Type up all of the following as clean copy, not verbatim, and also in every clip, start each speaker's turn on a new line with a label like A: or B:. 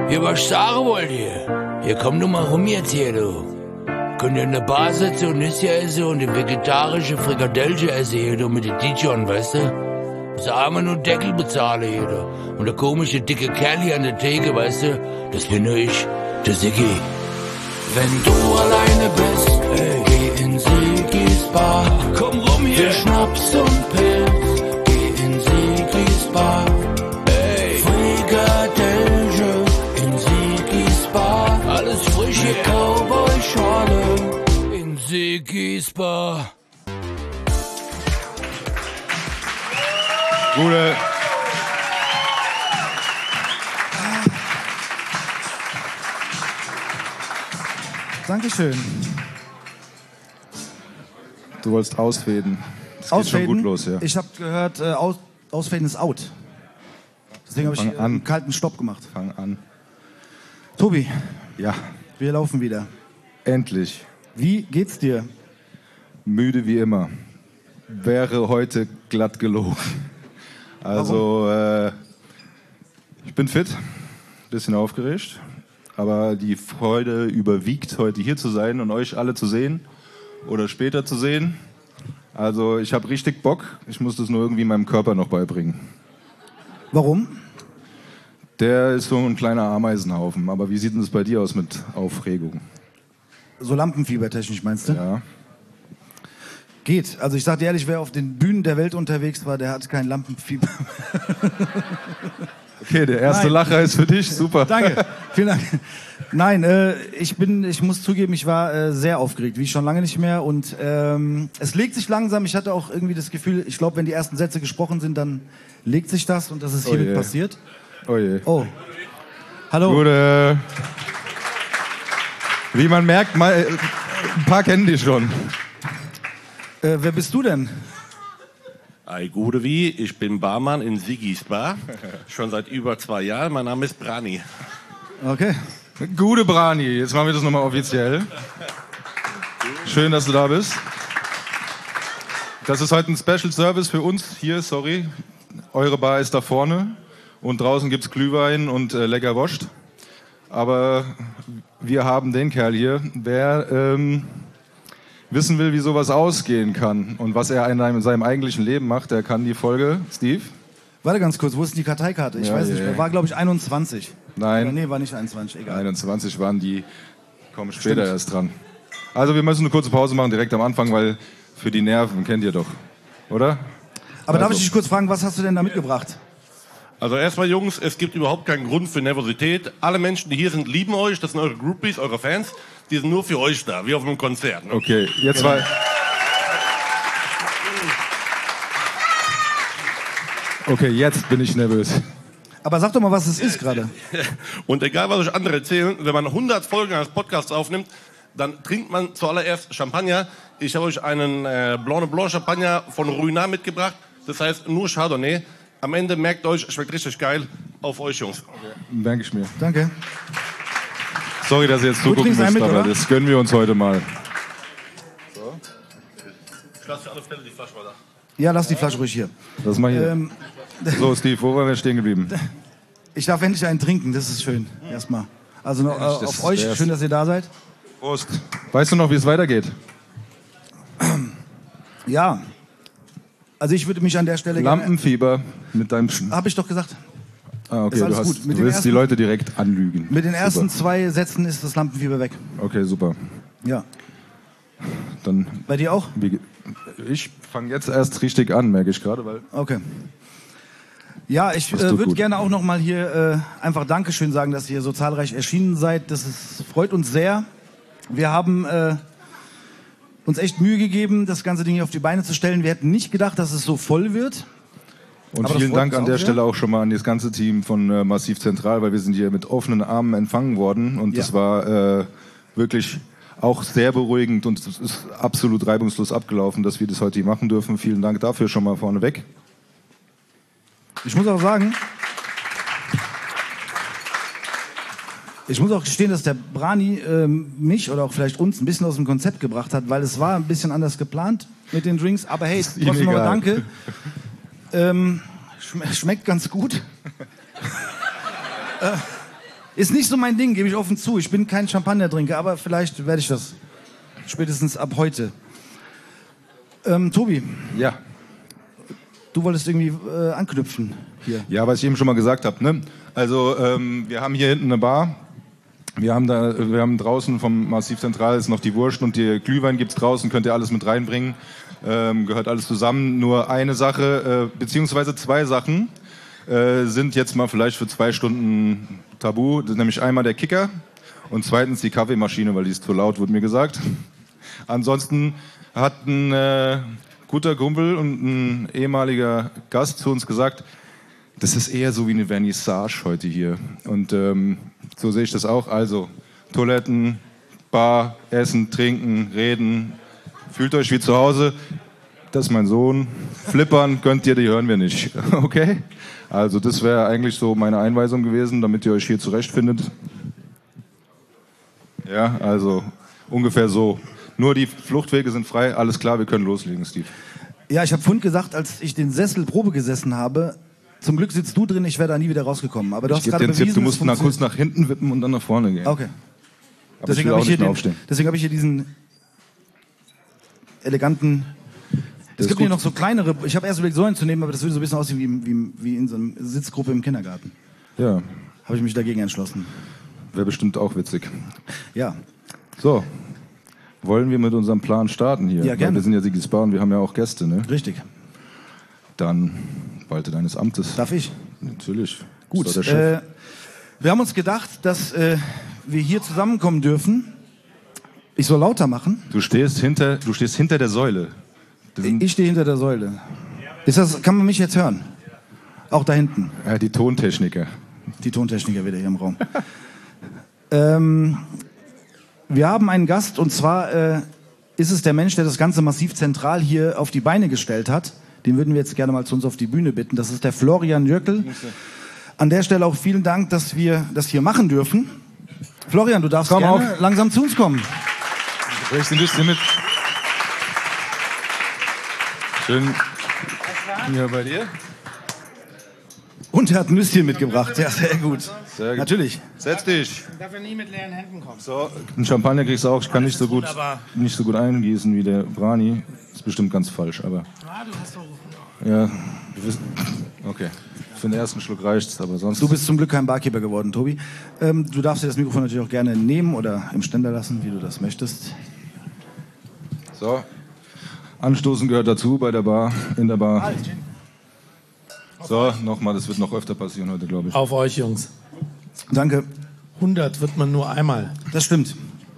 A: Hier, was ich sagen wollte hier. Hier, komm du mal rum jetzt hier, du. Könnt ihr in der Bar sitzen und Nüsschen essen und die vegetarische Frikadellchen essen hier, du, mit den Dijon, weißt du? Das arme nur Deckel bezahlen hier, du. Und der komische, dicke Kerl hier an der Theke, weißt du? Das bin nur ich, der Siggi. Wenn du alleine bist, ey, geh in Siggis Bar. Komm rum hier. Für Schnaps und Pilz, geh in Siggis Bar. Ey, Frikadellchen in Siggis Bar. Alles frisch hier. Cowboy-Schorle in Siggis Bar.
B: Gute.
C: Dankeschön.
B: Du wolltest ausfäden. Das geht schon gut los, ja.
C: Ich habe gehört, ausfäden ist out. Deswegen habe ich einen kalten Stopp gemacht.
B: Fang an.
C: Tobi.
B: Ja.
C: Wir laufen wieder.
B: Endlich.
C: Wie geht's dir?
B: Müde wie immer. Wäre heute glatt gelogen. Also, ich bin fit, bisschen aufgeregt, aber die Freude überwiegt, heute hier zu sein und euch alle zu sehen oder später zu sehen. Also, ich habe richtig Bock. Ich muss das nur irgendwie meinem Körper noch beibringen.
C: Warum?
B: Der ist so ein kleiner Ameisenhaufen. Aber wie sieht denn das bei dir aus mit Aufregung?
C: So lampenfiebertechnisch meinst du?
B: Ja.
C: Geht. Also ich sag dir ehrlich, wer auf den Bühnen der Welt unterwegs war, der hat kein Lampenfieber.
B: Okay, der erste Lacher ist für dich. Super.
C: Danke. Vielen Dank. Nein, ich muss zugeben, ich war sehr aufgeregt, wie schon lange nicht mehr. Und es legt sich langsam. Ich hatte auch irgendwie das Gefühl, ich glaube, wenn die ersten Sätze gesprochen sind, dann legt sich das und das ist hiermit passiert.
B: Oh je.
C: Oh. Hallo.
B: Gute. Wie man merkt, ein paar kennen die schon.
C: Wer bist du denn?
D: Ei, gute wie, ich bin Barmann in Siggis Bar, schon seit über 2 Jahren. Mein Name ist Brani.
C: Okay.
B: Gute Brani, jetzt machen wir das nochmal offiziell. Schön, dass du da bist. Das ist heute ein Special Service für uns hier, sorry. Eure Bar ist da vorne und draußen gibt's Glühwein und lecker Wurst. Aber wir haben den Kerl hier, der wissen will, wie sowas ausgehen kann und was er in seinem eigentlichen Leben macht, der kann die Folge. Steve?
C: Warte ganz kurz, wo ist denn die Karteikarte? Ich weiß nicht, war glaube ich 21.
B: Nein.
C: Oder nee, war nicht 21, egal.
B: 21 waren die, kommen später erst dran. Also wir müssen eine kurze Pause machen, direkt am Anfang, weil für die Nerven kennt ihr doch, oder?
C: Aber darf ich dich kurz fragen, was hast du denn da mitgebracht?
D: Also erstmal Jungs, es gibt überhaupt keinen Grund für Nervosität. Alle Menschen, die hier sind, lieben euch, das sind eure Groupies, eure Fans. Die sind nur für euch da, wie auf einem Konzert. Ne?
B: Okay, jetzt war... Okay, jetzt bin ich nervös.
C: Aber sag doch mal, was es ist gerade.
D: Und egal, was euch andere erzählen, wenn man 100 Folgen eines Podcasts aufnimmt, dann trinkt man zuallererst Champagner. Ich habe euch einen Blanc de Blanc Champagner von Ruinart mitgebracht. Das heißt nur Chardonnay. Am Ende merkt euch, schmeckt richtig geil. Auf euch, Jungs.
B: Okay. Danke ich mir.
C: Danke.
B: Sorry, dass ihr jetzt zugucken müsst, aber das gönnen wir uns heute mal.
D: So. Ich lasse für alle Fälle die Flasche mal da.
C: Ja, lass die Flasche ruhig hier.
B: Das mal hier. So, Steve, wo waren wir stehen geblieben?
C: Ich darf endlich einen trinken, das ist schön. Erstmal. Also noch, auf euch, schön, dass ihr da seid.
B: Prost. Weißt du noch, wie es weitergeht?
C: Ja. Also ich würde mich an der Stelle
B: Lampenfieber mit deinem...
C: Habe ich doch gesagt.
B: Ah, okay, du willst die Leute direkt anlügen.
C: Mit den ersten 2 Sätzen ist das Lampenfieber weg.
B: Okay, super.
C: Ja.
B: Dann...
C: Bei dir auch?
B: Ich fange jetzt erst richtig an, merke ich gerade, weil...
C: Okay. Ja, ich würde gerne auch noch mal hier einfach Dankeschön sagen, dass ihr so zahlreich erschienen seid. Freut uns sehr. Wir haben uns echt Mühe gegeben, das ganze Ding hier auf die Beine zu stellen. Wir hätten nicht gedacht, dass es so voll wird.
B: Und vielen Dank an der Stelle auch schon mal an das ganze Team von Massiv Zentral, weil wir sind hier mit offenen Armen empfangen worden und das war wirklich auch sehr beruhigend und es ist absolut reibungslos abgelaufen, dass wir das heute hier machen dürfen. Vielen Dank dafür schon mal vorneweg.
C: Ich muss auch sagen, ich muss auch gestehen, dass der Brani mich oder auch vielleicht uns ein bisschen aus dem Konzept gebracht hat, weil es war ein bisschen anders geplant mit den Drinks, aber hey, trotzdem nochmal danke. Schmeckt ganz gut. Ist nicht so mein Ding, gebe ich offen zu. Ich bin kein Champagner-Trinker, aber vielleicht werde ich das. Spätestens ab heute. Tobi.
B: Ja.
C: Du wolltest irgendwie anknüpfen hier.
B: Ja, was ich eben schon mal gesagt habe. Ne? Also wir haben hier hinten eine Bar. Wir haben draußen vom Massiv Zentral ist noch die Wurst und die Glühwein gibt's draußen. Könnt ihr alles mit reinbringen. Gehört alles zusammen. Nur eine Sache, beziehungsweise zwei Sachen sind jetzt mal vielleicht für 2 Stunden tabu. Das ist nämlich einmal der Kicker und zweitens die Kaffeemaschine, weil die ist zu laut, wurde mir gesagt. Ansonsten hat ein guter Kumpel und ein ehemaliger Gast zu uns gesagt, das ist eher so wie eine Vernissage heute hier. Und so sehe ich das auch. Also Toiletten, Bar, Essen, Trinken, Reden. Fühlt euch wie zu Hause. Das ist mein Sohn. Flippern könnt ihr, die hören wir nicht. Okay? Also das wäre eigentlich so meine Einweisung gewesen, damit ihr euch hier zurechtfindet. Ja, also ungefähr so. Nur die Fluchtwege sind frei. Alles klar, wir können loslegen, Steve.
C: Ja, ich habe vorhin gesagt, als ich den Sessel Probe gesessen habe, zum Glück sitzt du drin, ich wäre da nie wieder rausgekommen. Aber du hast gerade bewiesen,
B: du musst kurz nach hinten wippen und dann nach vorne gehen.
C: Okay.
B: Aber deswegen habe
C: ich hier diesen eleganten... Es gibt hier noch so kleinere... Ich habe erst überlegt, so einen zu nehmen, aber das würde so ein bisschen aussehen wie in so einer Sitzgruppe im Kindergarten.
B: Ja.
C: Habe ich mich dagegen entschlossen.
B: Wäre bestimmt auch witzig.
C: Ja.
B: So. Wollen wir mit unserem Plan starten hier?
C: Ja, gerne.
B: Weil wir sind ja Sigis Bar und wir haben ja auch Gäste, ne?
C: Richtig.
B: Dann walte deines Amtes.
C: Darf ich?
B: Natürlich.
C: Gut. Wir haben uns gedacht, dass wir hier zusammenkommen dürfen. Ich soll lauter machen.
B: Du stehst hinter der Säule.
C: Ich stehe hinter der Säule. Kann man mich jetzt hören? Auch da hinten?
B: Ja, die Tontechniker.
C: Die Tontechniker wieder hier im Raum. Wir haben einen Gast und zwar ist es der Mensch, der das Ganze Massiv Zentral hier auf die Beine gestellt hat. Den würden wir jetzt gerne mal zu uns auf die Bühne bitten. Das ist der Florian Jöckel. An der Stelle auch vielen Dank, dass wir das hier machen dürfen. Florian, du darfst gerne langsam zu uns kommen.
B: Bringst den Nüsschen mit. Schön hier bei dir.
C: Und er hat ein Nüsschen mitgebracht. Ja, sehr gut.
B: Sehr gut.
C: Natürlich.
B: Setz dich.
E: Darf er nie mit leeren Händen kommen.
B: So, einen Champagner kriegst du auch. Ich kann nicht so gut eingießen wie der Brani. Ist bestimmt ganz falsch, aber...
E: Ah, du hast doch...
B: Ja, okay. Für den ersten Schluck reicht's, aber sonst...
C: Du bist zum Glück kein Barkeeper geworden, Tobi. Du darfst dir das Mikrofon natürlich auch gerne nehmen oder im Ständer lassen, wie du das möchtest.
B: So. Anstoßen gehört dazu bei der Bar, in der Bar. So, nochmal, das wird noch öfter passieren heute, glaube ich.
E: Auf euch, Jungs.
C: Danke.
E: 100 wird man nur einmal.
C: Das stimmt.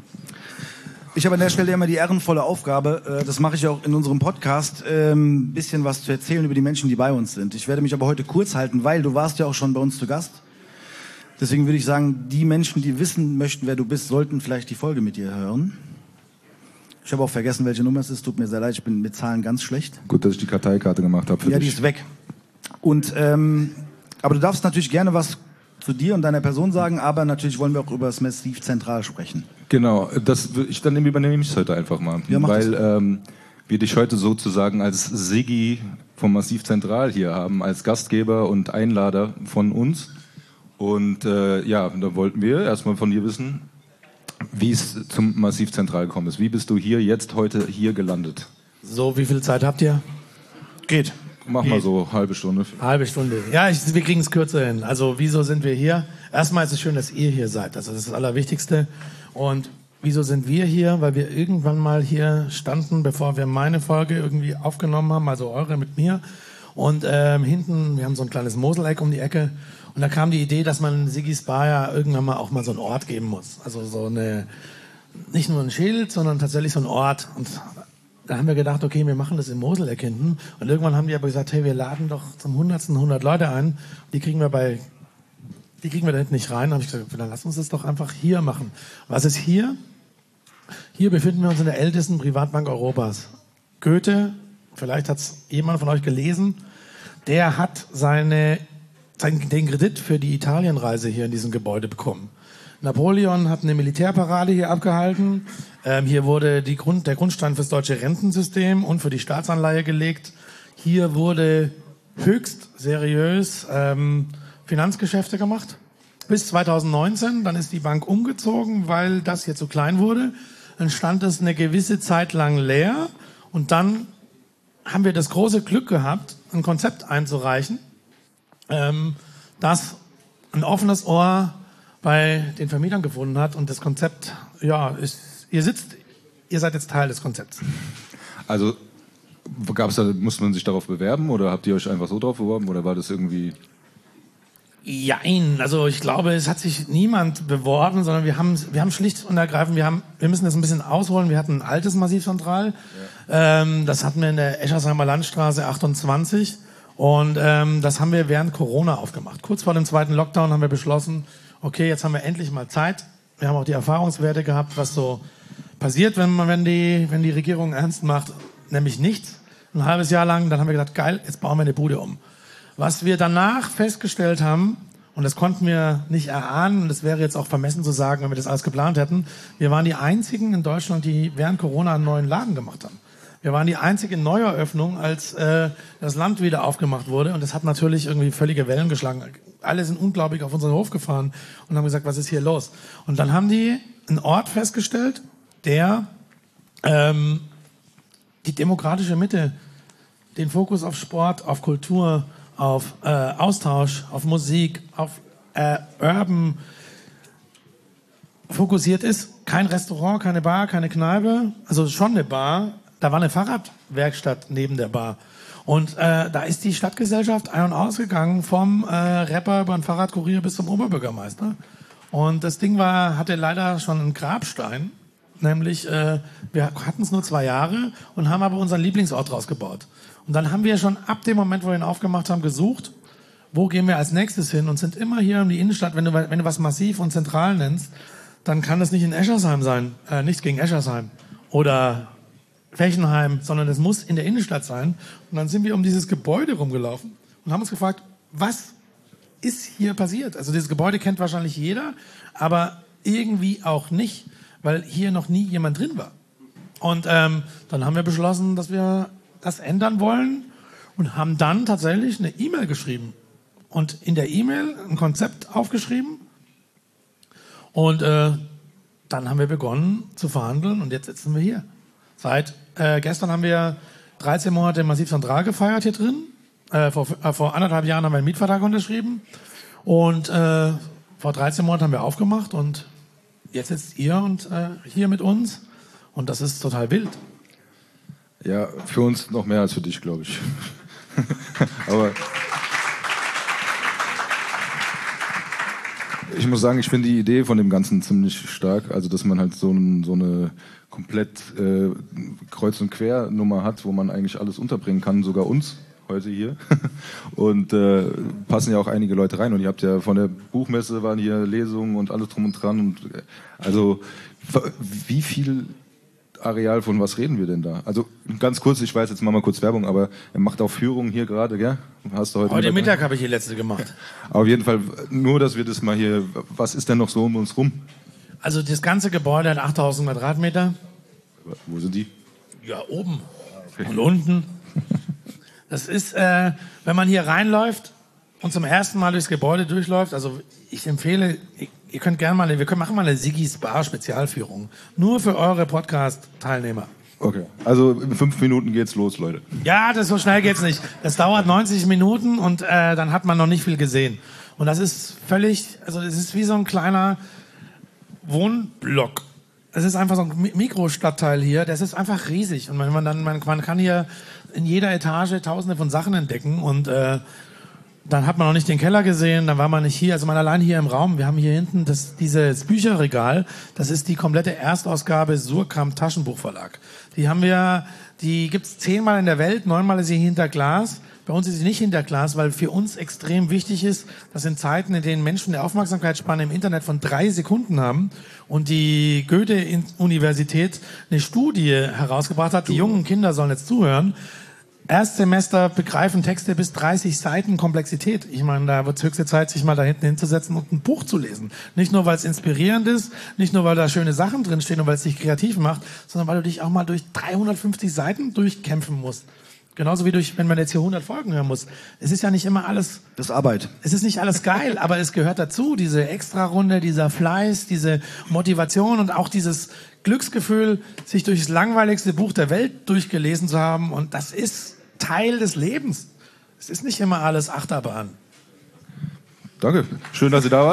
C: Ich habe an der Stelle immer die ehrenvolle Aufgabe, das mache ich auch in unserem Podcast, ein bisschen was zu erzählen über die Menschen, die bei uns sind. Ich werde mich aber heute kurz halten, weil du warst ja auch schon bei uns zu Gast. Deswegen würde ich sagen, die Menschen, die wissen möchten, wer du bist, sollten vielleicht die Folge mit dir hören. Ich habe auch vergessen, welche Nummer es ist. Tut mir sehr leid, ich bin mit Zahlen ganz schlecht.
B: Gut, dass ich die Karteikarte gemacht habe für dich.
C: Ja, die ist weg. Und, aber du darfst natürlich gerne was zu dir und deiner Person sagen, aber natürlich wollen wir auch über das Massiv Zentral sprechen.
B: Genau, dann übernehme ich es heute einfach mal.
C: Ja,
B: weil wir dich heute sozusagen als Siggi vom Massiv Zentral hier haben, als Gastgeber und Einlader von uns. Und ja, da wollten wir erstmal von dir wissen, wie es zum Massiv Zentral gekommen ist. Wie bist du heute hier gelandet?
E: So, wie viel Zeit habt ihr?
C: Geht.
B: Mach mal so halbe Stunde.
E: Halbe Stunde. Ja, wir kriegen es kürzer hin. Also, wieso sind wir hier? Erstmal ist es schön, dass ihr hier seid. Also, das ist das Allerwichtigste. Und wieso sind wir hier? Weil wir irgendwann mal hier standen, bevor wir meine Folge irgendwie aufgenommen haben, also eure mit mir. Und hinten, wir haben so ein kleines Moseleck um die Ecke. Und da kam die Idee, dass man Sigis Bar ja irgendwann mal auch mal so einen Ort geben muss. Also so nicht nur ein Schild, sondern tatsächlich so ein Ort. Und da haben wir gedacht, okay, wir machen das im Moseleck hinten. Und irgendwann haben die aber gesagt, hey, wir laden doch zum 100 Leute ein. Die kriegen wir da hinten nicht rein. Da habe ich gesagt, dann lass uns das doch einfach hier machen. Was ist hier? Hier befinden wir uns in der ältesten Privatbank Europas. Goethe, vielleicht hat es jemand von euch gelesen, der hat den Kredit für die Italienreise hier in diesem Gebäude bekommen. Napoleon hat eine Militärparade hier abgehalten. Hier wurde der Grundstein für das deutsche Rentensystem und für die Staatsanleihe gelegt. Hier wurde höchst seriös Finanzgeschäfte gemacht. bis 2019. Dann ist die Bank umgezogen, weil das hier zu klein wurde. Dann stand es eine gewisse Zeit lang leer. Und dann haben wir das große Glück gehabt, ein Konzept einzureichen, das ein offenes Ohr bei den Vermietern gefunden hat. Und das Konzept, ja, ihr seid jetzt Teil des Konzepts.
B: Also musste man sich darauf bewerben oder habt ihr euch einfach so drauf beworben oder war das irgendwie...
E: Jein, also ich glaube, es hat sich niemand beworben, sondern wir haben schlicht und ergreifend, wir müssen das ein bisschen ausholen. Wir hatten ein altes Massivzentral, das hatten wir in der Eschersheimer Landstraße 28 und das haben wir während Corona aufgemacht. Kurz vor dem zweiten Lockdown haben wir beschlossen, okay, jetzt haben wir endlich mal Zeit. Wir haben auch die Erfahrungswerte gehabt, was so passiert, wenn die Regierung ernst macht, nämlich nichts. Ein halbes Jahr lang, dann haben wir gedacht, geil, jetzt bauen wir eine Bude um. Was wir danach festgestellt haben, und das konnten wir nicht erahnen, und das wäre jetzt auch vermessen zu sagen, wenn wir das alles geplant hätten, wir waren die einzigen in Deutschland, die während Corona einen neuen Laden gemacht haben. Wir waren die einzige Neueröffnung, als das Land wieder aufgemacht wurde, und das hat natürlich irgendwie völlige Wellen geschlagen. Alle sind unglaublich auf unseren Hof gefahren und haben gesagt, was ist hier los? Und dann haben die einen Ort festgestellt, der die demokratische Mitte, den Fokus auf Sport, auf Kultur, auf Austausch, auf Musik, auf Urban fokussiert ist. Kein Restaurant, keine Bar, keine Kneipe, also schon eine Bar. Da war eine Fahrradwerkstatt neben der Bar. Und da ist die Stadtgesellschaft ein- und ausgegangen, vom Rapper über den Fahrradkurier bis zum Oberbürgermeister. Und das Ding hatte leider schon einen Grabstein. Nämlich, wir hatten es nur 2 Jahre und haben aber unseren Lieblingsort rausgebaut. Und dann haben wir schon ab dem Moment, wo wir ihn aufgemacht haben, gesucht, wo gehen wir als nächstes hin und sind immer hier um die Innenstadt. Wenn du was massiv und zentral nennst, dann kann das nicht in Eschersheim sein. Nichts gegen Eschersheim oder Fechenheim, sondern es muss in der Innenstadt sein. Und dann sind wir um dieses Gebäude rumgelaufen und haben uns gefragt, was ist hier passiert? Also dieses Gebäude kennt wahrscheinlich jeder, aber irgendwie auch nicht, weil hier noch nie jemand drin war. Und dann haben wir beschlossen, dass wir das ändern wollen und haben dann tatsächlich eine E-Mail geschrieben und in der E-Mail ein Konzept aufgeschrieben und dann haben wir begonnen zu verhandeln und jetzt sitzen wir hier. Seit gestern haben wir 13 Monate Massivzentral gefeiert hier drin. Vor 1,5 Jahren haben wir einen Mietvertrag unterschrieben und vor 13 Monaten haben wir aufgemacht und jetzt sitzt ihr und hier mit uns und das ist total wild.
B: Ja, für uns noch mehr als für dich, glaube ich. Aber ich muss sagen, ich finde die Idee von dem Ganzen ziemlich stark. Also, dass man halt so eine komplett Kreuz- und Quer-Nummer hat, wo man eigentlich alles unterbringen kann, sogar uns heute hier. Und passen ja auch einige Leute rein. Und ihr habt ja von der Buchmesse waren hier Lesungen und alles drum und dran. Und also, wie viel Areal, von was reden wir denn da? Also ganz kurz, ich weiß, jetzt machen wir kurz Werbung, aber er macht auch Führungen hier gerade, gell? Hast du heute
E: Mittag habe ich die letzte gemacht.
B: Auf jeden Fall, nur, dass wir das mal hier, was ist denn noch so um uns rum?
E: Also das ganze Gebäude hat 8000 Quadratmeter.
B: Wo sind die?
E: Ja, oben und unten. Das ist, wenn man hier reinläuft und zum ersten Mal durchs Gebäude durchläuft, also ich empfehle, ihr könnt gerne mal, machen mal eine Sigis Bar Spezialführung. Nur für eure Podcast-Teilnehmer.
B: Okay, also in 5 Minuten geht's los, Leute.
E: Ja, so schnell geht's nicht. Das dauert 90 Minuten und dann hat man noch nicht viel gesehen. Und das ist völlig, also es ist wie so ein kleiner Wohnblock. Es ist einfach so ein Mikrostadtteil hier, das ist einfach riesig. Und man kann hier in jeder Etage tausende von Sachen entdecken und dann hat man noch nicht den Keller gesehen, dann war man nicht hier, also man allein hier im Raum, wir haben hier hinten dieses Bücherregal, das ist die komplette Erstausgabe Surkamp Taschenbuchverlag. Die gibt's 10-mal in der Welt, 9-mal ist sie hinter Glas. Bei uns ist sie nicht hinter Glas, weil für uns extrem wichtig ist, dass in Zeiten, in denen Menschen eine Aufmerksamkeitsspanne im Internet von 3 Sekunden haben und die Goethe-Universität eine Studie herausgebracht hat, die jungen Kinder sollen jetzt zuhören, Erstsemester begreifen Texte bis 30 Seiten Komplexität. Ich meine, da wird es höchste Zeit, sich mal da hinten hinzusetzen und ein Buch zu lesen. Nicht nur, weil es inspirierend ist, nicht nur, weil da schöne Sachen drinstehen und weil es dich kreativ macht, sondern weil du dich auch mal durch 350 Seiten durchkämpfen musst. Genauso wie wenn man jetzt hier 100 Folgen hören muss. Es ist ja nicht immer alles...
C: Das ist Arbeit.
E: Es ist nicht alles geil, aber es gehört dazu, diese Extrarunde, dieser Fleiß, diese Motivation und auch dieses Glücksgefühl, sich durch das langweiligste Buch der Welt durchgelesen zu haben. Und das ist Teil des Lebens. Es ist nicht immer alles Achterbahn.
B: Danke, schön, dass ihr da wart.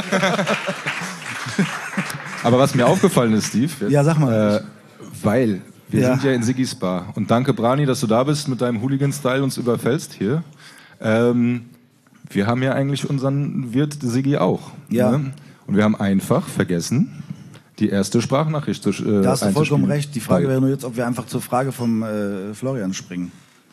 B: Aber was mir aufgefallen ist, Steve, jetzt,
C: ja, sag mal.
B: weil wir sind ja in Siggis Bar und danke Brani, dass du da bist mit deinem Hooligan-Style uns überfällst hier. Wir haben ja eigentlich unseren Wirt Siggi auch.
C: Ja.
B: Ne? Und wir haben einfach vergessen, die erste Sprachnachricht zu
C: Da hast du vollkommen recht. Die Frage wäre nur jetzt, ob wir einfach zur Frage vom Florian springen.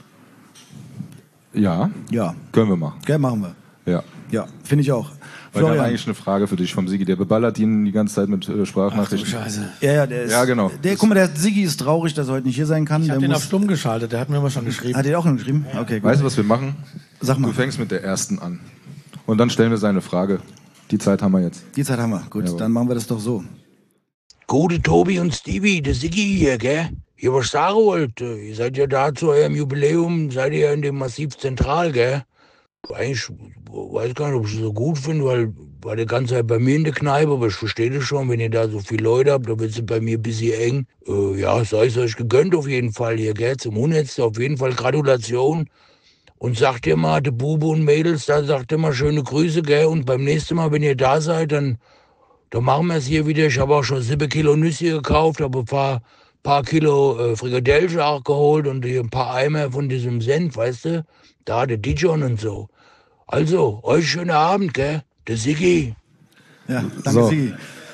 B: Ja, können wir machen.
C: Ja, machen wir. Ja, finde ich auch.
B: Weil wir haben eigentlich eine Frage für dich vom Siggi. Der beballert ihn die ganze Zeit mit Sprachnachrichten.
E: Ach du Scheiße.
C: Ja, der ist,
B: ja, genau.
C: Guck mal, der Siggi ist traurig, dass er heute nicht hier sein kann.
E: Ich habe den auf stumm geschaltet, der hat mir immer schon geschrieben.
C: Hat er auch noch geschrieben? Ja. Okay, gut.
B: Weißt du, was wir machen?
C: Sag mal.
B: Du fängst mit der ersten an. Und dann stellen wir seine Frage. Die Zeit haben wir jetzt.
C: Die Zeit haben wir. Gut, dann machen wir das doch so.
A: Gute Tobi und Stevie, der Siggi hier, gell? Ihr was sagen wollt, ihr seid ja da zu eurem Jubiläum, seid ihr ja in dem Massiv Zentral, gell? Eigentlich weiß gar nicht, ob ich es so gut finde, weil war die ganze Zeit bei mir in der Kneipe, aber ich verstehe das schon, wenn ihr da so viele Leute habt, da wird es bei mir ein bisschen eng. Ja, sei es euch gegönnt auf jeden Fall hier, gell? Zum 100. auf jeden Fall Gratulation. Und sagt ihr mal, die Bube und Mädels, da sagt ihr mal schöne Grüße, gell? Und beim nächsten Mal, wenn ihr da seid, dann machen wir es hier wieder. Ich habe auch schon 7 Kilo Nüsse gekauft, habe ein paar Kilo Frikadellchen auch geholt und hier ein paar Eimer von diesem Senf, weißt du? Da, der Dijon und so. Also, euch schönen Abend, gell? Der Siggi.
C: Ja, danke, Siggi.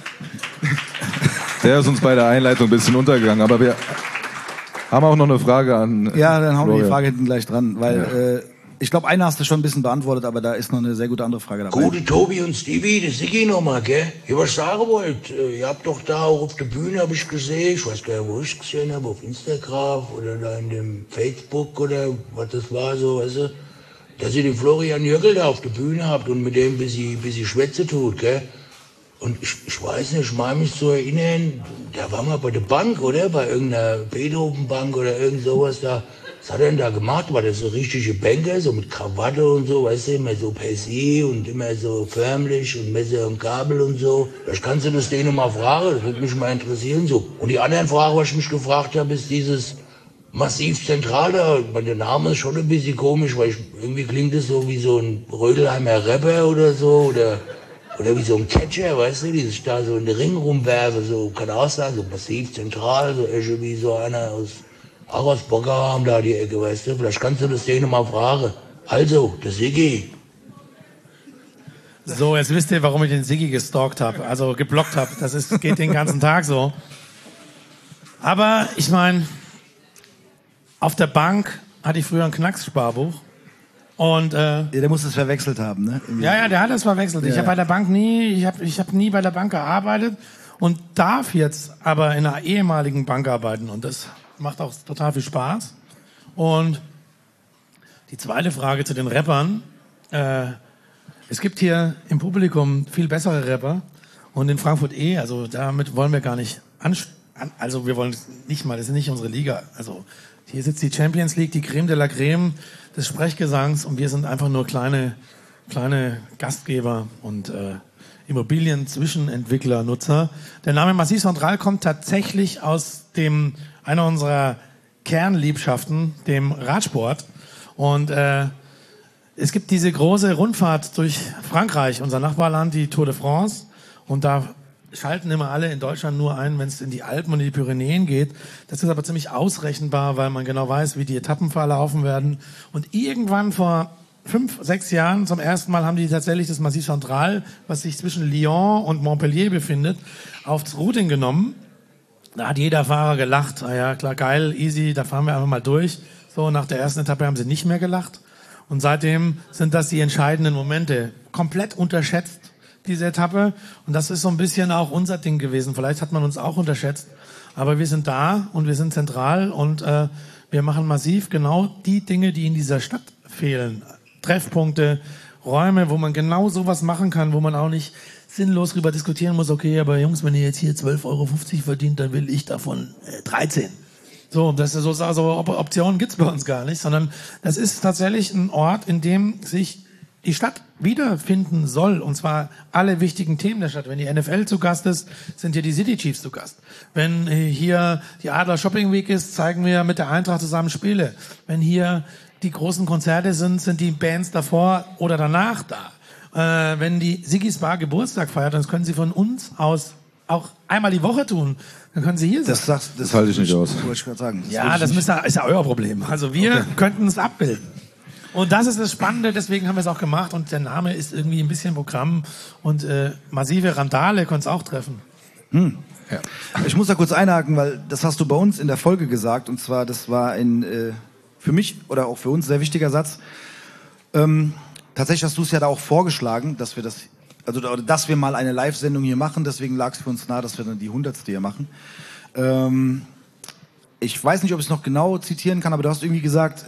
B: Der ist uns bei der Einleitung ein bisschen untergegangen, aber wir haben auch noch eine Frage an...
C: Ja, dann hauen wir die Frage hinten gleich dran, weil ich glaube, eine hast du schon ein bisschen beantwortet, aber da ist noch eine sehr gute andere Frage dabei.
A: Gute Tobi und Stevie, der Siggi nochmal, gell? Ihr was sagen wollt, ihr habt doch da auch auf der Bühne, habe ich gesehen, ich weiß gar nicht, wo ich es gesehen habe, auf Instagram oder da in dem Facebook oder was das war, so, weißt du, dass ihr den Florian Jöckel da auf der Bühne habt und mit dem ein bisschen Schwätze tut, gell? Und ich weiß nicht, ich meine mich zu erinnern, da war mal bei der Bank, oder? Bei irgendeiner Beethoven-Bank oder irgend sowas da. Was hat er denn da gemacht? War das so richtige Banker, so mit Krawatte und so, weißt du, immer so per se und immer so förmlich und Messer und Gabel und so. Vielleicht kannst du das denen mal fragen, das würde mich mal interessieren, so. Und die andere Frage, was ich mich gefragt habe, ist dieses Massiv Zentral, der Name ist schon ein bisschen komisch, weil irgendwie klingt es so wie so ein Rödelheimer Rapper oder so, oder wie so ein Catcher, weißt du, die sich da so in den Ring rumwerfen, so, kann auch sein, so Massiv Zentral, so wie so einer auch aus Bockerham da die Ecke, weißt du, vielleicht kannst du das denen mal fragen. Also, der Siggi.
E: So, jetzt wisst ihr, warum ich den Siggi gestalkt habe, also geblockt habe. Geht den ganzen Tag so. Aber ich meine, auf der Bank hatte ich früher ein Knackssparbuch. Und,
C: der muss es verwechselt haben, ne?
E: Ja, der hat es verwechselt. Ja. Ich habe bei der Bank ich hab nie bei der Bank gearbeitet und darf jetzt aber in einer ehemaligen Bank arbeiten. Und das macht auch total viel Spaß. Und die zweite Frage zu den Rappern. Es gibt hier im Publikum viel bessere Rapper. Und in Frankfurt also damit wollen wir gar nicht also wir wollen nicht mal, das ist nicht unsere Liga. Also hier sitzt die Champions League, die Creme de la Creme des Sprechgesangs und wir sind einfach nur kleine Gastgeber und Immobilien-Zwischenentwickler, Nutzer. Der Name Massiv Zentral kommt tatsächlich aus einer unserer Kernliebschaften, dem Radsport. Und es gibt diese große Rundfahrt durch Frankreich, unser Nachbarland, die Tour de France. Und da schalten immer alle in Deutschland nur ein, wenn es in die Alpen und in die Pyrenäen geht. Das ist aber ziemlich ausrechenbar, weil man genau weiß, wie die Etappen verlaufen werden. Und irgendwann vor 5, 6 Jahren zum ersten Mal haben die tatsächlich das Massiv Zentral, was sich zwischen Lyon und Montpellier befindet, aufs Routing genommen. Da hat jeder Fahrer gelacht. Ah ja, klar, geil, easy, da fahren wir einfach mal durch. So, nach der ersten Etappe haben sie nicht mehr gelacht. Und seitdem sind das die entscheidenden Momente. Komplett unterschätzt, diese Etappe. Und das ist so ein bisschen auch unser Ding gewesen. Vielleicht hat man uns auch unterschätzt. Aber wir sind da und wir sind zentral und wir machen massiv genau die Dinge, die in dieser Stadt fehlen. Treffpunkte, Räume, wo man genau sowas machen kann, wo man auch nicht sinnlos darüber diskutieren muss, okay, aber Jungs, wenn ihr jetzt hier 12,50 € verdient, dann will ich davon 13. So, das ist so, also Optionen gibt's bei uns gar nicht, sondern das ist tatsächlich ein Ort, in dem sich die Stadt wiederfinden soll, und zwar alle wichtigen Themen der Stadt. Wenn die NFL zu Gast ist, sind hier die City Chiefs zu Gast. Wenn hier die Adler Shopping Week ist, zeigen wir mit der Eintracht zusammen Spiele. Wenn hier die großen Konzerte sind die Bands davor oder danach da. Wenn die Sigis Bar Geburtstag feiert, dann können sie von uns aus auch einmal die Woche tun. Dann können sie hier sein.
B: Das halte ich nicht aus.
C: Wollte ich gerade sagen.
E: Ja, das ist ja euer Problem. Also wir könnten es abbilden. Und das ist das Spannende, deswegen haben wir es auch gemacht. Und der Name ist irgendwie ein bisschen Programm. Und massive Randale können es auch treffen.
C: Ja. Ich muss da kurz einhaken, weil das hast du bei uns in der Folge gesagt. Und zwar, das war ein für mich oder auch für uns sehr wichtiger Satz. Tatsächlich hast du es ja da auch vorgeschlagen, dass wir mal eine Live-Sendung hier machen. Deswegen lag es für uns nahe, dass wir dann die 100. hier machen. Ich weiß nicht, ob ich es noch genau zitieren kann, aber du hast irgendwie gesagt,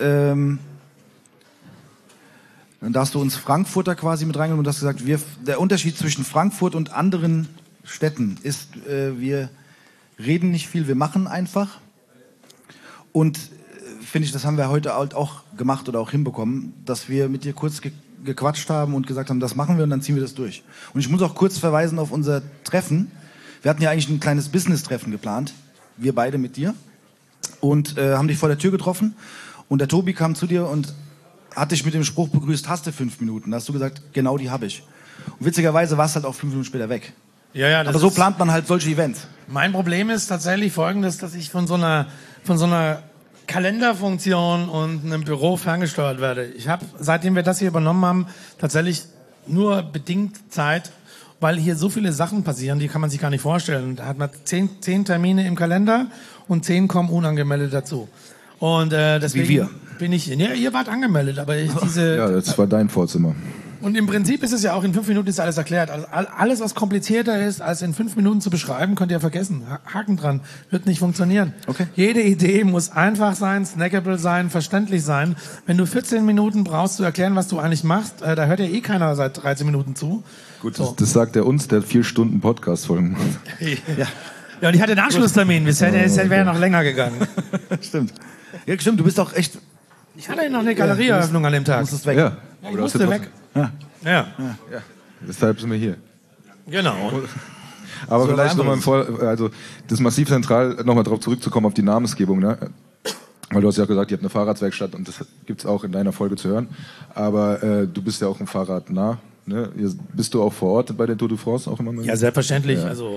C: da hast du uns Frankfurter quasi mit reingenommen und hast gesagt, der Unterschied zwischen Frankfurt und anderen Städten ist, wir reden nicht viel, wir machen einfach. Und finde ich, das haben wir heute halt auch gemacht oder auch hinbekommen, dass wir mit dir kurz gequatscht haben und gesagt haben, das machen wir und dann ziehen wir das durch. Und ich muss auch kurz verweisen auf unser Treffen. Wir hatten ja eigentlich ein kleines Business-Treffen geplant, wir beide mit dir, und haben dich vor der Tür getroffen. Und der Tobi kam zu dir und hat dich mit dem Spruch begrüßt, hast du 5 Minuten? Da hast du gesagt, genau die habe ich. Und witzigerweise warst du halt auch 5 Minuten später weg.
E: Ja,
C: aber so plant man halt solche Events.
E: Mein Problem ist tatsächlich folgendes, dass ich von so einer Kalenderfunktion und einem Büro ferngesteuert werde. Ich habe, seitdem wir das hier übernommen haben, tatsächlich nur bedingt Zeit, weil hier so viele Sachen passieren, die kann man sich gar nicht vorstellen. Da hat man 10 Termine im Kalender und 10 kommen unangemeldet dazu. Und deswegen
C: Wie wir.
E: bin ich, ja, ihr wart angemeldet, aber
B: Ja, das war dein Vorzimmer.
E: Und im Prinzip ist es ja auch, in 5 Minuten ist alles erklärt. Also alles, was komplizierter ist, als in 5 Minuten zu beschreiben, könnt ihr vergessen. Haken dran. Wird nicht funktionieren.
C: Okay.
E: Jede Idee muss einfach sein, snackable sein, verständlich sein. Wenn du 14 Minuten brauchst, zu erklären, was du eigentlich machst, da hört ja eh keiner seit 13 Minuten zu.
B: Gut, so. Das sagt er uns, der 4 Stunden Podcast-Folgen macht.
E: Ja, und ich hatte einen Anschlusstermin. Das wäre ja noch länger gegangen.
C: Stimmt. Ja, stimmt, du bist auch echt...
E: Ich hatte noch eine Galerieeröffnung an dem Tag.
C: Musstest weg.
B: Ja,
E: ich musste weg. Ja.
B: Deshalb sind wir hier.
E: Genau.
B: Aber so vielleicht nochmal also das Massiv Zentral, nochmal darauf zurückzukommen, auf die Namensgebung, ne? Weil du hast ja gesagt, ihr habt eine Fahrradwerkstatt und das gibt's auch in deiner Folge zu hören. Aber du bist ja auch ein Fahrradnah. Ne? Bist du auch vor Ort bei der Tour de France auch immer mal?
E: Ja, selbstverständlich. Ja. Also,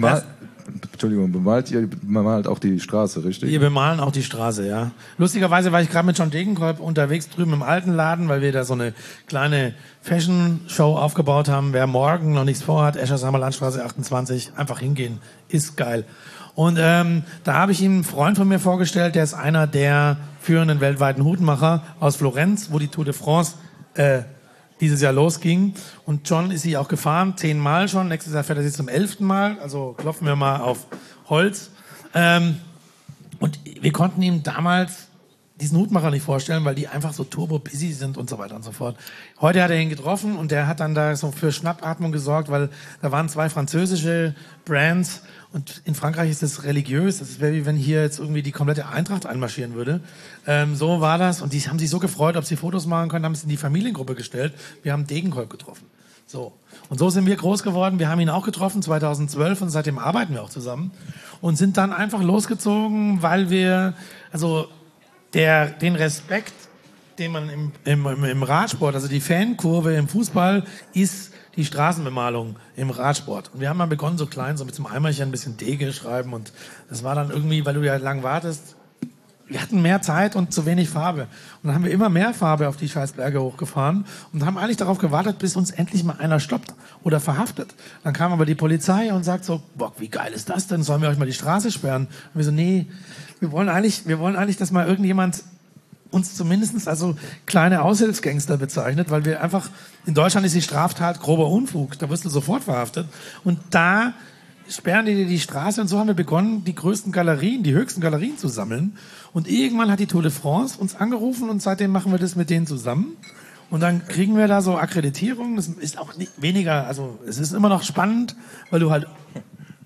B: bemalt auch die Straße, richtig?
E: Wir bemalen auch die Straße, ja. Lustigerweise war ich gerade mit John Degenkolb unterwegs drüben im alten Laden, weil wir da so eine kleine Fashion-Show aufgebaut haben. Wer morgen noch nichts vorhat, Eschersheimer Landstraße 28, einfach hingehen, ist geil. Und da habe ich ihm einen Freund von mir vorgestellt, der ist einer der führenden weltweiten Hutmacher aus Florenz, wo die Tour de France dieses Jahr losging. Und John ist sie auch gefahren, 10 Mal schon. Nächstes Jahr fährt er sie zum 11. Mal. Also klopfen wir mal auf Holz. Und wir konnten ihm damals diesen Hutmacher nicht vorstellen, weil die einfach so turbo-busy sind und so weiter und so fort. Heute hat er ihn getroffen und der hat dann da so für Schnappatmung gesorgt, weil da waren 2 französische Brands und in Frankreich ist das religiös. Das wäre wie wenn hier jetzt irgendwie die komplette Eintracht einmarschieren würde. So war das und die haben sich so gefreut, ob sie Fotos machen können, haben es in die Familiengruppe gestellt. Wir haben Degenkolb getroffen. So. Und so sind wir groß geworden. Wir haben ihn auch getroffen 2012 und seitdem arbeiten wir auch zusammen und sind dann einfach losgezogen, weil wir, also den Respekt, den man im Radsport, also die Fankurve im Fußball, ist die Straßenbemalung im Radsport. Und wir haben mal begonnen, so klein, so mit so einem Eimerchen ein bisschen Dege schreiben und das war dann irgendwie, weil du ja lang wartest, wir hatten mehr Zeit und zu wenig Farbe. Und dann haben wir immer mehr Farbe auf die scheiß Berge hochgefahren und haben eigentlich darauf gewartet, bis uns endlich mal einer stoppt oder verhaftet. Dann kam aber die Polizei und sagt so, boah, wie geil ist das denn? Sollen wir euch mal die Straße sperren? Und wir so, nee, wir wollen eigentlich, dass mal irgendjemand uns zumindest also kleine Aushilfsgangster bezeichnet, weil wir einfach, in Deutschland ist die Straftat grober Unfug, da wirst du sofort verhaftet. Und da sperren die dir die Straße und so haben wir begonnen, die höchsten Galerien zu sammeln. Und irgendwann hat die Tour de France uns angerufen und seitdem machen wir das mit denen zusammen. Und dann kriegen wir da so Akkreditierung. Das ist auch nicht weniger, also es ist immer noch spannend, weil du halt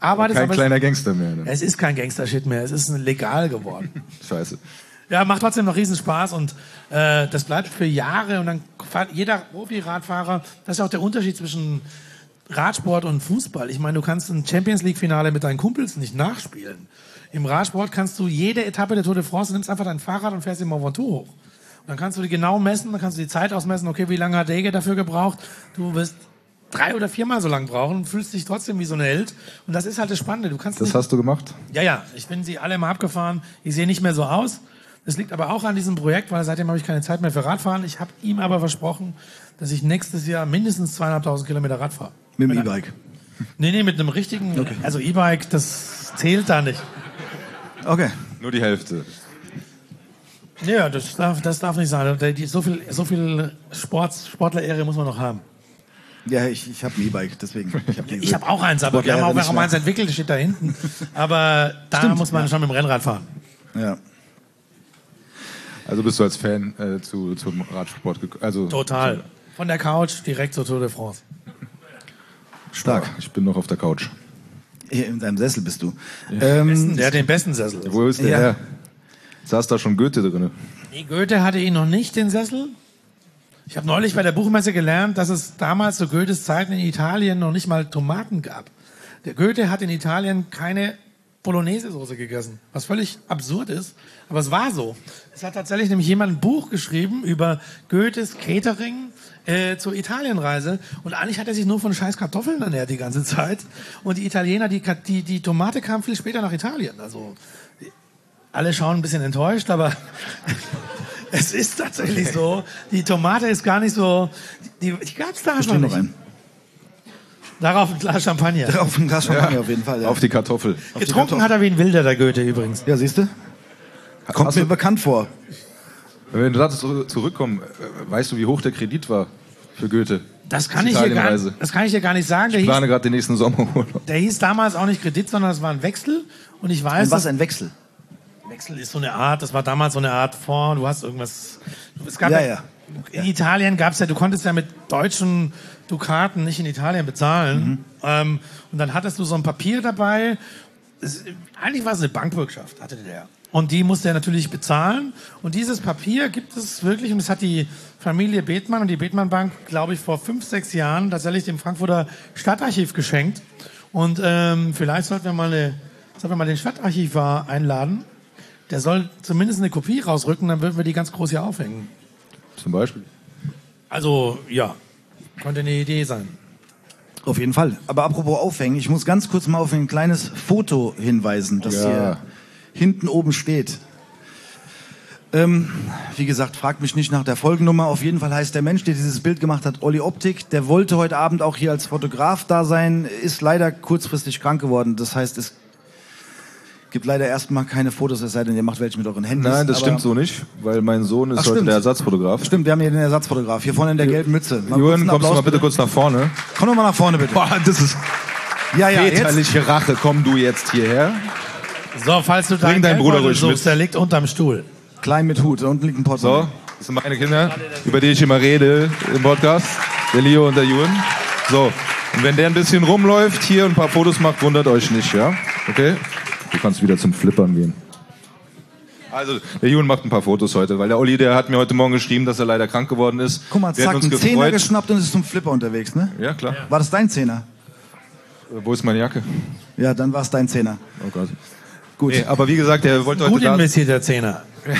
E: arbeitest.
B: Kein kleiner Gangster mehr. Ne?
E: Es ist kein Gangster-Shit mehr, es ist legal geworden.
B: Scheiße.
E: Ja, macht trotzdem noch riesen Spaß und das bleibt für Jahre und dann fährt jeder Profi-Radfahrer, das ist auch der Unterschied zwischen Radsport und Fußball. Ich meine, du kannst ein Champions-League-Finale mit deinen Kumpels nicht nachspielen. Im Radsport kannst du jede Etappe der Tour de France, du nimmst einfach dein Fahrrad und fährst den Mont Ventoux hoch. Und dann kannst du die genau messen, dann kannst du die Zeit ausmessen, okay, wie lange hat Dege dafür gebraucht? Du wirst 3 oder 4 Mal so lang brauchen und fühlst dich trotzdem wie so ein Held. Und das ist halt das Spannende. Du kannst
B: das hast du gemacht?
E: Ja. Ich bin sie alle mal abgefahren. Ich sehe nicht mehr so aus. Das liegt aber auch an diesem Projekt, weil seitdem habe ich keine Zeit mehr für Radfahren. Ich habe ihm aber versprochen, dass ich nächstes Jahr mindestens 2.500 Kilometer Rad fahre.
C: Mit dem E-Bike?
E: Nee, mit einem richtigen, okay. Also E-Bike, das zählt da nicht.
C: Okay.
B: Nur die Hälfte.
E: Ja, das darf nicht sein. So viel Sportler-Ehre muss man noch haben.
C: Ja, ich habe ein E-Bike, deswegen.
E: Ich habe auch eins, aber wir haben auch eins entwickelt, das steht da hinten. Aber da muss man schon mit dem Rennrad fahren.
C: Ja.
B: Also bist du als Fan zum Radsport gekommen? Also
E: total. Von der Couch direkt zur Tour de France.
C: Stark.
B: Ich bin noch auf der Couch.
C: Hier in deinem Sessel bist du.
E: Der hat den besten Sessel.
B: Wo ist der her? Saß da schon Goethe drin?
E: Nee, Goethe hatte ihn noch nicht, den Sessel. Ich habe neulich bei der Buchmesse gelernt, dass es damals zu Goethes Zeiten in Italien noch nicht mal Tomaten gab. Der Goethe hat in Italien keine Bolognese-Soße gegessen, was völlig absurd ist, aber es war so. Es hat tatsächlich nämlich jemand ein Buch geschrieben über Goethes Catering zur Italienreise und eigentlich hat er sich nur von scheiß Kartoffeln ernährt die ganze Zeit und die Italiener, die Tomate kam viel später nach Italien, also alle schauen ein bisschen enttäuscht, aber es ist tatsächlich so, die Tomate ist gar nicht so, die gab's da einfach nicht. Darauf ein Glas Champagner.
C: Darauf ein Glas Champagner auf jeden Fall. Ja.
B: Auf die Kartoffel.
E: Getrunken hat er wie ein Wilder, der Goethe übrigens.
C: Ja, siehst du? Kommt mir bekannt vor.
B: Wenn du dazu zurückkommst, weißt du, wie hoch der Kredit war für Goethe?
E: Das kann ich dir gar nicht sagen.
B: Ich plane gerade den nächsten Sommerurlaub.
E: Der hieß damals auch nicht Kredit, sondern es war ein Wechsel. Und ich weiß,
C: und was ein Wechsel?
E: Wechsel ist so eine Art, das war damals so eine Art Fonds, du hast irgendwas... Es gab in Italien gab es ja, du konntest ja mit deutschen Dukaten nicht in Italien bezahlen. Und dann hattest du so ein Papier dabei. Eigentlich war es eine Bankwirtschaft, hatte der. Und die musste er natürlich bezahlen. Und dieses Papier gibt es wirklich, und das hat die Familie Bethmann und die Bethmann Bank, glaube ich, vor 5, 6 Jahren tatsächlich dem Frankfurter Stadtarchiv geschenkt. Und vielleicht sollten wir mal den Stadtarchivar einladen. Der soll zumindest eine Kopie rausrücken, dann würden wir die ganz groß hier aufhängen.
B: Zum Beispiel?
E: Also, ja, könnte eine Idee sein.
C: Auf jeden Fall. Aber apropos aufhängen, ich muss ganz kurz mal auf ein kleines Foto hinweisen, das hier hinten oben steht. Wie gesagt, fragt mich nicht nach der Folgennummer. Auf jeden Fall heißt der Mensch, der dieses Bild gemacht hat, Olli Optik. Der wollte heute Abend auch hier als Fotograf da sein, ist leider kurzfristig krank geworden. Das heißt, es gibt leider erstmal keine Fotos, es sei denn, ihr macht welche mit euren Händen.
B: Nein, das stimmt so nicht, weil mein Sohn ist heute der Ersatzfotograf.
C: Stimmt, wir haben hier den Ersatzfotograf. Hier vorne in der gelben Mütze.
B: Jürgen, kommst du mal bitte kurz nach vorne?
C: Komm doch mal nach vorne, bitte.
B: Boah, das ist väterliche
C: jetzt.
B: Rache. Komm du jetzt hierher.
E: So, falls du
B: deinen Bruder ruhig
E: suchst, der liegt unterm Stuhl.
C: Klein mit Hut, da unten liegt ein Portemonnaie.
B: So, das sind meine Kinder, über die ich immer rede im Podcast. Der Leo und der Jürgen. So, und wenn der ein bisschen rumläuft hier und ein paar Fotos macht, wundert euch nicht, ja? Okay? Du kannst wieder zum Flippern gehen. Also, der Jürgen macht ein paar Fotos heute, weil der Olli, der hat mir heute Morgen geschrieben, dass er leider krank geworden ist.
C: Guck mal, zack, einen Zehner geschnappt und ist zum Flipper unterwegs, ne?
B: Ja, klar.
C: War das dein Zehner?
B: Wo ist meine Jacke?
C: Ja, dann war es dein Zehner.
B: Oh Gott. Gut. Nee, aber wie gesagt, der wollte heute
E: gut investiert, der Zehner.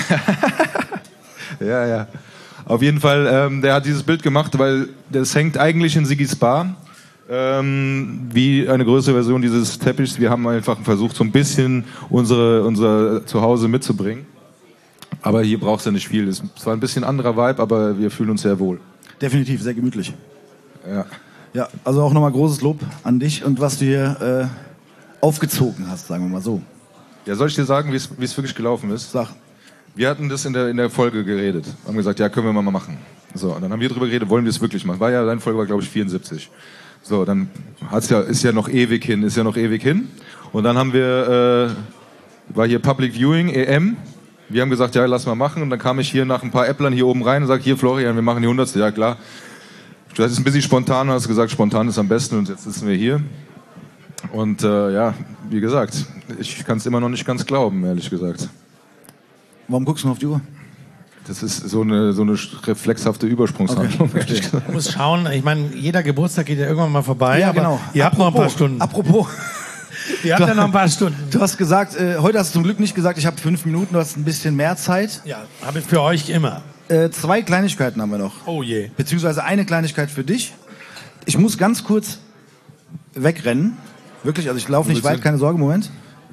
B: Ja. Auf jeden Fall, der hat dieses Bild gemacht, weil das hängt eigentlich in Sigis Bar. Wie eine größere Version dieses Teppichs. Wir haben einfach versucht, so ein bisschen unser Zuhause mitzubringen. Aber hier braucht es ja nicht viel. Es ist zwar ein bisschen anderer Vibe, aber wir fühlen uns sehr wohl.
C: Definitiv, sehr gemütlich.
B: Ja.
C: Ja, also auch nochmal großes Lob an dich und was du hier aufgezogen hast, sagen wir mal so.
B: Ja, soll ich dir sagen, wie es wirklich gelaufen ist?
C: Sag.
B: Wir hatten das in der Folge geredet. Haben gesagt, ja, können wir mal machen. So, und dann haben wir darüber geredet, wollen wir es wirklich machen. Deine Folge war, glaube ich, 74. So, dann ist ja noch ewig hin. Und dann haben war hier Public Viewing, EM. Wir haben gesagt, ja, lass mal machen. Und dann kam ich hier nach ein paar Äpplern hier oben rein und sag, hier Florian, wir machen die 100. Ja, klar. Du hast es ein bisschen spontan, hast gesagt, spontan ist am besten und jetzt sitzen wir hier. Und ja, wie gesagt, ich kann es immer noch nicht ganz glauben, ehrlich gesagt.
C: Warum guckst du nur auf die Uhr?
B: Das ist so eine reflexhafte Übersprungshandlung.
C: Okay,
E: Du musst schauen, ich meine, jeder Geburtstag geht ja irgendwann mal vorbei.
C: Ja,
E: aber
C: genau.
E: Ihr habt noch ein paar Stunden.
C: Apropos,
E: Ihr habt ja noch ein paar Stunden.
C: du hast gesagt, heute hast du zum Glück nicht gesagt, ich habe 5 Minuten, du hast ein bisschen mehr Zeit.
E: Ja, habe ich für euch immer.
C: 2 Kleinigkeiten haben wir noch.
E: Oh je.
C: Beziehungsweise eine Kleinigkeit für dich. Ich muss ganz kurz wegrennen. Wirklich, also ich laufe nicht weit, keine Sorge, Moment.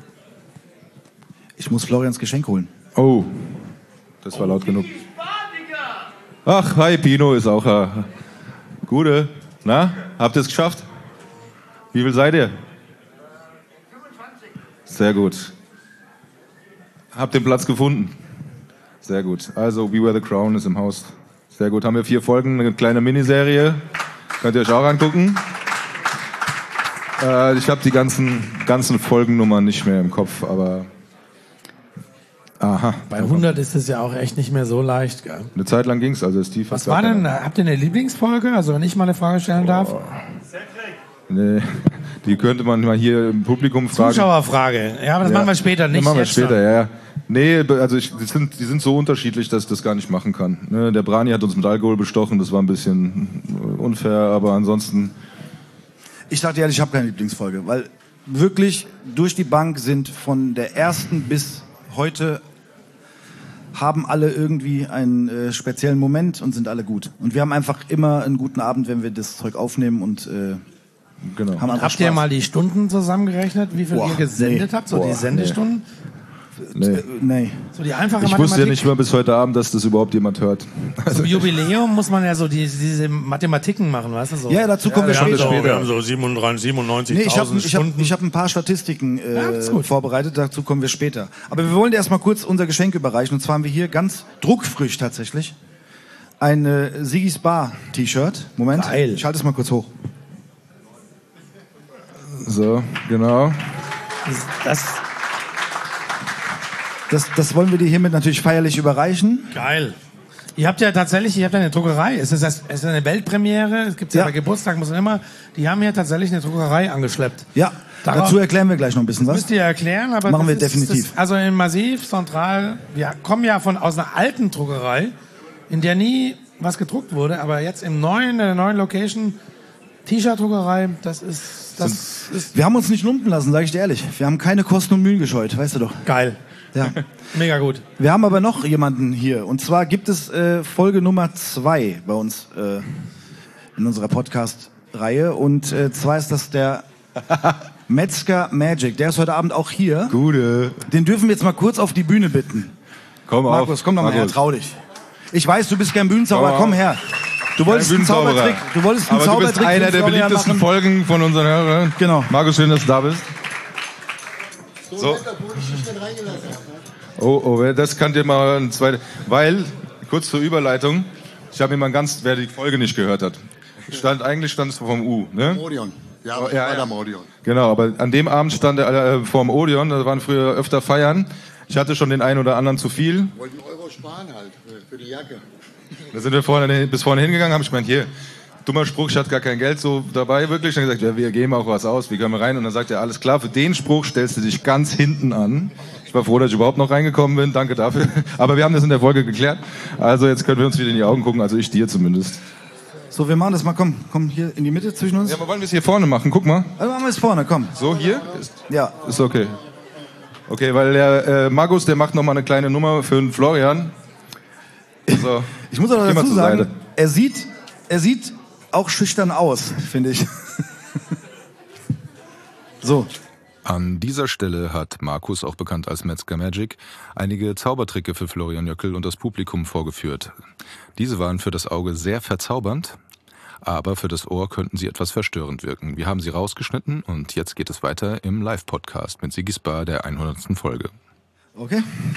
C: Ich muss Florians Geschenk holen.
B: Oh, das war laut genug. Ach, hi, Pino ist auch da. Gute. Na, habt ihr es geschafft? Wie viel seid ihr? 25. Sehr gut. Habt den Platz gefunden? Sehr gut. Also, Beware the Crown ist im Haus. Sehr gut. Haben wir 4 Folgen, eine kleine Miniserie. Könnt ihr euch auch angucken. Ich habe die ganzen Folgennummern nicht mehr im Kopf, aber... Aha.
E: Bei 100 ist es ja auch echt nicht mehr so leicht, gell?
B: Eine Zeit lang ging's, also Steve.
E: Was war denn, habt ihr eine Lieblingsfolge? Also wenn ich mal eine Frage stellen darf?
B: Nee, die könnte man mal hier im Publikum fragen.
E: Zuschauerfrage. Ja, aber das machen wir später, nicht
B: Das machen wir
E: jetzt
B: später,
E: schon.
B: ja. Nee, also die sind so unterschiedlich, dass ich das gar nicht machen kann. Ne, der Brani hat uns mit Alkohol bestochen, das war ein bisschen unfair, aber ansonsten...
C: Ich sag dir ehrlich, ich habe keine Lieblingsfolge, weil wirklich durch die Bank sind von der ersten bis heute haben alle irgendwie einen speziellen Moment und sind alle gut. Und wir haben einfach immer einen guten Abend, wenn wir das Zeug aufnehmen und
B: Genau.
C: haben einfach
E: Habt ihr
C: Spaß.
E: mal die Stunden zusammengerechnet, wie viel
C: Boah,
E: ihr gesendet
C: nee.
E: habt? So die
C: Boah,
E: Sendestunden?
B: Nee.
C: Nee.
E: So die einfache
B: Ich wusste ja
E: Mathematik?
B: nicht mal bis heute Abend, dass das überhaupt jemand hört.
E: Zum Jubiläum muss man ja so diese Mathematiken machen, weißt du? So.
C: Ja, dazu kommen wir später.
E: Wir haben so 97.000
C: Nee, ich habe
E: Stunden.
C: hab ein paar Statistiken
E: das ist gut.
C: vorbereitet, dazu kommen wir später. Aber wir wollen dir erstmal kurz unser Geschenk überreichen. Und zwar haben wir hier ganz druckfrisch tatsächlich ein Sigis Bar T-Shirt. Moment,
E: Geil.
C: ich halte es mal kurz hoch.
B: So, genau.
C: Das wollen wir dir hiermit natürlich feierlich überreichen.
E: Geil. Ihr habt ja eine Druckerei. Es ist eine Weltpremiere. Es gibt ja
C: Ja.
E: bei Geburtstag, muss man immer. Die haben ja tatsächlich eine Druckerei angeschleppt.
C: Ja,
E: Darauf-
C: dazu erklären wir gleich noch ein bisschen was.
E: Müsst ihr erklären, aber
C: Machen wir
E: das ist,
C: definitiv.
E: Also in Massiv, Zentral, wir kommen ja aus einer alten Druckerei, in der nie was gedruckt wurde, aber jetzt in der neuen Location, T-Shirt-Druckerei, das ist
C: Wir haben uns nicht lumpen lassen, sage ich dir ehrlich. Wir haben keine Kosten und Mühen gescheut, weißt du doch.
E: geil.
C: Ja.
E: Mega gut.
C: Wir haben aber noch jemanden hier. Und zwar gibt es Folge Nummer 2 bei uns in unserer Podcast-Reihe. Und zwar ist das der Metzger Magic. Der ist heute Abend auch hier.
B: Gute.
C: Den dürfen wir jetzt mal kurz auf die Bühne bitten.
B: Komm
C: Markus, komm doch mal her, trau dich. Ich weiß, du bist gern Bühnenzauberer,
B: Komm
C: komm her. Du wolltest einen
B: Bühnenzauberer.
C: Zaubertrick. Du wolltest einen
B: Aber du bist
C: Zaubertrick
B: einer
C: für
B: der
C: Florian
B: beliebtesten
C: machen.
B: Folgen von unseren Hörern.
C: Genau.
B: Markus, schön, dass du da bist. So. Oh, das könnt ihr mal ein zweites. Weil, kurz zur Überleitung, ich habe immer wer die Folge nicht gehört hat. Eigentlich stand es vom U, ne?
F: Odeon. Ja,
B: Oh,
F: ich
B: ja,
F: war
B: ja.
F: da am Odeon.
B: Genau, aber an dem Abend stand er vorm Odeon, da waren früher öfter Feiern. Ich hatte schon den einen oder anderen zu viel.
F: Wollten Euro sparen halt für die Jacke.
B: Da sind wir bis vorne hingegangen, habe ich gemeint, hier, dummer Spruch, ich hatte gar kein Geld so dabei, wirklich. Dann gesagt, ja, wir geben auch was aus, wie können wir rein? Und dann sagt er, alles klar, für den Spruch stellst du dich ganz hinten an. Ich war froh, dass ich überhaupt noch reingekommen bin, danke dafür. Aber wir haben das in der Folge geklärt. Also jetzt können wir uns wieder in die Augen gucken, also ich dir zumindest.
C: So, wir machen das mal, komm hier in die Mitte zwischen uns.
B: Ja, aber wollen wir es hier vorne machen? Guck mal.
C: Also machen wir es vorne, komm.
B: So, hier?
C: Ja.
B: Ist okay. Okay, weil der Markus, der macht noch mal eine kleine Nummer für den Florian. So.
C: Ich muss aber
B: Geh mal
C: dazu
B: zur
C: sagen,
B: Seite.
C: er sieht auch schüchtern aus, finde ich. So.
G: An dieser Stelle hat Markus, auch bekannt als Metzger Magic, einige Zaubertricke für Florian Jöckel und das Publikum vorgeführt. Diese waren für das Auge sehr verzaubernd, aber für das Ohr könnten sie etwas verstörend wirken. Wir haben sie rausgeschnitten und jetzt geht es weiter im Live-Podcast mit Sigis Bar der 100. Folge.
C: Okay.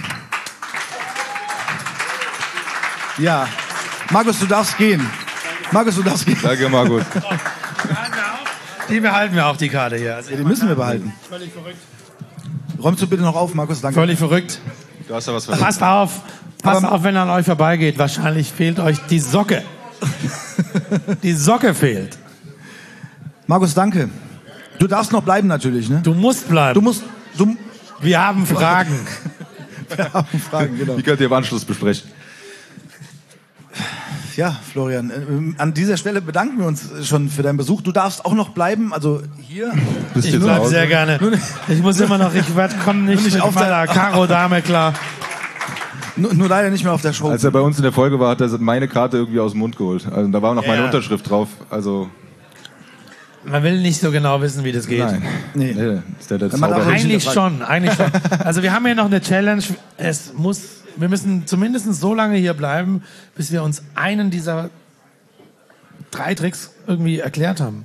C: Ja. Markus, du darfst gehen. Markus, du darfst gehen.
B: Danke, Markus.
E: Die behalten wir auch, die Karte hier. Also
C: Ja, die müssen wir behalten.
E: Völlig verrückt.
C: Räumst du bitte noch auf, Markus? Danke.
E: Völlig verrückt.
B: Du hast ja was vergessen.
E: Passt auf, wenn er an euch vorbeigeht. Wahrscheinlich fehlt euch die Socke. Die Socke fehlt.
C: Markus, danke. Du darfst noch bleiben natürlich, ne?
E: Du musst bleiben. Wir haben Fragen.
C: Wir haben Fragen, genau.
B: Die könnt ihr im Anschluss besprechen.
C: Ja, Florian, an dieser Stelle bedanken wir uns schon für deinen Besuch. Du darfst auch noch bleiben, also hier.
E: Ich bleibe sehr gerne. Ich muss immer noch, komme nicht mit auf meiner Karo-Dame klar.
C: Nur leider nicht mehr auf der Show.
B: Als er bei uns in der Folge war, hat er meine Karte irgendwie aus dem Mund geholt. Also da war noch meine Unterschrift drauf. Also
E: man will nicht so genau wissen, wie das geht.
B: Nein. Nee. Ist der
E: Eigentlich schon. Also wir haben hier noch eine Challenge. Wir müssen zumindest so lange hier bleiben, bis wir uns einen dieser 3 Tricks irgendwie erklärt haben.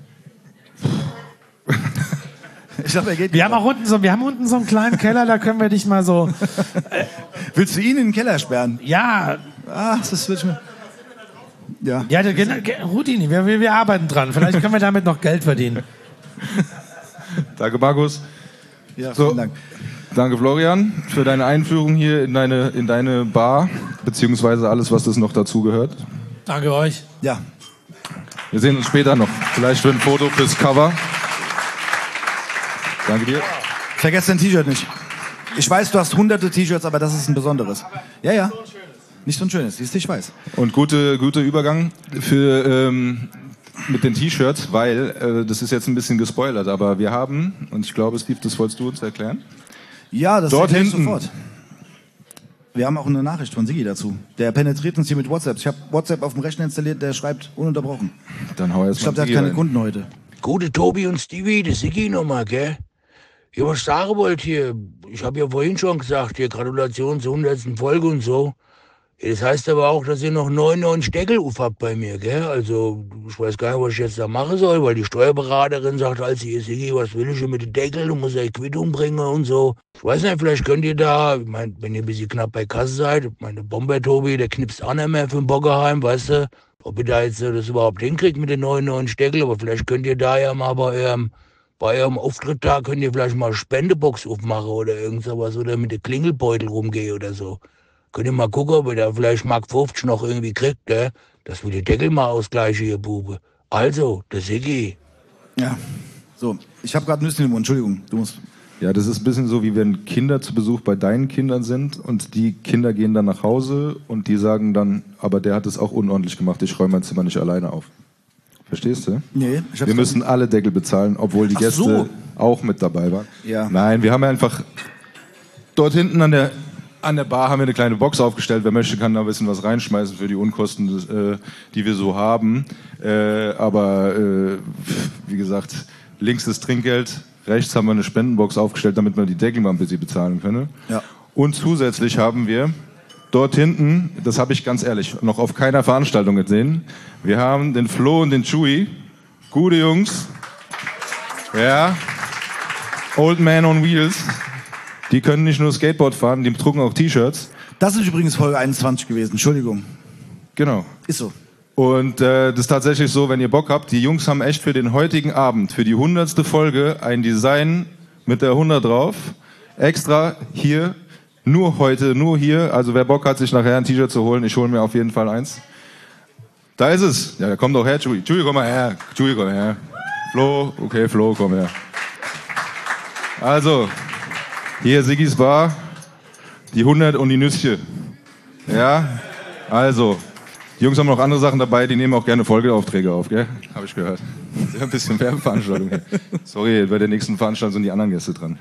C: Ich glaube, er geht.
E: Wir haben unten so einen kleinen Keller, da können wir dich mal so.
C: Willst du ihn in den Keller sperren?
E: Ja.
C: Das wird mir. Ja.
E: Ja, Routine, wir arbeiten dran. Vielleicht können wir damit noch Geld verdienen.
B: Danke, Markus.
C: Ja, vielen Dank.
B: Danke, Florian, für deine Einführung hier in deine Bar, beziehungsweise alles, was das noch dazugehört.
E: Danke euch.
C: Ja.
B: Wir sehen uns später noch. Vielleicht für ein Foto fürs Cover. Danke dir.
C: Vergesst dein T-Shirt nicht. Ich weiß, du hast hunderte T-Shirts, aber das ist ein besonderes. Ja. Nicht so ein schönes, siehst du, ich weiß.
B: Und guter Übergang mit den T-Shirts, weil das ist jetzt ein bisschen gespoilert, aber wir haben, und ich glaube, Steve, das wolltest du uns erklären?
C: Ja, das
B: dort hinten.
C: Sofort. Wir haben auch eine Nachricht von Sigi dazu. Der penetriert uns hier mit WhatsApp. Ich habe WhatsApp auf dem Rechner installiert, der schreibt ununterbrochen.
B: Dann hau
C: ich glaube, der hat keine Kunden heute.
A: Gute Tobi und Stevie, das Sigi nochmal, gell? Ja, was ich sagen wollte hier, ich habe ja vorhin schon gesagt, hier Gratulation zur 100. Folge und so. Das heißt aber auch, dass ihr noch 99 Deckel habt bei mir, gell? Also, ich weiß gar nicht, was ich jetzt da machen soll, weil die Steuerberaterin sagt, als hier, Sigi, was will ich denn mit dem Deckel? Du musst ja Quittung bringen und so. Ich weiß nicht, vielleicht könnt ihr da, ich meine, wenn ihr ein bisschen knapp bei Kasse seid, meine Bomber Tobi, der knipst auch nicht mehr für den Bockerheim, weißt du? Ob ihr da jetzt das überhaupt hinkriegt mit den 99 Deckel, aber vielleicht könnt ihr da ja mal bei eurem Auftritt da, könnt ihr vielleicht mal eine Spendebox aufmachen oder irgend sowas oder mit dem Klingelbeutel rumgehen oder so. Könnt ihr mal gucken, ob ihr da vielleicht Mark 50 noch irgendwie kriegt, gell? Dass wir die Deckel mal ausgleichen, ihr Bube. Also, der Sigi.
C: Ja, so. Ich habe gerade Nüsse im Mund, Entschuldigung. Du musst.
B: Ja, das ist ein bisschen so, wie wenn Kinder zu Besuch bei deinen Kindern sind und die Kinder gehen dann nach Hause und die sagen dann, aber der hat es auch unordentlich gemacht, ich räume mein Zimmer nicht alleine auf. Verstehst du?
C: Nee.
B: Wir müssen alle Deckel bezahlen, obwohl die Gäste auch mit dabei waren.
C: Ja.
B: Nein, wir haben einfach dort hinten an der Bar haben wir eine kleine Box aufgestellt. Wer möchte, kann da ein bisschen was reinschmeißen für die Unkosten, die wir so haben. Aber wie gesagt, links ist Trinkgeld, rechts haben wir eine Spendenbox aufgestellt, damit wir die Deckel mal ein bisschen bezahlen können.
C: Ja.
B: Und zusätzlich haben wir dort hinten, das habe ich ganz ehrlich noch auf keiner Veranstaltung gesehen, wir haben den Flo und den Chewy, gute Jungs, ja, Old Man on Wheels. Die können nicht nur Skateboard fahren, die drucken auch T-Shirts.
C: Das ist übrigens Folge 21 gewesen, Entschuldigung.
B: Genau.
C: Ist so.
B: Und das ist tatsächlich so, wenn ihr Bock habt, die Jungs haben echt für den heutigen Abend, für die 100. Folge, ein Design mit der 100 drauf. Extra hier, nur heute, nur hier. Also wer Bock hat, sich nachher ein T-Shirt zu holen, ich hole mir auf jeden Fall eins. Da ist es. Ja, komm doch her, Chewy. Chewy, komm mal her. Chewy, komm her. Flo, okay, Flo, komm her. Also... Hier, Siggis Bar, die 100 und die Nüsschen. Ja, also, die Jungs haben noch andere Sachen dabei, die nehmen auch gerne Folgeaufträge auf, gell? Habe ich gehört. Ein bisschen Werbeveranstaltung hier. Sorry, bei der nächsten Veranstaltung sind die anderen Gäste dran.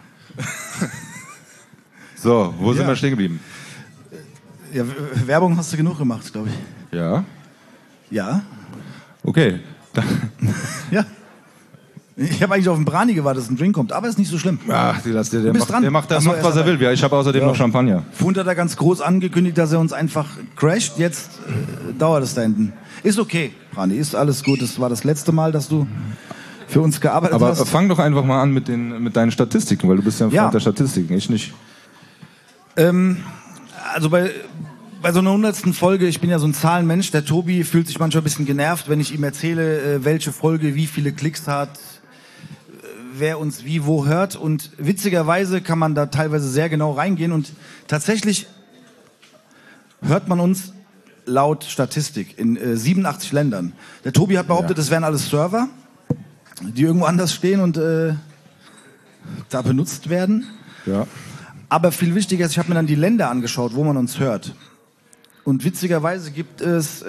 B: So, wo sind wir stehen geblieben?
C: Ja, Werbung hast du genug gemacht, glaube ich.
B: Ja?
C: Ja.
B: Okay.
C: Ja. Ich habe eigentlich auf den Brani gewartet, dass ein Drink kommt, aber ist nicht so schlimm.
B: Ach, der macht was er will. Ja, ich habe außerdem noch Champagner.
C: Fund hat da ganz groß angekündigt, dass er uns einfach crasht. Jetzt dauert es da hinten. Ist okay, Brani, ist alles gut. Das war das letzte Mal, dass du für uns gearbeitet hast.
B: Aber fang doch einfach mal an mit deinen Statistiken, weil du bist ja ein Freund der Statistiken, ich nicht.
C: Also bei so einer 100. Folge, ich bin ja so ein Zahlenmensch, der Tobi fühlt sich manchmal ein bisschen genervt, wenn ich ihm erzähle, welche Folge wie viele Klicks hat, wer uns wie wo hört, und witzigerweise kann man da teilweise sehr genau reingehen und tatsächlich hört man uns laut Statistik in 87 Ländern. Der Tobi hat behauptet, es wären alles Server. die irgendwo anders stehen und da benutzt werden.
B: Ja.
C: Aber viel wichtiger ist, ich habe mir dann die Länder angeschaut, wo man uns hört. Und witzigerweise gibt es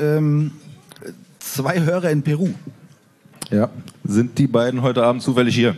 C: 2 Hörer in Peru.
B: Ja. Sind die beiden heute Abend zufällig hier?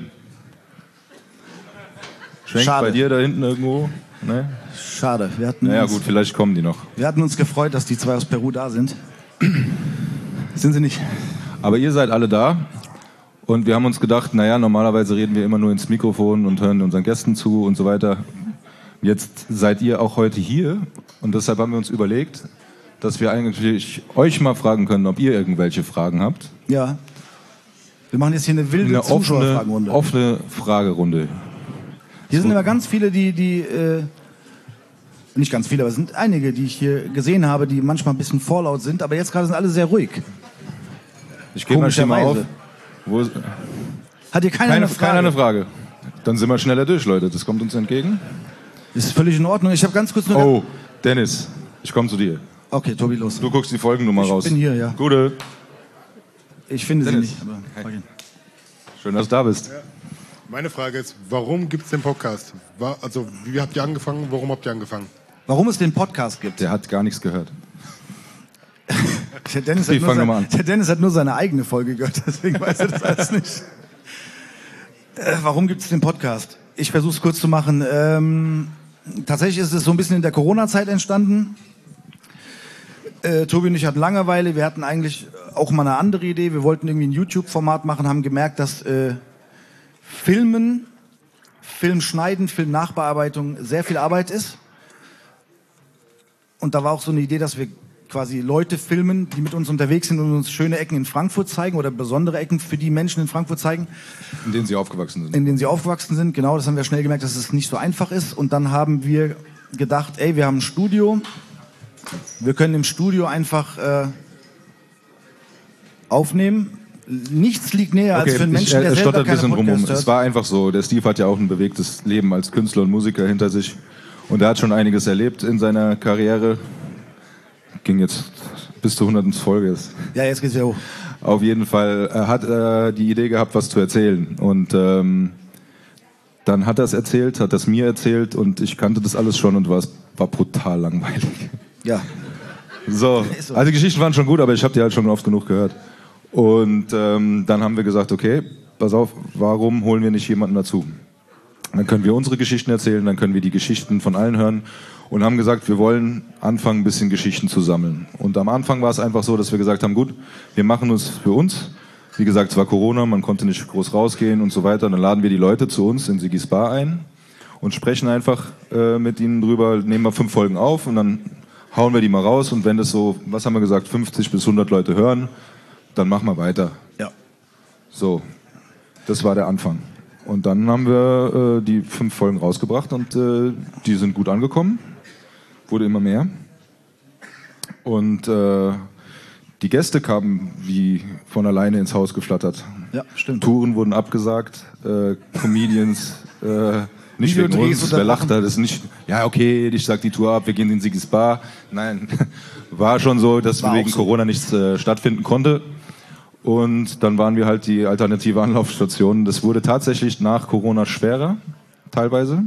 B: Schenk
C: Schade.
B: bei dir da hinten irgendwo? Ne?
C: Schade.
B: Naja gut, vielleicht kommen die noch.
C: Wir hatten uns gefreut, dass die 2 aus Peru da sind. Sind sie nicht?
B: Aber ihr seid alle da und wir haben uns gedacht, naja, normalerweise reden wir immer nur ins Mikrofon und hören unseren Gästen zu und so weiter. Jetzt seid ihr auch heute hier und deshalb haben wir uns überlegt, dass wir eigentlich euch mal fragen können, ob ihr irgendwelche Fragen habt.
C: Ja. Wir machen jetzt hier eine wilde Zuschauerfragenrunde.
B: Offene Fragerunde.
C: Hier sind immer ganz viele, die nicht ganz viele, aber es sind einige, die ich hier gesehen habe, die manchmal ein bisschen vorlaut sind, aber jetzt gerade sind alle sehr ruhig.
B: Ich gebe mal Stimme auf.
C: Hat ihr keine Frage?
B: Keine Frage. Dann sind wir schneller durch, Leute. Das kommt uns entgegen.
C: Das ist völlig in Ordnung. Ich habe ganz kurz nur...
B: Oh, Dennis, ich komme zu dir.
C: Okay, Tobi, los.
B: Du guckst die Folgennummer raus.
C: Ich bin hier, ja.
B: Gute.
C: Ich finde
B: Dennis.
C: sie nicht. Aber
B: Hey. Schön, dass du da bist.
F: Ja. Meine Frage ist, warum gibt es den Podcast? Also, wie habt ihr angefangen? Warum habt ihr angefangen?
C: warum es den Podcast gibt.
B: Der hat gar nichts gehört.
C: Der Dennis hat nur seine eigene Folge gehört, deswegen weiß er das alles nicht. Warum gibt es den Podcast? Ich versuche es kurz zu machen. Tatsächlich ist es so ein bisschen in der Corona-Zeit entstanden. Tobi und ich hatten Langeweile. Wir hatten eigentlich auch mal eine andere Idee. Wir wollten irgendwie ein YouTube-Format machen, haben gemerkt, dass Filmen, Filmschneiden, Filmnachbearbeitung sehr viel Arbeit ist. Und da war auch so eine Idee, dass wir quasi Leute filmen, die mit uns unterwegs sind und uns schöne Ecken in Frankfurt zeigen oder besondere Ecken für die Menschen in Frankfurt zeigen.
B: In denen sie aufgewachsen sind.
C: In denen sie aufgewachsen sind, genau. Das haben wir schnell gemerkt, dass es nicht so einfach ist. Und dann haben wir gedacht, ey, wir haben ein Studio. Wir können im Studio einfach aufnehmen. Nichts liegt näher als für einen Menschen, der selber keine Podcasts hört.
B: Es war einfach so. Der Steve hat ja auch ein bewegtes Leben als Künstler und Musiker hinter sich. Und er hat schon einiges erlebt in seiner Karriere. Ging jetzt bis zur 100. Folge.
C: Ja, jetzt geht's ja hoch.
B: Auf jeden Fall. Er hat die Idee gehabt, was zu erzählen. Und dann hat er es erzählt, hat das mir erzählt und ich kannte das alles schon und war brutal langweilig.
C: Ja.
B: So, also die Geschichten waren schon gut, aber ich habe die halt schon oft genug gehört. Und dann haben wir gesagt, okay, pass auf, warum holen wir nicht jemanden dazu? Dann können wir unsere Geschichten erzählen, dann können wir die Geschichten von allen hören und haben gesagt, wir wollen anfangen, ein bisschen Geschichten zu sammeln. Und am Anfang war es einfach so, dass wir gesagt haben, gut, wir machen es für uns. Wie gesagt, es war Corona, man konnte nicht groß rausgehen und so weiter. Und dann laden wir die Leute zu uns in Sigis Bar ein und sprechen einfach mit ihnen drüber, nehmen wir 5 Folgen auf und dann hauen wir die mal raus. Und wenn das so, was haben wir gesagt, 50 bis 100 Leute hören, dann machen wir weiter.
C: Ja.
B: So, das war der Anfang. Und dann haben wir die 5 Folgen rausgebracht und die sind gut angekommen. Wurde immer mehr. Und die Gäste kamen wie von alleine ins Haus geflattert.
C: Ja, stimmt.
B: Touren wurden abgesagt, Comedians, nicht wegen uns, wer lacht da, das ist nicht, ja okay, ich sag die Tour ab, wir gehen in Sigis Bar. Nein, war schon so, dass wegen Corona nichts stattfinden konnte. Und dann waren wir halt die alternative Anlaufstation. Das wurde tatsächlich nach Corona schwerer, teilweise.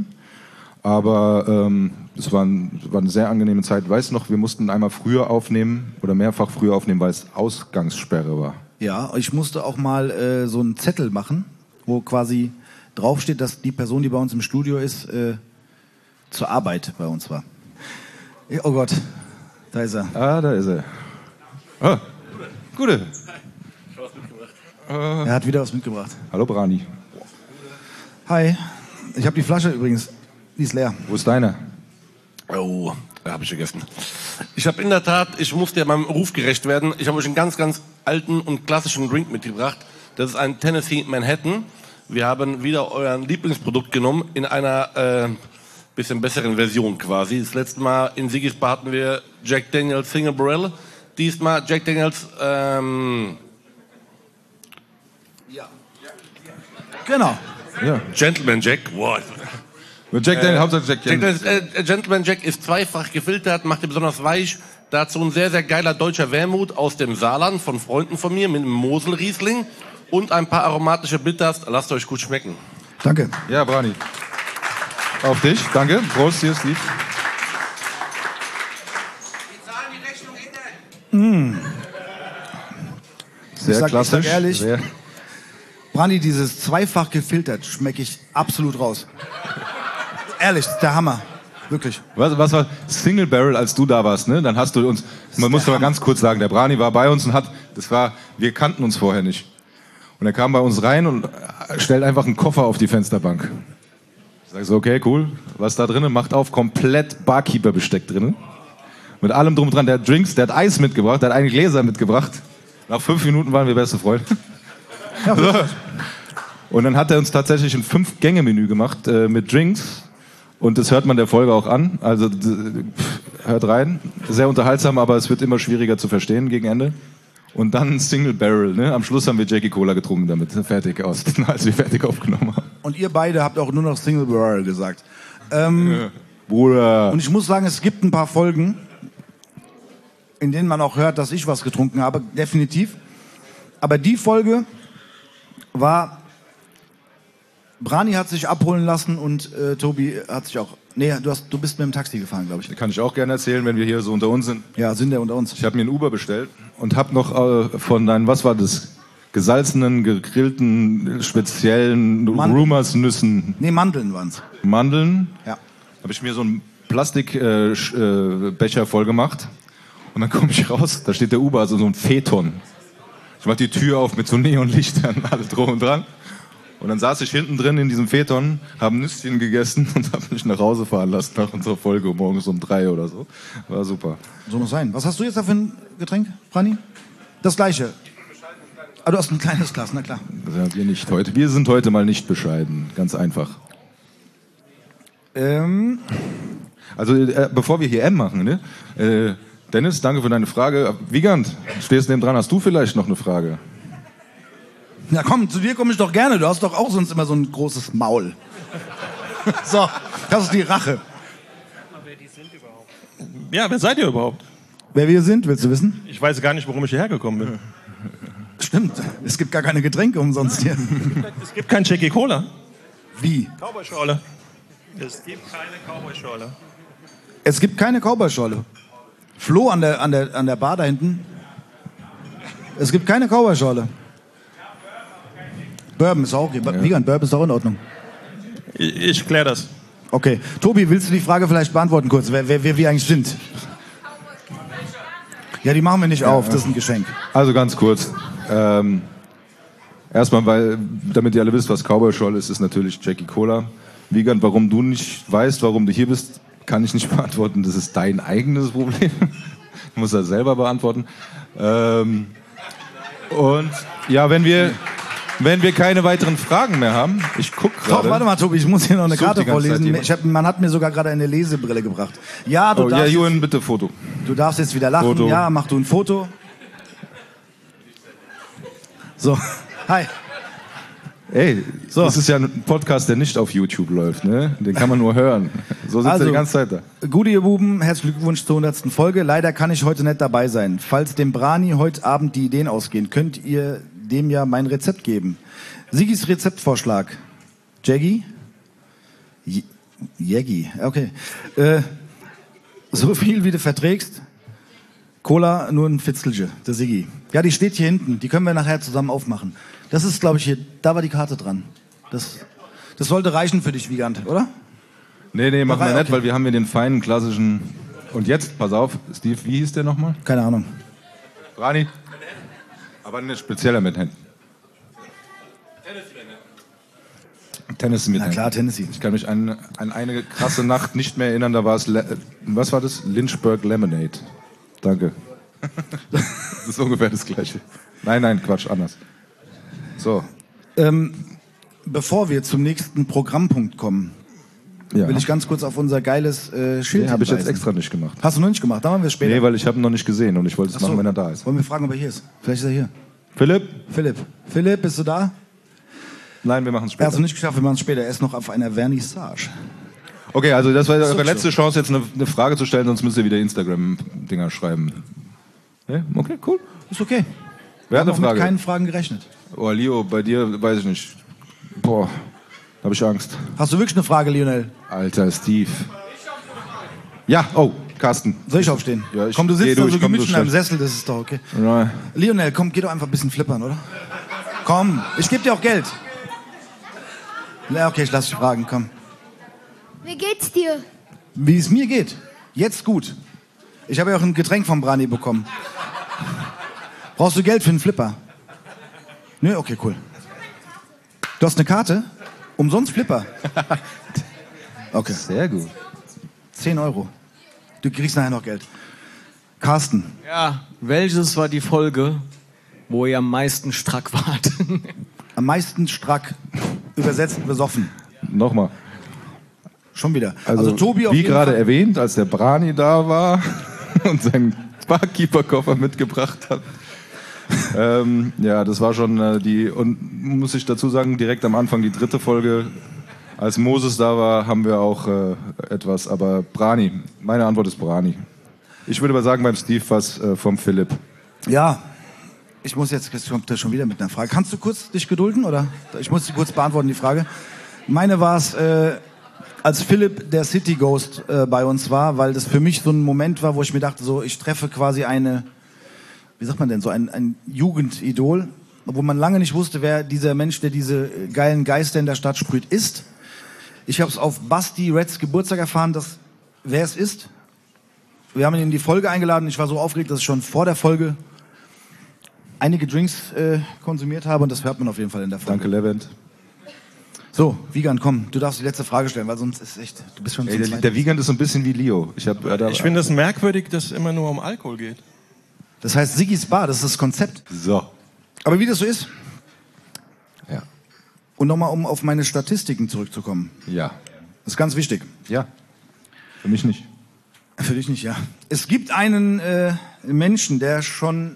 B: Aber es war eine sehr angenehme Zeit. Weißt du noch, wir mussten einmal früher aufnehmen oder mehrfach früher aufnehmen, weil es Ausgangssperre war.
C: Ja, ich musste auch mal so einen Zettel machen, wo quasi draufsteht, dass die Person, die bei uns im Studio ist, zur Arbeit bei uns war. Oh Gott, da ist er.
B: Ah, da ist er. Ah, Gute.
C: Er hat wieder was mitgebracht.
B: Hallo Brani.
C: Hi, ich habe die Flasche übrigens, die ist leer.
B: Wo ist deine?
D: Oh, da habe ich vergessen. Ich habe in der Tat, ich musste ja meinem Ruf gerecht werden. Ich habe euch einen ganz, ganz alten und klassischen Drink mitgebracht. Das ist ein Tennessee Manhattan. Wir haben wieder euer Lieblingsprodukt genommen in einer bisschen besseren Version quasi. Das letzte Mal in Sigis Bar hatten wir Jack Daniels Single Barrel. Diesmal Jack Daniels
C: Genau.
B: Ja.
D: Gentleman Jack. Wow.
B: Jack Daniels, Hauptsache Jack Daniels.
D: Gentleman Jack ist zweifach gefiltert, macht ihn besonders weich. Dazu ein sehr, sehr geiler deutscher Wermut aus dem Saarland von Freunden von mir mit einem Moselriesling. und ein paar aromatische Bitters. Lasst euch gut schmecken.
C: Danke.
B: Ja, Brani. Auf dich, danke. Prost, hier, Steve. Sehr klassisch.
C: Ich sag ehrlich,
B: Sehr.
C: Brani, dieses zweifach gefiltert schmecke ich absolut raus. Ehrlich, das ist der Hammer. Wirklich.
B: Was war Single Barrel, als du da warst, ne? Dann hast du uns, man muss mal ganz kurz sagen, der Brani war bei uns und wir kannten uns vorher nicht. Und er kam bei uns rein und stellt einfach einen Koffer auf die Fensterbank. Ich sag so, okay, cool, was ist da drinnen? Macht auf, komplett Barkeeper-Besteck drinnen. Mit allem drum und dran, der hat Drinks, der hat Eis mitgebracht, der hat eigentlich Gläser mitgebracht. Nach 5 Minuten waren wir beste Freunde.
C: Ja,
B: so. Und dann hat er uns tatsächlich ein 5-Gänge-Menü gemacht mit Drinks. Und das hört man der Folge auch an. Also hört rein. Sehr unterhaltsam, aber es wird immer schwieriger zu verstehen gegen Ende. Und dann Single Barrel. Ne? Am Schluss haben wir Jackie Cola getrunken damit. Fertig aus, als wir fertig aufgenommen haben.
C: Und ihr beide habt auch nur noch Single Barrel gesagt.
B: Bruder.
C: Und ich muss sagen, es gibt ein paar Folgen, in denen man auch hört, dass ich was getrunken habe. Definitiv. Aber die Folge war... Brani hat sich abholen lassen und Tobi hat sich auch... Nee, du bist mit dem Taxi gefahren, glaube ich.
B: Kann ich auch gerne erzählen, wenn wir hier so unter uns sind.
C: Ja, sind wir unter uns.
B: Ich habe mir ein Uber bestellt und habe noch von deinen, was war das, gesalzenen, gegrillten, speziellen Rumors-Nüssen...
C: Nee, Mandeln waren es.
B: Mandeln?
C: Ja.
B: Habe ich mir so einen Plastikbecher voll gemacht und dann komme ich raus, da steht der Uber, also so ein Phaeton. Ich mache die Tür auf mit so Neonlichtern, alles drum und dran. Und dann saß ich hinten drin in diesem Phaeton, habe Nüsschen gegessen und habe mich nach Hause fahren lassen nach unserer Folge morgens um 3 oder so. War super.
C: So muss sein. Was hast du jetzt da für ein Getränk, Brani? Das gleiche. Ah, du hast ein kleines Glas, na klar.
B: Wir nicht heute. Wir sind heute mal nicht bescheiden, ganz einfach. Also bevor wir hier M machen, ne? Dennis, danke für deine Frage. Wiegand, stehst neben dran, hast du vielleicht noch eine Frage?
C: Na komm, zu dir komme ich doch gerne. Du hast doch auch sonst immer so ein großes Maul. So, das ist die Rache.
H: Ja, wer seid ihr überhaupt?
C: Wer wir sind, willst du wissen?
H: Ich weiß gar nicht, warum ich hierher gekommen bin.
C: Stimmt, es gibt gar keine Getränke umsonst hier.
H: Es gibt kein Jackie Cola.
C: Wie?
H: Cowboy-Schorle. Es gibt keine Cowboy-Schorle.
C: Es gibt keine Cowboy-Schorle. Flo an der Bar da hinten. Es gibt keine Cowboy-Schorle. Bourbon ist auch okay. Ja. Wiegand, Bourbon ist auch in Ordnung.
H: Ich kläre das.
C: Okay. Tobi, willst du die Frage vielleicht beantworten kurz, wer wir eigentlich sind? Ja, die machen wir nicht auf. Das ist ein Geschenk.
B: Also ganz kurz. Erstmal, damit ihr alle wisst, was Cowboy-Schorle ist natürlich Jackie Cola. Wiegand, warum du nicht weißt, warum du hier bist, kann ich nicht beantworten. Das ist dein eigenes Problem. Du musst das selber beantworten. Und ja, wenn wir keine weiteren Fragen mehr haben, ich gucke gerade.
C: Doch, warte mal, Tobi, ich muss hier noch eine Karte vorlesen. Man hat mir sogar gerade eine Lesebrille gebracht. Ja, du darfst.
B: Ja, Julian, bitte Foto.
C: Du darfst jetzt wieder lachen.
B: Foto.
C: Ja, mach du ein Foto. So, hi.
B: Ey, so. Das ist ja ein Podcast, der nicht auf YouTube läuft, ne? Den kann man nur hören. So sitzt er die ganze Zeit da.
C: Gute ihr Buben, herzlichen Glückwunsch zur 100. Folge. Leider kann ich heute nicht dabei sein. Falls dem Brani heute Abend die Ideen ausgehen, könnt ihr dem ja mein Rezept geben. Sigis Rezeptvorschlag. Jaggi? Jaggi, okay. So viel wie du verträgst. Cola, nur ein Fitzelche, der Siggi. Ja, die steht hier hinten. Die können wir nachher zusammen aufmachen. Das ist, glaube ich, hier. Da war die Karte dran. Das sollte reichen für dich, Wiegand, oder?
B: Nee, machen wir nicht, weil wir haben hier den feinen, klassischen... Und jetzt, pass auf, Steve, wie hieß der nochmal?
C: Keine Ahnung.
B: Brani? Aber ein spezieller mit Händen. Tennessee mit Händen.
C: Na klar, Tennessee.
B: Ich kann mich an eine krasse Nacht nicht mehr erinnern, da war es... Was war das? Lynchburg Lemonade. Danke. Das ist ungefähr das Gleiche. Nein, Quatsch, anders. So.
C: Bevor wir zum nächsten Programmpunkt kommen, will ich ganz kurz auf unser geiles Schild
B: habe ich jetzt extra nicht gemacht.
C: Hast du noch nicht gemacht? Da machen wir es später.
B: Nee, weil ich habe ihn noch nicht gesehen und ich wollte es machen, wenn er da ist.
C: Wollen wir fragen, ob er hier ist? Vielleicht ist er hier.
B: Philipp,
C: bist du da?
B: Nein, wir machen es später.
C: Er hat es noch nicht geschafft, wir machen es später. Er ist noch auf einer Vernissage.
B: Okay, also das war eure letzte Chance, jetzt eine Frage zu stellen, sonst müsst ihr wieder Instagram-Dinger schreiben. Ja? Okay, cool.
C: Ist okay.
B: Wer hat eine Frage?
C: Ich habe mit keinen Fragen gerechnet.
B: Oh, Leo, bei dir weiß ich nicht. Boah, habe ich Angst.
C: Hast du wirklich eine Frage, Lionel?
B: Alter, Steve. Ja, oh, Carsten.
C: Soll ich aufstehen?
B: Ja,
C: komm, du sitzt da so gemütlich in
B: schnell.
C: einem Sessel, das ist doch okay.
B: Ja.
C: Lionel, komm, geh doch einfach ein bisschen flippern, oder? Komm, ich gebe dir auch Geld. Ja, okay, ich lass dich fragen, komm.
I: Wie geht's dir?
C: Wie es mir geht? Jetzt gut. Ich habe ja auch ein Getränk vom Brani bekommen. Brauchst du Geld für einen Flipper? Nö, okay, cool. Du hast eine Karte? Umsonst Flipper? Okay.
B: Sehr gut.
C: 10 Euro. Du kriegst nachher noch Geld. Carsten.
J: Ja, welches war die Folge, wo ihr am meisten strack wart?
C: Am meisten strack, übersetzt, besoffen.
B: Nochmal.
C: Schon wieder.
B: Also
C: Tobi auf
B: wie
C: jeden
B: gerade
C: Fall.
B: erwähnt, als der Brani da war und seinen Barkeeper-Koffer mitgebracht hat. Ja, das war schon und muss ich dazu sagen, direkt am Anfang die 3. Folge, als Moses da war, haben wir auch etwas, aber Brani, meine Antwort ist Brani. Ich würde aber sagen beim Steve was vom Philipp.
C: Ja, ich muss jetzt kommt der schon wieder mit einer Frage. Kannst du kurz dich gedulden oder? Ich muss die kurz beantworten, die Frage. Meine war es, als Philipp der City Ghost bei uns war, weil das für mich so ein Moment war, wo ich mir dachte, so ich treffe quasi wie sagt man denn, so ein Jugendidol, wo man lange nicht wusste, wer dieser Mensch, der diese geilen Geister in der Stadt sprüht, ist. Ich habe es auf Basti Reds Geburtstag erfahren, wer es ist. Wir haben ihn in die Folge eingeladen. Ich war so aufgeregt, dass ich schon vor der Folge einige Drinks konsumiert habe und das hört man auf jeden Fall in der Folge.
B: Danke, Levent.
C: So, Wiegand, komm, du darfst die letzte Frage stellen, weil sonst ist echt, du bist schon zum
B: Der Wiegand ist so ein bisschen wie Leo. Ich
H: finde es merkwürdig, dass es immer nur um Alkohol geht.
C: Das heißt Sigis Bar, das ist das Konzept.
B: So.
C: Aber wie das so ist.
B: Ja.
C: Und nochmal, um auf meine Statistiken zurückzukommen.
B: Ja.
C: Das ist ganz wichtig.
B: Ja. Für mich nicht.
C: Für dich nicht, ja. Es gibt einen Menschen, der schon,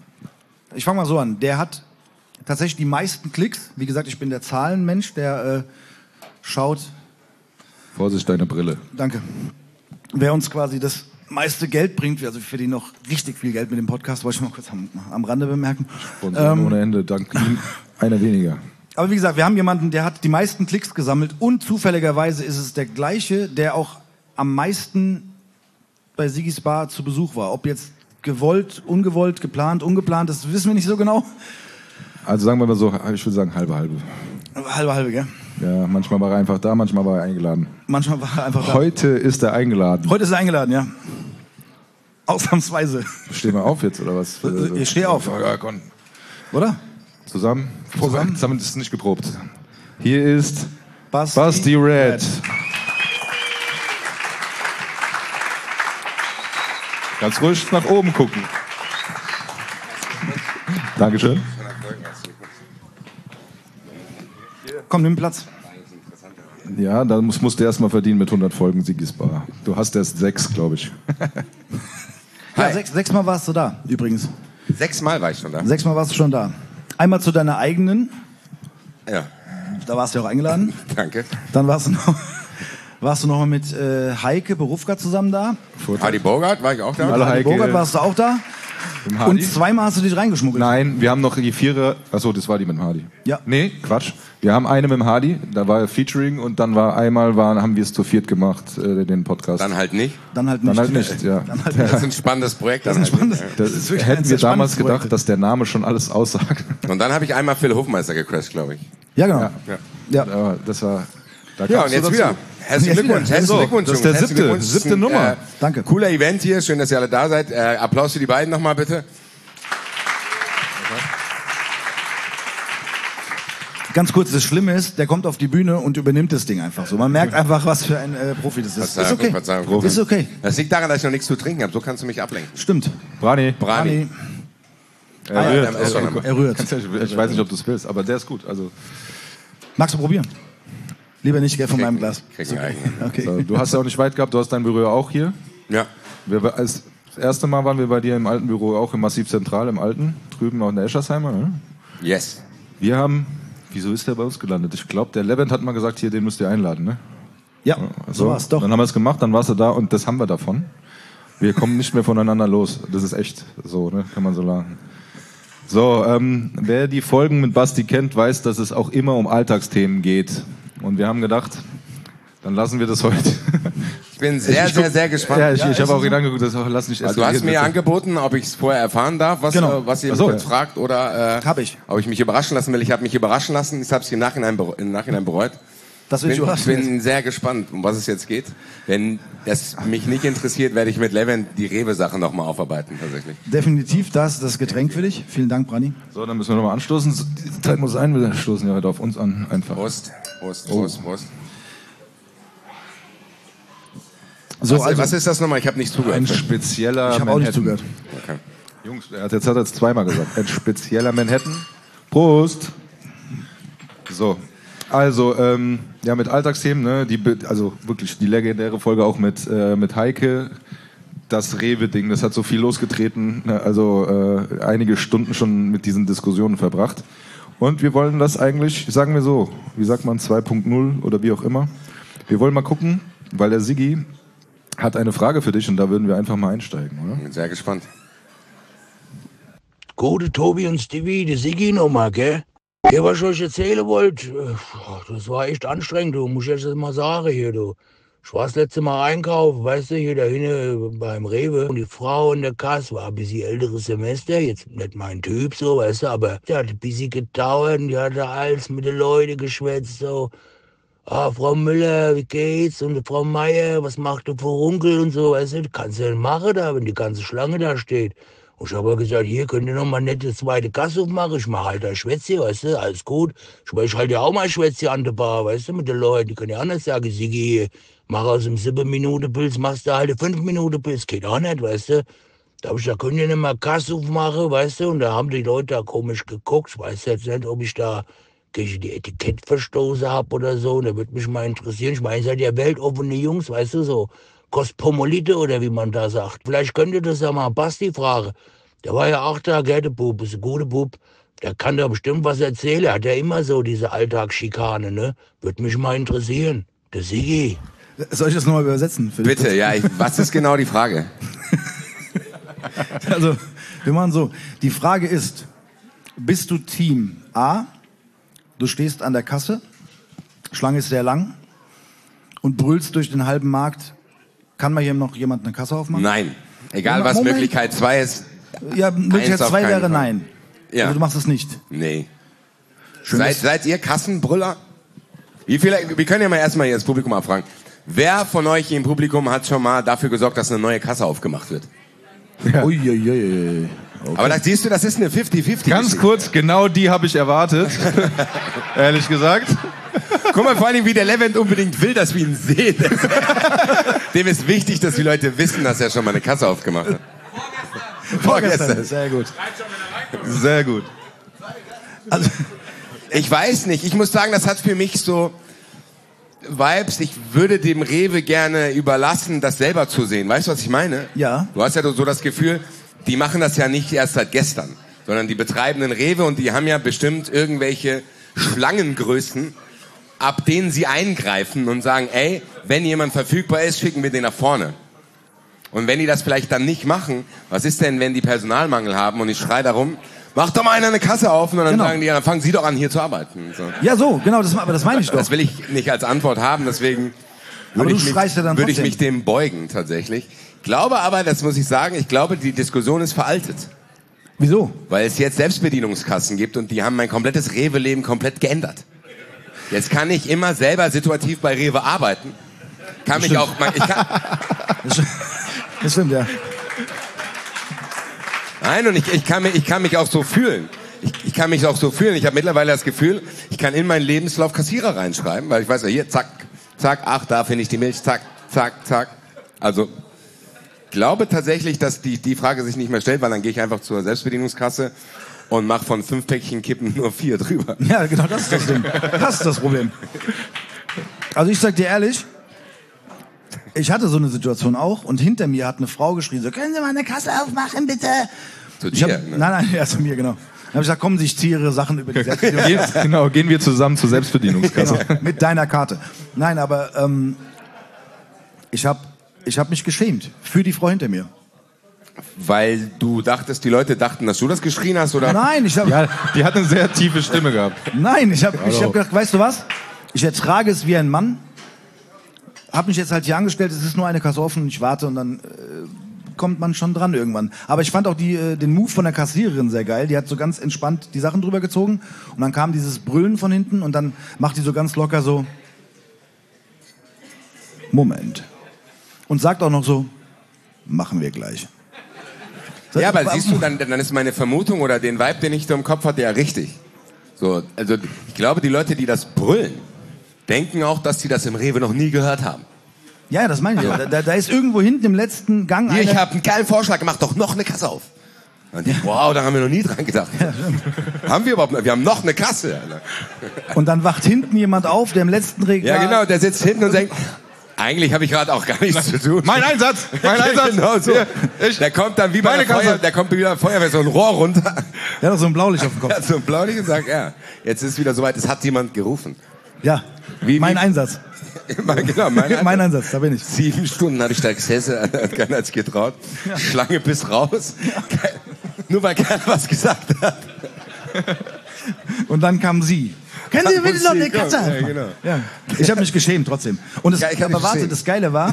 C: ich fange mal so an, der hat tatsächlich die meisten Klicks. Wie gesagt, ich bin der Zahlenmensch, der schaut.
B: Vorsicht, deine Brille.
C: Danke. Wer uns quasi das meiste Geld bringt, also wir verdienen noch richtig viel Geld mit dem Podcast, wollte ich mal kurz am Rande bemerken.
B: Sponsoren ohne Ende, dank ihm einer weniger.
C: Aber wie gesagt, wir haben jemanden, der hat die meisten Klicks gesammelt und zufälligerweise ist es der gleiche, der auch am meisten bei Sigis Bar zu Besuch war. Ob jetzt gewollt, ungewollt, geplant, ungeplant, das wissen wir nicht so genau.
B: Also sagen wir mal so, ich würde sagen halbe.
C: Halbe, gell?
B: Ja, manchmal war er einfach da, manchmal war er eingeladen.
C: Manchmal war er einfach da.
B: Heute ist er eingeladen.
C: Heute ist er eingeladen, ja. Ausnahmsweise.
B: Stehen wir auf jetzt, oder was?
C: Ich stehe auf.
B: Ja, komm.
C: Oder?
B: Zusammen? Zusammen ist es nicht geprobt. Hier ist
C: Basti
B: Red. Ganz ruhig nach oben gucken. Dankeschön.
C: Komm, nimm Platz.
B: Ja, dann musst du erstmal verdienen mit 100 Folgen Sigis Bar. Du hast erst 6, glaube ich.
C: Ja, sechsmal warst du da, übrigens.
K: 6-mal war ich schon da.
C: 6-mal warst du schon da. Einmal zu deiner eigenen.
K: Ja.
C: Da warst du ja auch eingeladen.
K: Danke.
C: Dann warst du noch mal mit Heike Berufka zusammen da.
K: Hardy Bogart war ich auch da.
B: Hallo,
C: Hardy
B: Heike.
C: Bogart warst du auch da. Und zweimal hast du dich reingeschmuggelt.
B: Nein, wir haben noch die Vierer. Achso, das war die mit dem Hardy.
C: Ja.
B: Nee, Quatsch. Wir haben eine mit dem Hardy, da war Featuring und dann haben wir es zu viert gemacht, den Podcast.
K: Dann halt nicht.
C: Dann halt nicht,
B: ja.
C: Das
K: ist ein spannendes Projekt.
C: Das ist ein spannendes.
B: Das ist hätten wir damals gedacht, dass der Name schon alles aussagt.
K: Und dann habe ich einmal Phil Hofmeister gecrashed, glaube ich.
C: Ja, genau.
B: Ja. Aber das war.
K: Ja, und jetzt wieder. Herzlichen Glückwunsch. Herzlichen Glückwunsch.
B: Das ist der
K: Herzlichen Glückwunsch.
B: siebte Nummer.
C: Danke.
K: Cooler Event hier. Schön, dass ihr alle da seid. Applaus für die beiden nochmal bitte.
C: Ganz kurz, das Schlimme ist, der kommt auf die Bühne und übernimmt das Ding einfach so. Man merkt einfach, was für ein Profi das ist. Ist okay. Ist okay.
K: Das liegt daran, dass ich noch nichts zu trinken habe. So kannst du mich ablenken.
C: Stimmt.
B: Brani.
C: Er rührt.
B: Ich weiß nicht, ob du es willst, aber der ist gut. Also.
C: Magst du probieren? Lieber nicht, gell, von meinem Glas.
K: Okay.
B: So, du hast ja auch nicht weit gehabt, du hast dein Büro auch hier.
K: Ja.
B: Das erste Mal waren wir bei dir im alten Büro, auch im Massiv Zentral, im alten, drüben auch in der Eschersheimer. Ne?
K: Yes.
B: Wieso ist der bei uns gelandet? Ich glaube, der Levent hat mal gesagt, hier, den müsst ihr einladen, ne?
C: Ja, so war es doch.
B: Dann haben wir es gemacht, dann warst du da und das haben wir davon. Wir kommen nicht mehr voneinander los. Das ist echt so, ne? Kann man so sagen. So, wer die Folgen mit Basti kennt, weiß, dass es auch immer um Alltagsthemen geht. Und wir haben gedacht, dann lassen wir das heute.
K: Ich bin sehr gespannt.
B: Ja, ich habe auch gedacht, lass nicht
K: Du hast mir angeboten, ob ich es vorher erfahren darf, was ihr mich fragt, oder ob ich mich überraschen lassen will. Ich habe mich überraschen lassen. Ich habe es im Nachhinein bereut.
C: Das will
K: Ich bin sehr gespannt, um was es jetzt geht. Wenn das mich nicht interessiert, werde ich mit Levent die Rewe-Sachen nochmal aufarbeiten, tatsächlich.
C: Definitiv das Getränk für dich. Vielen Dank, Brani.
B: So, dann müssen wir nochmal anstoßen. Die Zeit muss sein, wir stoßen ja heute auf uns an. Einfach.
K: Prost.
C: So,
K: was ist das nochmal? Ich habe nicht zugehört.
B: Ein spezieller
C: Ich habe auch nicht zugehört.
K: Okay.
B: Jungs, jetzt hat er es zweimal gesagt. Ein spezieller Manhattan. Prost. So. Also, ja, mit Alltagsthemen, ne? Also wirklich die legendäre Folge auch mit Heike. Das Rewe-Ding, das hat so viel losgetreten. Ne? Also einige Stunden schon mit diesen Diskussionen verbracht. Und wir wollen das eigentlich, sagen wir so, wie sagt man, 2.0 oder wie auch immer. Wir wollen mal gucken, weil der Siggi hat eine Frage für dich und da würden wir einfach mal einsteigen, oder?
K: Bin sehr gespannt.
A: Gute Tobi und Stevie, der Siggi nochmal, gell? Ja, was ich euch erzählen wollte, das war echt anstrengend, du, muss ich jetzt mal sagen hier, du. Ich war das letzte Mal einkaufen, weißt du, hier da hinten beim Rewe. Und die Frau in der Kasse war ein bisschen älteres Semester, jetzt nicht mein Typ so, weißt du, aber die hat ein bisschen gedauert und die hat da alles mit den Leuten geschwätzt, so. Ah, Frau Müller, wie geht's? Und Frau Meier, was macht du für Runkel und so, weißt du, das kannst du ja nicht machen da, wenn die ganze Schlange da steht. Und ich habe gesagt, hier könnt ihr noch mal nette zweite Kasse aufmachen. Ich mache halt ein Schwätzchen, weißt du, alles gut. Ich halte ja auch mal ein Schwätzchen an der Bar, weißt du, mit den Leuten. Die können ja anders sagen, Sigi, mach aus dem 7-Minuten-Pilz, machst du halt 5-Minuten-Pilz. Geht auch nicht, weißt du. Da habe ich gesagt, könnt ihr nicht mal Kasse aufmachen, weißt du. Und da haben die Leute da komisch geguckt. Ich weiß jetzt nicht, ob ich da gegen die Etikett verstoßen habe oder so. Da würde mich mal interessieren. Ich meine, ihr seid ja weltoffene Jungs, weißt du, so. Kosmopolite oder wie man da sagt. Vielleicht könnt ihr das ja mal Basti fragen. Der war ja auch da, gell, der Bub, ist ein guter Bub. Der kann da bestimmt was erzählen. Er hat ja immer so diese Alltagsschikane, ne? Würde mich mal interessieren. Der Sigi.
C: Soll ich das nochmal übersetzen?
K: Bitte, ja. Was ist genau die Frage?
C: Also, wir machen so. Die Frage ist, bist du Team A, du stehst an der Kasse, Schlange ist sehr lang und brüllst durch den halben Markt, kann mal hier noch jemand eine Kasse aufmachen?
K: Nein. Egal was
C: Moment.
K: Möglichkeit 2 ist.
C: Ja, Möglichkeit 2 wäre
K: Fall.
C: nein.
K: Ja.
C: Also du machst es nicht.
K: Nee.
C: Schön,
K: Seid ihr Kassenbrüller? Wir können ja mal erstmal hier das Publikum abfragen. Wer von euch im Publikum hat schon mal dafür gesorgt, dass eine neue Kasse aufgemacht wird?
B: Ja.
C: Uiuiui. Okay.
K: Aber da siehst du, das ist eine 50-50.
B: Ganz kurz, genau die habe ich erwartet. Ehrlich gesagt.
K: Guck mal, vor allem, wie der Levent unbedingt will, dass wir ihn sehen. Dem ist wichtig, dass die Leute wissen, dass er schon mal eine Kasse aufgemacht hat.
C: Vorgestern. Sehr gut.
B: Sehr gut.
C: Also,
K: ich weiß nicht. Ich muss sagen, das hat für mich so Vibes. Ich würde dem Rewe gerne überlassen, das selber zu sehen. Weißt du, was ich meine?
C: Ja.
K: Du hast ja so das Gefühl, die machen das ja nicht erst seit gestern, sondern die betreiben einen Rewe und die haben ja bestimmt irgendwelche Schlangengrößen, ab denen sie eingreifen und sagen, ey, wenn jemand verfügbar ist, schicken wir den nach vorne. Und wenn die das vielleicht dann nicht machen, was ist denn, wenn die Personalmangel haben und ich schreie darum, mach doch mal einer eine Kasse auf und dann sagen die, ja, dann fangen Sie doch an, hier zu arbeiten. So.
C: Ja, so, genau, aber das meine ich doch.
K: Das will ich nicht als Antwort haben, deswegen würde ich mich dem beugen tatsächlich. Glaube aber, das muss ich sagen, ich glaube, die Diskussion ist veraltet.
C: Wieso?
K: Weil es jetzt Selbstbedienungskassen gibt und die haben mein komplettes Rewe-Leben komplett geändert. Jetzt kann ich immer selber situativ bei Rewe arbeiten. Kann mich auch...
C: Das stimmt, ja.
K: Nein, und ich kann mich auch so fühlen. Ich kann mich auch so fühlen. Ich habe mittlerweile das Gefühl, ich kann in meinen Lebenslauf Kassierer reinschreiben, weil ich weiß ja, hier, zack, zack, ach, da finde ich die Milch, zack, zack, zack. Also, glaube tatsächlich, dass die Frage sich nicht mehr stellt, weil dann gehe ich einfach zur Selbstbedienungskasse und mache von 5 Päckchen Kippen nur 4 drüber.
C: Ja, genau, das ist das Ding. Das ist das Problem. Also ich sag dir ehrlich, ich hatte so eine Situation auch und hinter mir hat eine Frau geschrien, so, können Sie mal eine Kasse aufmachen, bitte?
K: Zu dir, ne?
C: Nein, ja, zu mir, genau. Dann habe ich gesagt, kommen Sie, ich ziehe Ihre Sachen über die Selbstbedienungskasse.
B: Genau, gehen wir zusammen zur Selbstbedienungskasse.
C: Genau, mit deiner Karte. Nein, aber ich hab mich geschämt für die Frau hinter mir.
K: Weil du dachtest, die Leute dachten, dass du das geschrien hast, oder?
C: Nein,
B: Ja, die hat eine sehr tiefe Stimme gehabt.
C: Nein, ich hab gedacht, weißt du was? Ich ertrage es wie ein Mann. Hab mich jetzt halt hier angestellt, es ist nur eine Kasse offen, ich warte und dann kommt man schon dran irgendwann. Aber ich fand auch den Move von der Kassiererin sehr geil. Die hat so ganz entspannt die Sachen drüber gezogen und dann kam dieses Brüllen von hinten und dann macht die so ganz locker so Moment. Und sagt auch noch so, machen wir gleich.
K: Ja, aber siehst du, dann ist meine Vermutung oder den Vibe, den ich da im Kopf hatte, ja richtig. So, also ich glaube, die Leute, die das brüllen, denken auch, dass sie das im Rewe noch nie gehört haben.
C: Ja, das meine ich. Da ist irgendwo hinten im letzten Gang
K: Hier, ich habe einen geilen Vorschlag gemacht, doch noch eine Kasse auf. Und ich, wow, da haben wir noch nie dran gedacht. Ja, haben wir überhaupt noch? Wir haben noch eine Kasse. Alter.
C: Und dann wacht hinten jemand auf, der im letzten Regal...
K: Ja, genau, der sitzt hinten und denkt... Eigentlich habe ich gerade auch gar nichts zu tun.
B: Mein Einsatz!
K: Genau so.
B: Hier,
K: der kommt dann wie bei der kommt wie bei der Feuerwehr so ein Rohr runter.
C: Der hat so ein Blaulicht auf dem Kopf.
K: Der hat so ein Blaulicht und sagt, ja, jetzt ist es wieder soweit, es hat jemand gerufen.
C: Ja, mein Einsatz.
K: Genau,
C: mein Einsatz, da bin ich.
K: 7 Stunden hatte ich da gesessen, hat keiner sich getraut. Ja. Schlange bis raus. Ja. Nur weil keiner was gesagt hat.
C: Und dann kam sie. Können Sie bitte noch eine Katze?
K: Ja, genau.
C: Ja. Ich habe mich geschämt trotzdem. Und das Geile war,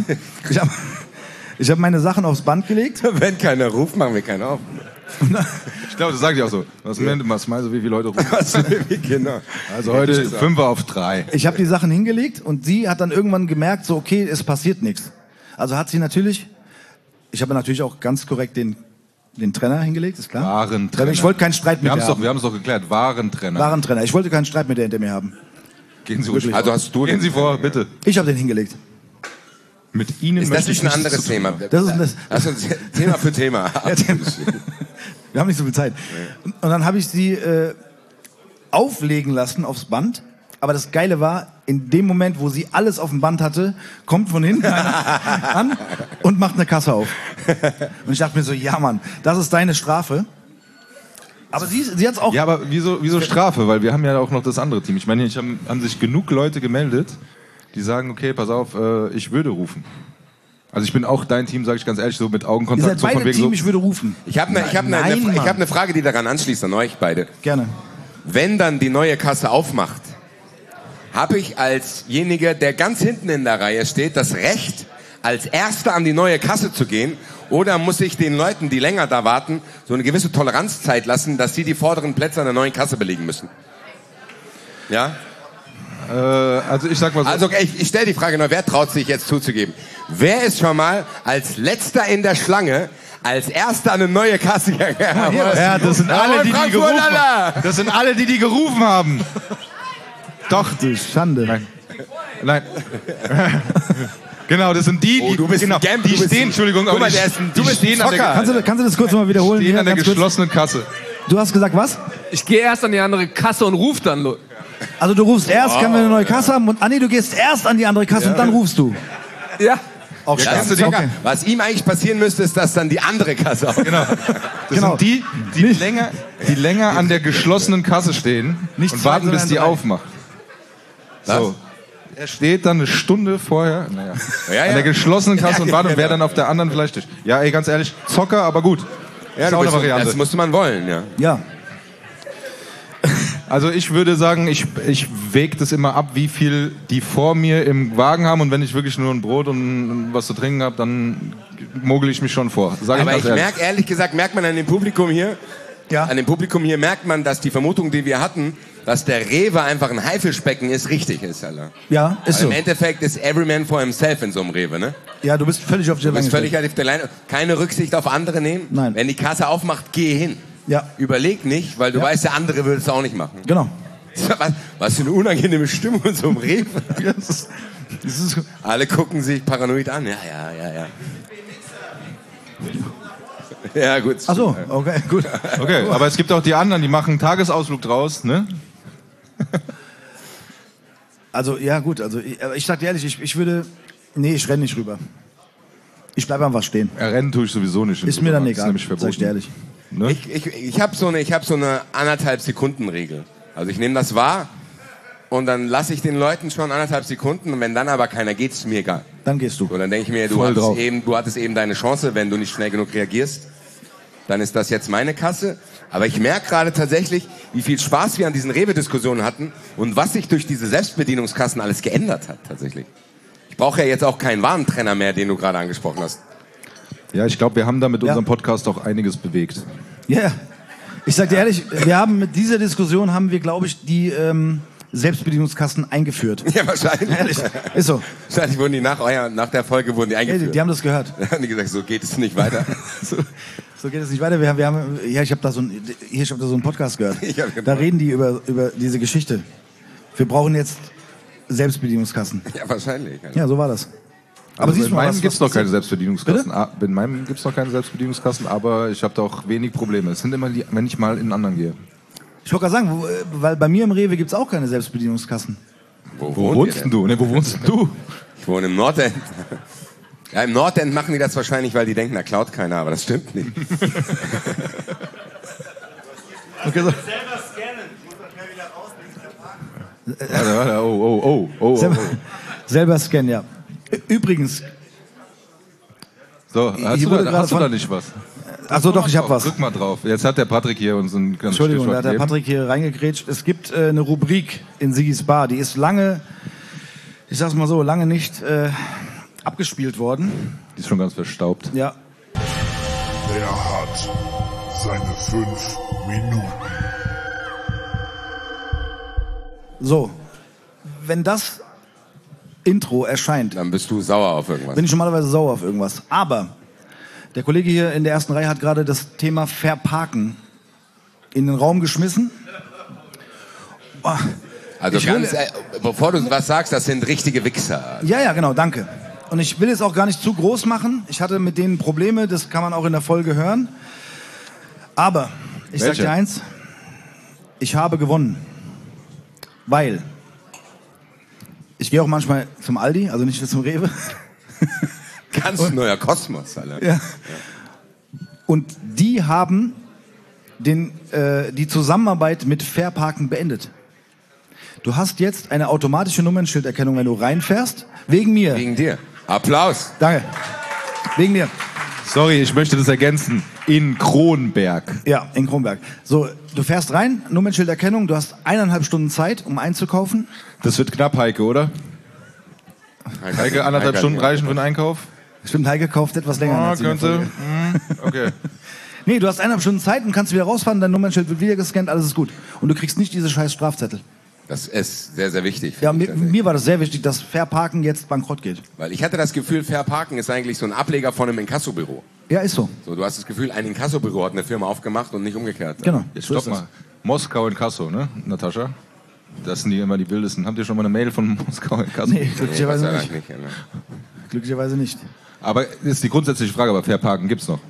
C: ich hab meine Sachen aufs Band gelegt.
K: Wenn keiner ruft, machen wir keinen auf.
B: Ich glaube, das sagt ich auch so. Was mal so wie viele Leute rufen.
K: Genau.
B: Also heute 5 auf 3.
C: Ich habe die Sachen hingelegt und sie hat dann irgendwann gemerkt, so okay, es passiert nichts. Also hat sie natürlich, ich habe natürlich auch ganz korrekt den Trenner hingelegt, ist klar.
B: Warentrenner.
C: Ich wollte keinen Streit mit ihr haben.
B: Wir haben es doch geklärt, Warentrenner.
C: Warentrenner. Ich wollte keinen Streit mit der hinter mir haben.
B: Gehen Sie ruhig
K: vor.
B: Gehen Sie vor, bitte.
C: Ich habe den hingelegt.
B: Mit Ihnen
K: ist das nicht ein anderes Thema?
C: Das ist
K: ein Thema für Thema.
C: Ja, wir haben nicht so viel Zeit. Und dann habe ich sie auflegen lassen aufs Band. Aber das Geile war, in dem Moment, wo sie alles auf dem Band hatte, kommt von hinten einer an und macht eine Kasse auf. Und ich dachte mir so, ja Mann, das ist deine Strafe. Aber sie hat's auch...
B: Ja, aber wieso Strafe? Weil wir haben ja auch noch das andere Team. Ich meine, haben sich genug Leute gemeldet, die sagen, okay, pass auf, ich würde rufen. Also ich bin auch dein Team, sage ich ganz ehrlich, so mit Augenkontakt.
C: Ihr seid beide Team, ich würde rufen.
K: Ich habe eine Frage, die daran anschließt, an euch beide.
C: Gerne.
K: Wenn dann die neue Kasse aufmacht, habe ich alsjenige, der ganz hinten in der Reihe steht, das Recht, als Erster an die neue Kasse zu gehen? Oder muss ich den Leuten, die länger da warten, so eine gewisse Toleranzzeit lassen, dass sie die vorderen Plätze an der neuen Kasse belegen müssen? Ja?
B: Also ich sag mal so.
K: Also ich stelle die Frage neu, wer traut sich jetzt zuzugeben? Wer ist schon mal als Letzter in der Schlange als Erster an eine neue Kasse gegangen?
B: Ja, das sind alle, die gerufen haben. Das sind alle, die gerufen haben. Doch.
C: Du Schande.
B: Nein. Genau, das sind die,
K: du bist ein Gamble,
B: die stehen, Entschuldigung, aber
K: du bist ein Zocker.
C: Kannst du das kurz mal wiederholen?
B: Die stehen an der geschlossenen Kasse.
C: Du hast gesagt was?
L: Ich gehe erst an die andere Kasse und ruf dann.
C: Also du rufst erst, können wir eine neue Kasse haben und du gehst erst an die andere Kasse und dann rufst du.
L: Ja.
C: Auch
K: stark. Okay. Was ihm eigentlich passieren müsste, ist, dass dann die andere Kasse auch.
B: Genau. Das sind die länger an der geschlossenen Kasse stehen und warten, bis die aufmacht. So. Er steht dann eine Stunde vorher an der geschlossenen Kasse und wartet, wer dann auf der anderen vielleicht ist. Ja, ey, ganz ehrlich, Zocker, aber gut.
K: Ja, auch eine Variante. Das musste man wollen, ja.
C: Ja.
B: Also ich würde sagen, ich wäge das immer ab, wie viel die vor mir im Wagen haben, und wenn ich wirklich nur ein Brot und was zu trinken habe, dann mogel ich mich schon vor.
K: Aber ich merke, ehrlich gesagt, merkt man an dem Publikum hier, merkt man, dass die Vermutung, die wir hatten, dass der Rewe einfach ein Haifischbecken ist, richtig ist, Alter.
C: Ja, ist so.
K: Im Endeffekt ist every man for himself in so einem Rewe, ne?
C: Ja, du bist völlig auf der
K: Leine. Keine Rücksicht auf andere nehmen.
C: Nein.
K: Wenn die Kasse aufmacht, geh hin.
C: Ja.
K: Überleg nicht, weil du weißt, der andere würde es auch nicht machen.
C: Genau.
K: Was für eine unangenehme Stimmung in so einem Rewe. Alle gucken sich paranoid an. Ja. Ja, gut.
C: Ach so, okay, gut.
B: Okay, aber es gibt auch die anderen, die machen einen Tagesausflug draus, ne?
C: Also, ja gut, also ich sag dir ehrlich, ich renne nicht rüber. Ich bleibe einfach stehen.
B: Rennen tue ich sowieso nicht.
C: Ist mir dann egal,
B: sag ich dir ehrlich.
K: Ne? Ich habe so eine 1,5 Sekunden Regel. Also ich nehme das wahr und dann lasse ich den Leuten schon 1,5 Sekunden, und wenn dann aber keiner geht, ist mir egal.
C: Dann gehst du.
K: So, dann denke ich mir, du hattest eben deine Chance, wenn du nicht schnell genug reagierst. dann ist das jetzt meine Kasse. Aber ich merke gerade tatsächlich, wie viel Spaß wir an diesen Rewe-Diskussionen hatten und was sich durch diese Selbstbedienungskassen alles geändert hat tatsächlich. Ich brauche ja jetzt auch keinen Warentrenner mehr, den du gerade angesprochen hast.
B: Ja, ich glaube, wir haben da mit unserem Podcast auch einiges bewegt.
C: Ja, yeah. Ich sag dir ehrlich, wir haben mit dieser Diskussion, glaube ich, die Selbstbedienungskassen eingeführt.
K: Ja, wahrscheinlich.
C: Ehrlich, ist so.
K: Wahrscheinlich wurden die nach der Folge eingeführt.
C: Die haben das gehört.
K: Da haben die gesagt, so geht es nicht weiter.
C: So geht es nicht weiter. Ich habe da so einen Podcast gehört.
K: Ja,
C: da reden die über diese Geschichte. Wir brauchen jetzt Selbstbedienungskassen.
K: Ja, wahrscheinlich.
C: Ja, so war das.
B: Aber in meinem gibt es noch keine Selbstbedienungskassen. In meinem gibt es noch keine Selbstbedienungskassen, aber ich habe da auch wenig Probleme. Es sind immer die, wenn ich mal in einen anderen gehe.
C: Ich wollte gerade sagen, weil bei mir im Rewe gibt es auch keine Selbstbedienungskassen.
B: Wo wohnst du? Ne, wo wohnst du?
K: Ich wohne im Nordend. Ja, im Nordend machen die das wahrscheinlich, weil die denken, da klaut keiner, aber das stimmt nicht.
C: Okay, so.
M: Selber scannen. Ich muss das schnell wieder raus.
B: Warte.
C: Selber scannen, ja. Übrigens.
B: So, hast du da nicht was?
C: Achso, doch, ich habe was.
B: Drück mal drauf. Jetzt hat der Patrick hier uns ein ganz
C: Entschuldigung, da hat der Patrick hier reingegrätscht. Es gibt eine Rubrik in Siggis Bar, die ist lange, ich sag's mal so, lange nicht abgespielt worden.
B: Die ist schon ganz verstaubt.
C: Ja.
N: Wer hat seine 5 Minuten?
C: So, wenn das Intro erscheint,
K: dann bist du sauer auf irgendwas.
C: Bin ich normalerweise sauer auf irgendwas. Aber der Kollege hier in der ersten Reihe hat gerade das Thema Verparken in den Raum geschmissen. Oh,
K: also bevor du was sagst, das sind richtige Wichser.
C: Ja, genau, danke. Und ich will es auch gar nicht zu groß machen. Ich hatte mit denen Probleme, das kann man auch in der Folge hören. Aber ich sag dir eins, ich habe gewonnen. Weil ich gehe auch manchmal zum Aldi, also nicht zum Rewe.
K: Ganz neuer Kosmos, Alter.
C: Ja. Und die haben die Zusammenarbeit mit Verparken beendet. Du hast jetzt eine automatische Nummernschilderkennung, wenn du reinfährst. Wegen mir.
K: Wegen dir. Applaus.
C: Danke. Wegen mir.
B: Sorry, ich möchte das ergänzen. In Kronberg.
C: Ja, in Kronberg. So, du fährst rein, Nummernschilderkennung, du hast 1,5 Stunden Zeit, um einzukaufen.
B: Das wird knapp, Heike, oder? Heike, 1,5 Stunden reichen für einen Einkauf?
C: Ich finde, Heike kauft etwas länger.
B: als könnte. Okay.
C: Nee, du hast 1,5 Stunden Zeit und kannst wieder rausfahren, dein Nummernschild wird wieder gescannt, alles ist gut. Und du kriegst nicht diese scheiß Strafzettel.
K: Das ist sehr, sehr wichtig.
C: Ja, mir war das sehr wichtig, dass Verparken jetzt bankrott geht.
K: Weil ich hatte das Gefühl, Verparken ist eigentlich so ein Ableger von einem Inkassobüro.
C: Ja, ist so.
K: Du hast das Gefühl, ein Inkassobüro hat eine Firma aufgemacht und nicht umgekehrt.
C: Genau.
B: Jetzt stopp mal. Moskau Inkasso, ne, Natascha? Das sind die immer die wildesten. Habt ihr schon mal eine Mail von Moskau Inkasso?
C: Nee, glücklicherweise nicht.
K: Ne?
C: Glücklicherweise nicht.
B: Aber das ist die grundsätzliche Frage, aber Verparken gibt's noch?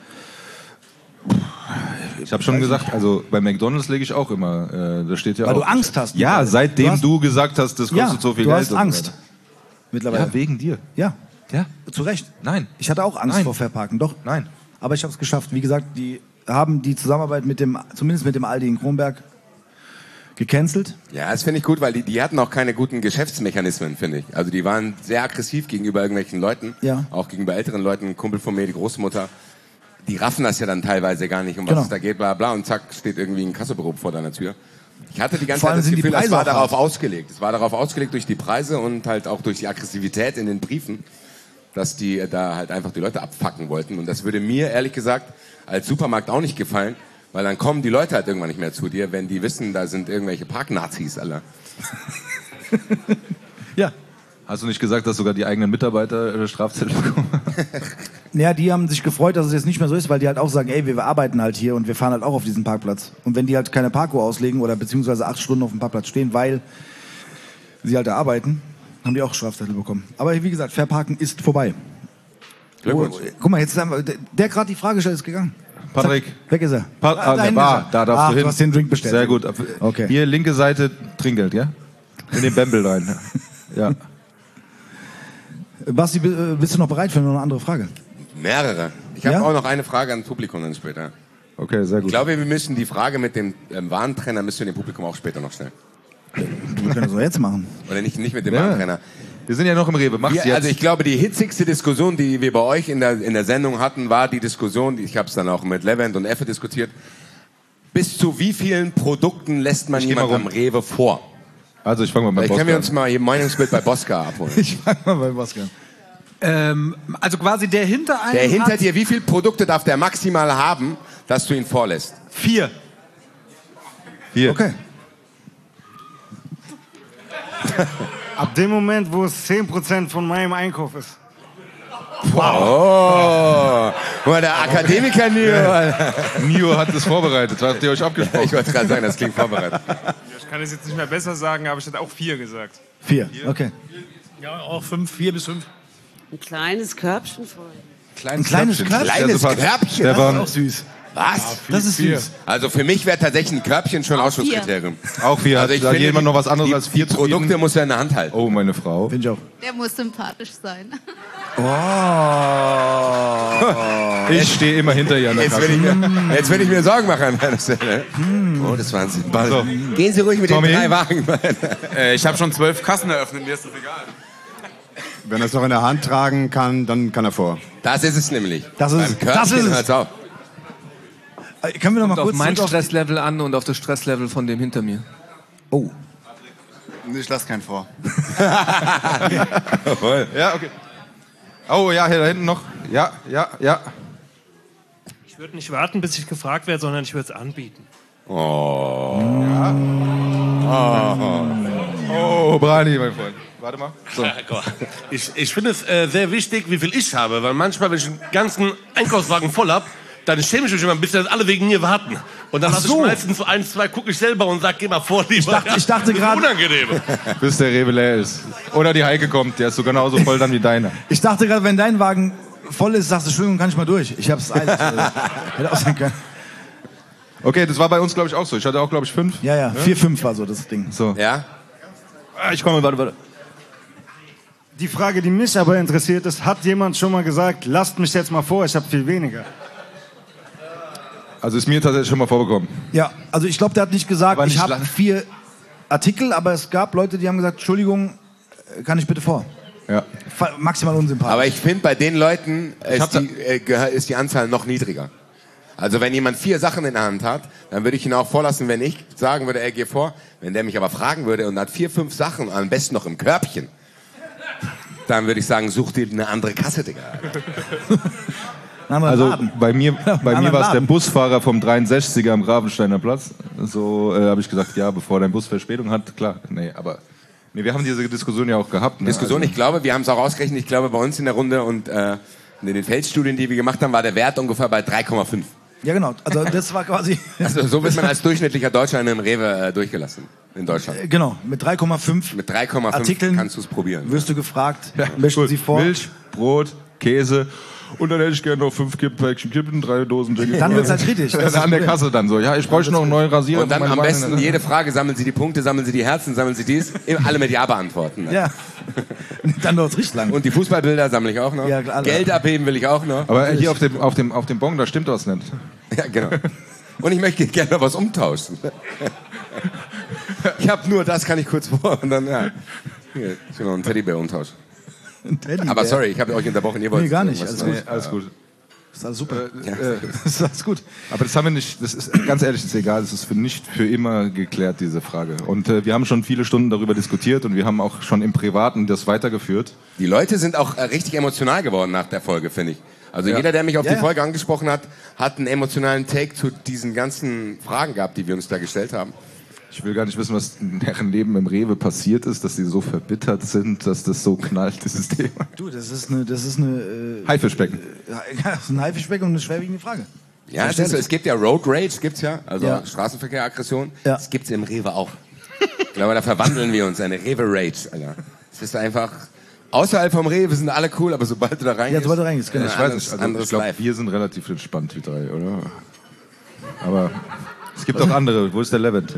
B: Ich habe schon gesagt, also bei McDonald's lege ich auch immer, da steht ja
C: Weil
B: auch...
C: du Angst hast.
B: Ja, seitdem du gesagt hast, das kostet so viel
C: du
B: Geld.
C: hast Angst. Mittlerweile.
B: Ja, wegen dir.
C: Ja.
B: Ja.
C: Zu Recht.
B: Nein.
C: Ich hatte auch Angst vor Verparken, doch.
B: Nein.
C: Aber ich habe es geschafft. Wie gesagt, die haben die Zusammenarbeit zumindest mit dem Aldi in Kronberg, gecancelt.
K: Ja, das finde ich gut, weil die hatten auch keine guten Geschäftsmechanismen, finde ich. Also die waren sehr aggressiv gegenüber irgendwelchen Leuten, auch gegenüber älteren Leuten, ein Kumpel von mir, die Großmutter. Die raffen das ja dann teilweise gar nicht, um was es da geht, bla bla, und zack, steht irgendwie ein Kassobüro vor deiner Tür. Ich hatte die ganze Zeit das Gefühl, es war darauf ausgelegt. Es war darauf ausgelegt durch die Preise und halt auch durch die Aggressivität in den Briefen, dass die da halt einfach die Leute abfacken wollten. Und das würde mir, ehrlich gesagt, als Supermarkt auch nicht gefallen, weil dann kommen die Leute halt irgendwann nicht mehr zu dir, wenn die wissen, da sind irgendwelche Parknazis, Alter.
C: Ja.
B: Hast du nicht gesagt, dass sogar die eigenen Mitarbeiter Strafzettel bekommen?
C: Ja, die haben sich gefreut, dass es jetzt nicht mehr so ist, weil die halt auch sagen, ey, wir arbeiten halt hier und wir fahren halt auch auf diesen Parkplatz. Und wenn die halt keine Parkour auslegen oder beziehungsweise 8 Stunden auf dem Parkplatz stehen, weil sie halt da arbeiten, haben die auch Strafzettel bekommen. Aber wie gesagt, Verparken ist vorbei.
K: Glückwunsch.
C: Guck mal, jetzt haben wir, der gerade die Frage stellt, ist gegangen.
B: Patrick.
C: Zack, weg ist er.
B: Der Bar, da darfst du hin.
C: Du hast den Drink bestellt.
B: Sehr gut.
C: Okay.
B: Hier, linke Seite, Trinkgeld, ja? In den Bämbel rein. Ja.
C: Basti, bist du noch bereit für noch eine andere Frage?
K: Mehrere. Ich habe auch noch eine Frage an das Publikum dann später.
B: Okay, sehr gut.
K: Ich glaube, wir müssen die Frage mit dem Warentrenner müssen wir dem Publikum auch später noch stellen.
C: Wir können das doch jetzt machen.
K: Oder nicht mit dem Warentrenner.
B: Wir sind ja noch im Rewe. Mach's jetzt.
K: Also ich glaube, die hitzigste Diskussion, die wir bei euch in der Sendung hatten, war die Diskussion, ich habe es dann auch mit Levent und Effe diskutiert, bis zu wie vielen Produkten lässt man jemand am Rewe vor?
B: Also ich fange mal bei Bosca an.
K: Können wir uns mal Ihr Meinungsbild bei Bosca abholen?
C: Ich fange mal bei Bosca an. Also quasi der hinter einem.
K: Der hinter dir, wie viele Produkte darf der maximal haben, dass du ihn vorlässt?
C: 4.
B: Okay.
O: Ab dem Moment, wo es 10% von meinem Einkauf ist.
K: Wow. Oh, der Akademiker Nio.
B: Nio hat es vorbereitet. Habt ihr euch abgesprochen?
K: Ich wollte gerade sagen, das klingt vorbereitet.
P: Ich kann es jetzt nicht mehr besser sagen, aber ich hätte auch 4 gesagt.
C: 4, okay.
P: Ja, auch 5, 4 bis 5.
Q: Ein kleines Körbchen voll.
C: Ein kleines Körbchen?
K: Kleines Körbchen?
C: Das ist auch süß.
K: Was?
C: Ja, das ist süß.
K: Also für mich wäre tatsächlich ein Körbchen schon Ausschlusskriterium.
B: Auch 4.
K: Also ich
B: Hat
K: finde,
B: jemand noch was anderes als 4
K: Produkte muss er in der Hand halten.
B: Oh, meine Frau.
C: Finde ich auch.
I: Der muss sympathisch sein.
B: Oh. Ich stehe immer hinter Jan.
K: Jetzt will ich mir Sorgen machen an meiner Stelle. Oh, das ist Wahnsinn. So. Gehen Sie ruhig mit
B: Tommy?
K: den 3 Wagen.
R: Ich habe schon 12 Kassen eröffnet, mir ist das egal.
F: Wenn er es noch in der Hand tragen kann, dann kann er vor.
K: Das ist es nämlich.
C: Das ist es.
K: Hört's auf.
C: Können wir noch mal
L: Kommt
C: kurz
L: auf mein
C: zurück
L: Stresslevel an und auf das Stresslevel von dem hinter mir.
C: Oh.
F: Ich lasse keinen vor.
B: Ja, okay. Oh ja, hier da hinten noch. Ja.
P: Ich würde nicht warten, bis ich gefragt werde, sondern ich würde es anbieten.
K: Oh.
B: Ja. Oh, Brani, mein Freund. Warte mal. So.
D: Ich finde es sehr wichtig, wie viel ich habe, weil manchmal, wenn ich einen ganzen Einkaufswagen voll habe, dann schäme ich mich immer ein bisschen, dass alle wegen mir warten. Und dann lasse ich meistens so 1, 2, gucke ich selber und sag, geh mal vor, lieber.
C: Ich dachte gerade,
D: unangenehm.
B: Bis der Rewe leer ist. Oder die Heike kommt, der ist so genauso voll dann wie deiner.
C: Ich dachte gerade, wenn dein Wagen voll ist, sagst du, Entschuldigung, kann ich mal durch. Ich hab's eilig. Hätte auch sein können.
B: Okay, das war bei uns, glaube ich, auch so. Ich hatte auch, glaube ich, 5.
C: Ja, 4, 5 war so das Ding.
B: So.
K: Ja?
B: Ich komme, warte.
O: Die Frage, die mich aber interessiert ist, hat jemand schon mal gesagt, lasst mich jetzt mal vor, ich habe viel weniger?
B: Also ist mir tatsächlich schon mal vorgekommen.
C: Ja, also ich glaube, der hat nicht gesagt,
B: Aber nicht
C: ich habe
B: lang.
C: 4 Artikel, aber es gab Leute, die haben gesagt, Entschuldigung, kann ich bitte vor?
B: Ja.
C: Maximal unsympathisch.
K: Aber ich finde, bei den Leuten ist die Anzahl noch niedriger. Also wenn jemand 4 Sachen in der Hand hat, dann würde ich ihn auch vorlassen, wenn ich sagen würde, geh vor. Wenn der mich aber fragen würde und hat 4, 5 Sachen, am besten noch im Körbchen, dann würde ich sagen, such dir eine andere Kasse, Digga.
B: Also bei mir war es der Busfahrer vom 63er am Ravensteiner Platz. So habe ich gesagt, ja, bevor dein Bus Verspätung hat, klar. Nee, wir haben diese Diskussion ja auch gehabt. Ne?
K: Diskussion, ich glaube, wir haben es auch ausgerechnet, ich glaube bei uns in der Runde und in den Feldstudien, die wir gemacht haben, war der Wert ungefähr bei 3,5.
C: Ja, genau. Also das war quasi...
K: Also so wird man als durchschnittlicher Deutscher in einem Rewe durchgelassen in Deutschland.
C: Genau, mit 3,5
K: Mit 3,5
C: Artikeln
K: kannst du es probieren.
C: wirst du gefragt,
B: Ja,
C: möchten
B: gut.
C: Sie vor?
B: Milch, Brot, Käse. Und dann hätte ich gerne noch 5 Päckchen Kippen, 3 Dosen Jingle.
C: Dann wird's halt kritisch. Das ist
B: An der
C: das
B: Kasse dann so. Ja, ich bräuchte noch einen neuen Rasierer.
K: Und dann
B: für meine
K: am
B: Beine.
K: besten jede Frage, sammeln Sie die Punkte, sammeln Sie die Herzen, sammeln Sie dies. Alle mit Ja beantworten.
C: Ja. Dann dauert es richtig lang.
K: Und die Fußballbilder sammle ich auch noch.
C: Ja, klar.
K: Geld abheben will ich auch noch.
B: Aber hier auf dem Bon, da stimmt was nicht.
K: Ja, genau. Und ich möchte gerne noch was umtauschen. Ich habe nur das, kann ich kurz vor. Und dann, ja. Hier, ich will noch einen Teddybär umtauschen. Aber sorry, ich habe euch unterbrochen. Ihr wollt
C: Nee, gar nicht.
K: irgendwas
C: Alles gut.
K: sagen.
B: Alles gut.
C: Das ist alles super.
B: Das ist alles gut. Aber das haben wir nicht, das ist ganz ehrlich, das ist egal, das ist nicht für immer geklärt, diese Frage. Und wir haben schon viele Stunden darüber diskutiert und wir haben auch schon im Privaten das weitergeführt.
K: Die Leute sind auch richtig emotional geworden nach der Folge, finde ich. Also
B: Ja.
K: jeder, der mich auf
B: Ja,
K: die
B: ja.
K: Folge angesprochen hat, hat einen emotionalen Take zu diesen ganzen Fragen gehabt, die wir uns da gestellt haben.
B: Ich will gar nicht wissen, was in deren Leben im Rewe passiert ist, dass sie so verbittert sind, dass das so knallt, dieses Thema.
C: Du, das ist eine
B: Haifischbecken.
C: Ja, das ist ein Haifischbecken und eine schwerwiegende Frage.
K: Ja, es, ist so, es gibt ja Road Rage, gibt's ja, also
C: Ja.
K: Straßenverkehraggression.
C: Ja.
K: Das gibt's im Rewe auch. Ich glaube, da verwandeln wir uns in eine Rewe Rage, Alter. Es ist einfach, außerhalb vom Rewe sind alle cool, aber sobald du da reingehst...
C: Ja, sobald du reingehst, genau.
B: Ich weiß nicht, also
K: anderes
B: ich glaube,
K: Life.
B: wir sind relativ entspannt, die 3, oder? Aber es gibt auch andere. Wo ist der Levent?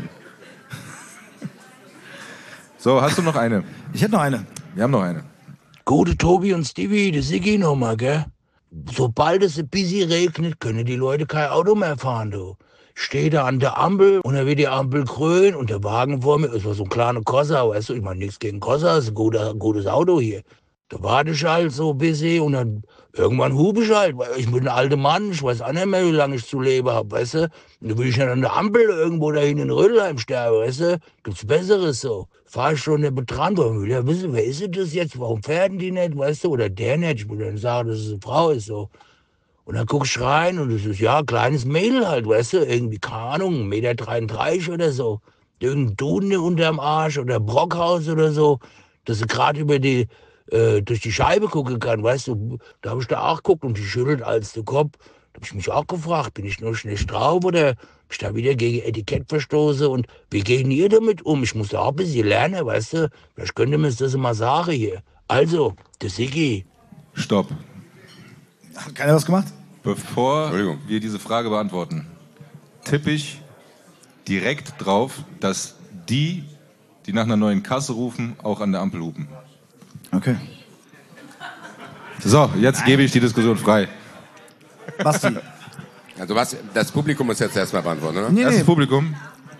B: So, hast du noch eine?
C: Ich hätte noch eine.
B: Wir haben noch eine.
A: Gute Tobi und Stevie, das Siggi nochmal, gell? Sobald es ein bisschen regnet, können die Leute kein Auto mehr fahren, du. stehe da an der Ampel und dann wird die Ampel grün und der Wagen vor mir, ist so ein kleiner Corsa, weißt du, ich meine nichts gegen Corsa, ist ein gutes Auto hier. Da warte ich halt so ein bisschen und dann irgendwann hupe ich halt, weil ich bin ein alter Mann, ich weiß auch nicht mehr, wie lange ich zu leben habe, weißt du. Und dann will ich nicht an der Ampel irgendwo dahin in Rödelheim sterben, weißt du. Gibt's Besseres so. Fahr ich schon neben dran, weil ich will ja wissen, wer ist das jetzt, warum fähren die nicht, weißt du, oder der nicht. Ich will dann sagen, dass es eine Frau ist so. Und dann guck ich rein und es ist, ja, kleines Mädel halt, weißt du, irgendwie, keine Ahnung, 1,33 Meter oder so. Irgendein Duden unterm Arsch oder Brockhaus oder so, dass sie gerade durch die Scheibe gucken kann, weißt du. Da habe ich da auch geguckt und die schüttelt als der Kopf. Da habe ich mich auch gefragt, bin ich nur schlecht drauf oder hab ich da wieder gegen Etikett verstoßen und wie gehen ihr damit um? Ich muss da auch ein bisschen lernen, weißt du. Vielleicht könnt ihr mir das mal sagen hier. Also, der Siggi.
B: Stopp.
C: Hat keiner was gemacht?
B: Bevor wir diese Frage beantworten, tippe ich direkt drauf, dass die nach einer neuen Kasse rufen, auch an der Ampel hupen.
C: Okay.
B: So, jetzt gebe ich die Diskussion frei.
C: Basti.
K: Also das Publikum muss jetzt erstmal beantworten, oder?
B: Nee, das Publikum?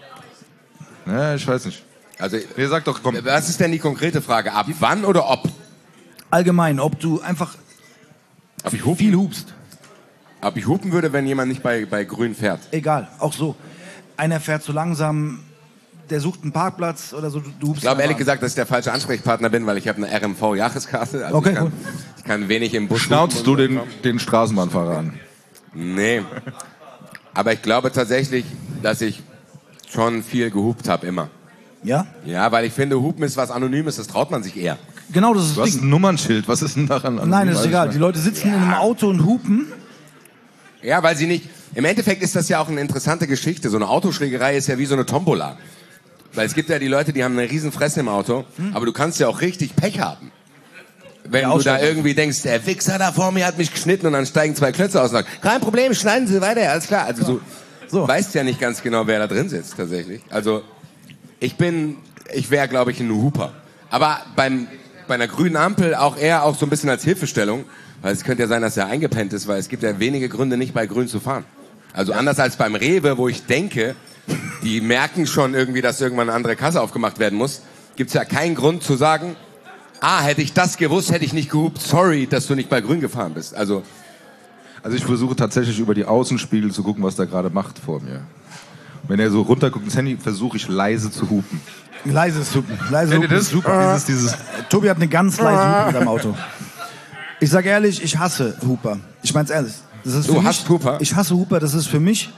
B: Ja, ich weiß nicht.
K: Also,
B: ihr sagt doch, komm.
K: Was ist denn die konkrete Frage? Ab wann oder ob?
C: Allgemein, ob du einfach viel hupst.
K: Ob ich hupen würde, wenn jemand nicht bei Grün fährt?
C: Egal, auch so. Einer fährt zu langsam, der sucht einen Parkplatz oder so, du hupst.
K: Ich glaube ehrlich gesagt, dass ich der falsche Ansprechpartner bin, weil ich habe eine RMV-Jahreskarte. Also
C: okay,
K: ich kann wenig im Bus.
B: Schnauzt du den Straßenbahnfahrer an?
K: Nee. Aber ich glaube tatsächlich, dass ich schon viel gehupt habe, immer.
C: Ja?
K: Ja, weil ich finde, Hupen ist was Anonymes, das traut man sich eher.
C: Genau, das ist
B: das Ding. Du hast ein Nummernschild, was ist denn daran anonym?
C: Nein, das ist egal. Die Leute sitzen in einem Auto und hupen.
K: Ja, weil sie nicht... Im Endeffekt ist das ja auch eine interessante Geschichte. So eine Autoschlägerei ist ja wie so eine Tombola. Weil es gibt ja die Leute, die haben eine riesen Fresse im Auto, aber du kannst ja auch richtig Pech haben. Wenn du da irgendwie denkst, der Wichser da vor mir hat mich geschnitten und dann steigen 2 Klötze aus. Kein Problem, schneiden Sie weiter, alles klar. Also du weißt ja nicht ganz genau, wer da drin sitzt tatsächlich. Also ich wäre, glaube ich, ein Huper. Aber bei einer grünen Ampel auch eher auch so ein bisschen als Hilfestellung, weil es könnte ja sein, dass er eingepennt ist, weil es gibt ja wenige Gründe, nicht bei grün zu fahren. Also anders als beim Rewe, wo ich denke, die merken schon irgendwie, dass irgendwann eine andere Kasse aufgemacht werden muss, gibt's ja keinen Grund zu sagen, hätte ich das gewusst, hätte ich nicht gehupt, sorry, dass du nicht bei grün gefahren bist. Also
B: ich versuche tatsächlich über die Außenspiegel zu gucken, was der gerade macht vor mir. Wenn er so runterguckt ins Handy, versuche ich leise zu hupen.
C: Leise zu hupen. Leise
B: Kennt ihr
C: hupen.
B: das? Super. Dieses
C: Tobi hat eine ganz leise Hupe mit seinem Auto. Ich sag ehrlich, ich hasse Huper. Ich mein's ehrlich. Das ist
K: du hasst Huper?
C: Ich hasse Huper, das ist für mich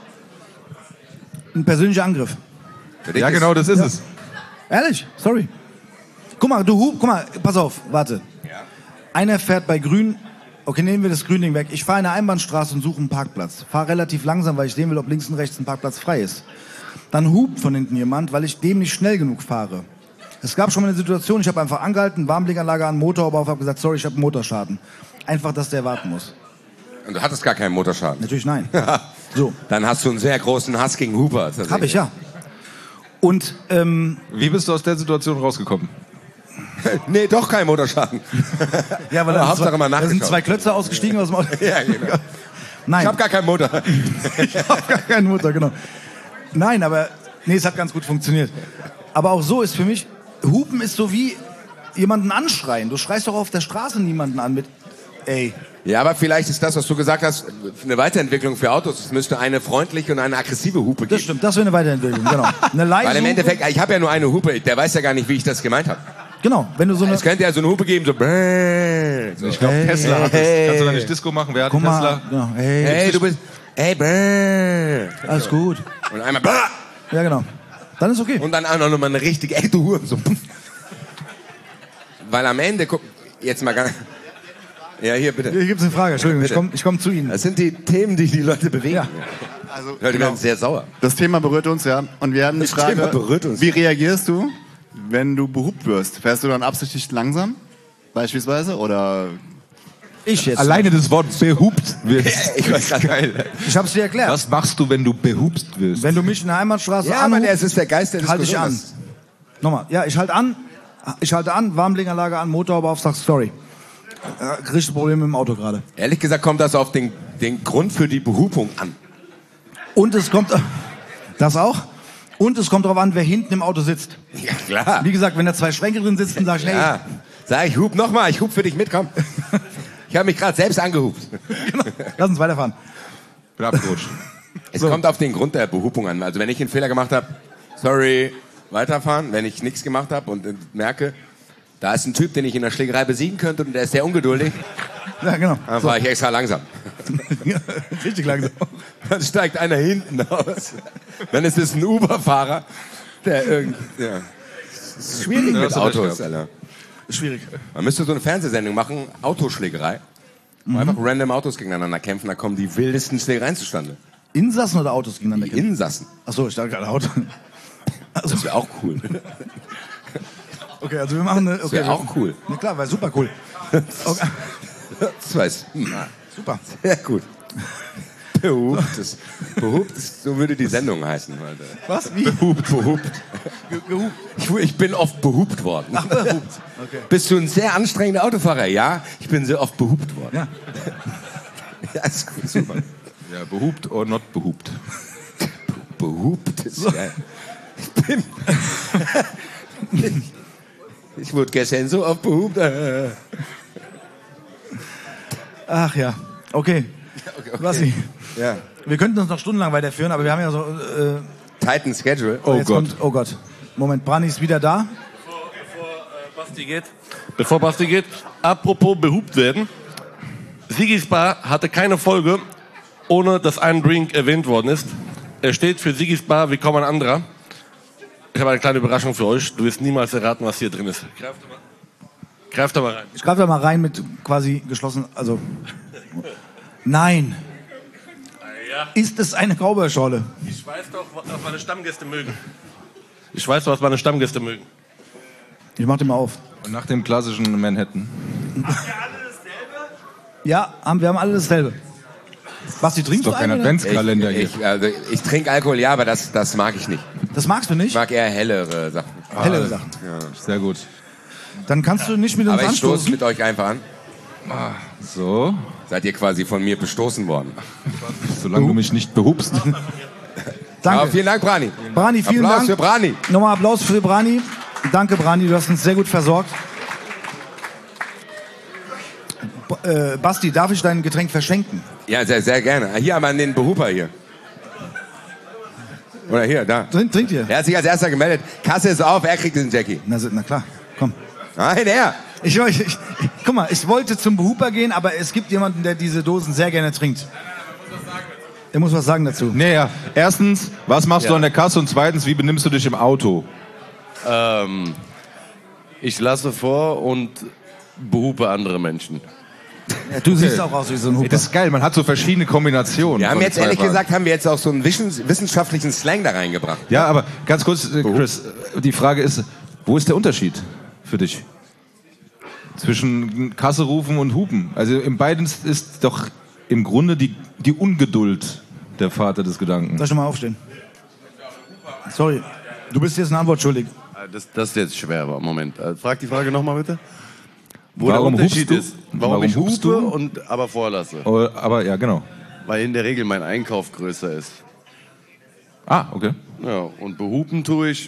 C: ein persönlicher Angriff.
B: Ja, genau, das ist es.
C: Ehrlich, sorry. Guck mal, pass auf, warte.
K: Ja.
C: Einer fährt bei grün, okay, nehmen wir das Gründing weg. Ich fahre in eine Einbahnstraße und suche einen Parkplatz. Fahre relativ langsam, weil ich sehen will, ob links und rechts ein Parkplatz frei ist. Dann hupt von hinten jemand, weil ich dem nicht schnell genug fahre. Es gab schon mal eine Situation, ich habe einfach angehalten, Warnblinkanlage an, Motor auf, habe gesagt, sorry, ich habe einen Motorschaden. Einfach, dass der warten muss.
K: Und du hattest gar keinen Motorschaden?
C: Natürlich nein. So.
K: Dann hast du einen sehr großen Hass gegen Huber.
C: Hab ich, ja. Und,
B: wie bist du aus der Situation rausgekommen?
K: Nee, doch kein Motorschaden.
C: Ja, weil da sind 2 Klötze ausgestiegen aus dem Auto.
K: Ja, genau.
C: Nein.
K: Ich habe gar keinen Motor.
C: Ich habe gar keinen Motor, genau. Nein, aber es hat ganz gut funktioniert. Aber auch so ist für mich, Hupen ist so wie jemanden anschreien. Du schreist doch auf der Straße niemanden an mit, ey.
K: Ja, aber vielleicht ist das, was du gesagt hast, eine Weiterentwicklung für Autos. Es müsste eine freundliche und eine aggressive Hupe geben.
C: Das stimmt, das wäre eine Weiterentwicklung, genau. Eine leise
K: Weil im Endeffekt, ich habe ja nur eine Hupe, der weiß ja gar nicht, wie ich das gemeint habe.
C: Genau, wenn du so eine...
K: Es könnte ja so eine Hupe geben, so...
B: Ich glaube, Tesla hat das. Kannst du da nicht Disco machen? Wer hat einen Tesla?
C: Genau.
K: Hey, du bist... Hey,
C: alles gut.
K: Und einmal...
C: Ja, genau. Dann ist okay.
K: Und dann auch noch mal eine richtige... Ey, du Huren, so... Weil am Ende... Jetzt mal gar... Ja, hier, bitte.
C: Hier gibt's eine Frage, Entschuldigung, ich komm zu Ihnen.
K: Das sind die Themen, die Leute bewegen. Ja.
S: Also,
K: die werden sehr sauer.
S: Das Thema berührt uns, ja. Und wir haben die Frage, wie reagierst du, wenn du behupt wirst? Fährst du dann absichtlich langsam, beispielsweise, oder...
C: Ich jetzt.
B: Alleine das Wort behupt wirst.
K: Ich weiß gerade geil.
C: Ich hab's dir erklärt.
B: Was machst du, wenn du behupst wirst?
C: Wenn du mich in der Einbahnstraße
K: ja, aber es ist der Geist der
C: halte ich an. Nochmal, ja, ich halte an, Warnblinkanlage an, Motorhaube auf, sag sorry. Richtig Probleme im Auto gerade.
K: Ehrlich gesagt kommt das auf den Grund für die Behupung an.
C: Und es kommt... Das auch. Und es kommt darauf an, wer hinten im Auto sitzt.
K: Ja, klar.
C: Wie gesagt, wenn da 2 Schränke drin sitzen, sag ich, hey.
K: Ja. Sag ich, hub nochmal, ich hub für dich mit, komm. Ich habe mich gerade selbst angehupt.
C: Genau. Lass uns weiterfahren.
B: Bin abgerutscht.
K: Es kommt auf den Grund der Behupung an. Also wenn ich einen Fehler gemacht habe, sorry, weiterfahren. Wenn ich nichts gemacht habe und merke, da ist ein Typ, den ich in der Schlägerei besiegen könnte und der ist sehr ungeduldig,
C: ja, genau.
K: Dann fahre ich extra langsam.
C: Richtig langsam.
K: Dann steigt einer hinten aus. Dann ist es ein Uber-Fahrer, der irgendwie... Ja. Das ist schwierig mit Autos, Alter.
C: Schwierig.
K: Man müsste so eine Fernsehsendung machen, Autoschlägerei. Wo einfach random Autos gegeneinander kämpfen, da kommen die wildesten Schlägereien zustande.
C: Insassen oder Autos gegeneinander kämpfen?
K: Insassen.
C: Achso, ich dachte gerade Auto. Also.
K: Das wäre auch cool.
C: Okay, also wir machen eine... Okay,
K: das wäre auch cool.
C: Na klar, wäre super cool. Okay.
K: Das weiß ich.
C: Super.
K: Sehr gut. Behuptes. Behuptes, so würde die Sendung heißen heute.
C: Was? Wie?
K: Behupt. Ich bin oft behupt worden.
C: Ach, behupt. Okay.
K: Bist du ein sehr anstrengender Autofahrer? Ja, ich bin sehr oft behupt worden.
C: Ja.
K: Ja, ist gut, super.
B: Ja, behupt or not behupt.
K: Behupt ist geil. Ich wurde gestern so oft behupt.
C: Ach ja, okay. Basti,
K: ja.
C: Wir könnten uns noch stundenlang weiterführen, aber wir haben ja so...
K: Titan Schedule.
C: Oh Gott. Oh Gott. Moment, Brani ist wieder da.
D: Bevor Basti geht, apropos behupt werden. Sigis Bar hatte keine Folge, ohne dass ein Drink erwähnt worden ist. Er steht für Sigis Bar wie kaum ein anderer. Ich habe eine kleine Überraschung für euch. Du wirst niemals erraten, was hier drin ist. Greif da mal rein.
C: Ich greife da mal rein mit quasi geschlossen... Also... Nein.
D: Ja.
C: Ist es eine Cowboy-Schorle?
D: Ich weiß doch, was meine Stammgäste mögen. Ich weiß doch, was meine Stammgäste mögen.
C: Ich mach den mal auf.
B: Und nach dem klassischen Manhattan.
C: Ja, wir haben alle dasselbe. Basti, trinkst
B: du einen? Das ist doch kein Adventskalender hier.
K: Ich trinke Alkohol, ja, aber das mag ich nicht.
C: Das magst du nicht?
K: Ich mag eher hellere Sachen.
C: Hellere Sachen.
K: Ja.
B: Sehr gut.
C: Dann kannst du nicht mit uns
K: aber ich
C: anstoßen.
K: stoße mit euch einfach an.
B: So.
K: Seid ihr quasi von mir bestoßen worden.
B: Solange du mich nicht behupst.
C: Danke.
K: Aber vielen Dank, Brani.
C: Brani, vielen
K: Applaus
C: Dank.
K: für Brani.
C: Nochmal Applaus für Brani. Danke, Brani, du hast uns sehr gut versorgt. Basti, darf ich dein Getränk verschenken?
K: Ja, sehr, sehr gerne. Hier aber an den Behuper hier. Oder hier, da.
C: Trinkt ihr?
K: Er hat sich als erster gemeldet. Kasse ist auf, er kriegt den Jackie.
C: Na klar, komm.
K: Nein, er.
C: Guck mal, ich wollte zum Behuper gehen, aber es gibt jemanden, der diese Dosen sehr gerne trinkt. Er muss was sagen dazu.
B: Naja, erstens, was machst du an der Kasse? Und zweitens, wie benimmst du dich im Auto?
T: Ich lasse vor und behupe andere Menschen.
C: Ja, du siehst auch aus wie so ein Huper.
B: Das ist geil, man hat so verschiedene Kombinationen.
K: Wir haben jetzt, ehrlich gesagt, haben wir jetzt auch so einen wissenschaftlichen Slang da reingebracht.
B: Ja, aber ganz kurz, Chris, die Frage ist, wo ist der Unterschied für dich? Zwischen Kasse rufen und hupen. Also in beiden ist doch im Grunde die Ungeduld der Vater des Gedanken.
C: Soll ich mal aufstehen? Sorry, du bist jetzt eine Antwort schuldig.
T: Das ist jetzt schwer, aber Moment. Frag die Frage nochmal bitte. Wo
B: Warum
T: der Unterschied
B: hupst du?
T: ist. Warum ich
B: hupst
T: hupe
B: du?
T: und aber vorlasse.
B: Oh, aber ja, genau.
T: Weil in der Regel mein Einkauf größer ist.
B: Ah, okay.
T: Ja, und behupen tue ich...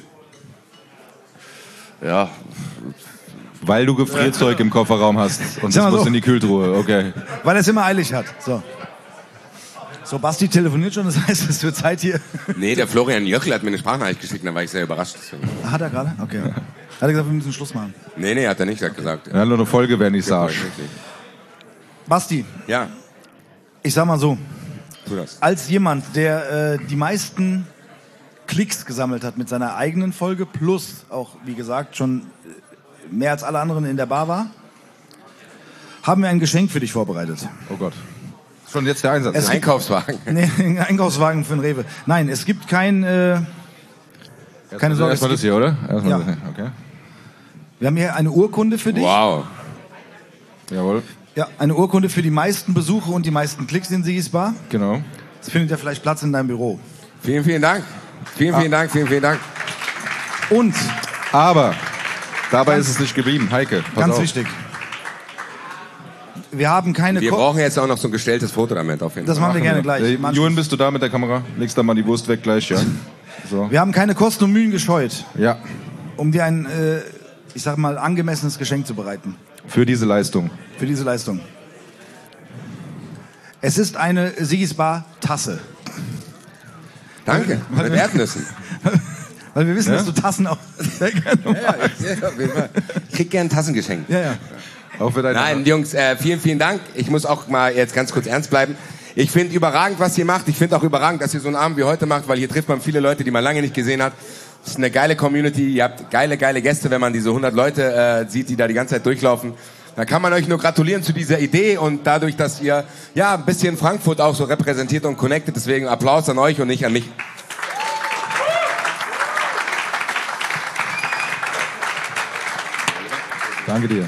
T: Ja...
B: Weil du Gefrierzeug im Kofferraum hast und das muss in die Kühltruhe, okay.
C: Weil er es immer eilig hat. So, Basti telefoniert schon, das heißt, es wird Zeit hier.
K: Nee, der Florian Jöckel hat mir eine Sprachnachricht geschickt, da war ich sehr überrascht.
C: Hat er gerade? Okay. Hat er gesagt, wir müssen Schluss machen?
K: Nee, hat er nicht gesagt.
B: Ja, nur eine Folgevernissage.
C: Basti.
K: Ja.
C: Ich sag mal so.
K: Tu das.
C: Als jemand, der die meisten Klicks gesammelt hat mit seiner eigenen Folge, plus auch, wie gesagt, schon mehr als alle anderen in der Bar war, haben wir ein Geschenk für dich vorbereitet.
B: Oh Gott. Schon jetzt der Einsatz.
K: Ein Einkaufswagen.
C: Nee, ein Einkaufswagen für einen Rewe. Nein, es gibt keine Sorge.
B: Erstmal das hier, oder?
C: Ja.
B: Das hier. Okay.
C: Wir haben hier eine Urkunde für dich.
K: Wow.
B: Jawohl.
C: Ja, eine Urkunde für die meisten Besuche und die meisten Klicks in Sigis Bar.
B: Genau.
C: Es findet ja vielleicht Platz in deinem Büro.
K: Vielen, vielen Dank. Vielen Dank.
C: Und?
B: Aber dabei ist es nicht geblieben. Heike, pass
C: ganz
B: auf.
C: wichtig. Wir haben keine...
K: Wir brauchen jetzt auch noch so ein gestelltes Foto damit auf jeden Fall.
C: Das machen wir gerne gleich.
B: Julian, bist du da mit der Kamera? Legst da mal die Wurst weg gleich, ja? So.
C: Wir haben keine Kosten und Mühen gescheut,
B: Ja,
C: um dir ein, ich sag mal, angemessenes Geschenk zu bereiten.
B: für diese Leistung.
C: Für diese Leistung. Es ist eine Sigis Bar Tasse.
K: Danke, mit Erdnüssen.
C: Weil wir wissen,
K: Ja?
C: dass du Tassen auch sehr gerne magst.
K: Ich krieg gern Tassengeschenk.
C: Ja, ja.
B: Auch für deine
K: Nein, Jungs, vielen, vielen Dank. Ich muss auch mal jetzt ganz kurz ernst bleiben. Ich finde überragend, was ihr macht. Ich finde auch überragend, dass ihr so einen Abend wie heute macht, weil hier trifft man viele Leute, die man lange nicht gesehen hat. Es ist eine geile Community. Ihr habt geile Gäste, wenn man diese 100 Leute sieht, die da die ganze Zeit durchlaufen. Da kann man euch nur gratulieren zu dieser Idee und dadurch, dass ihr ja ein bisschen Frankfurt auch so repräsentiert und connected. Deswegen Applaus an euch und nicht an mich.
B: Danke dir.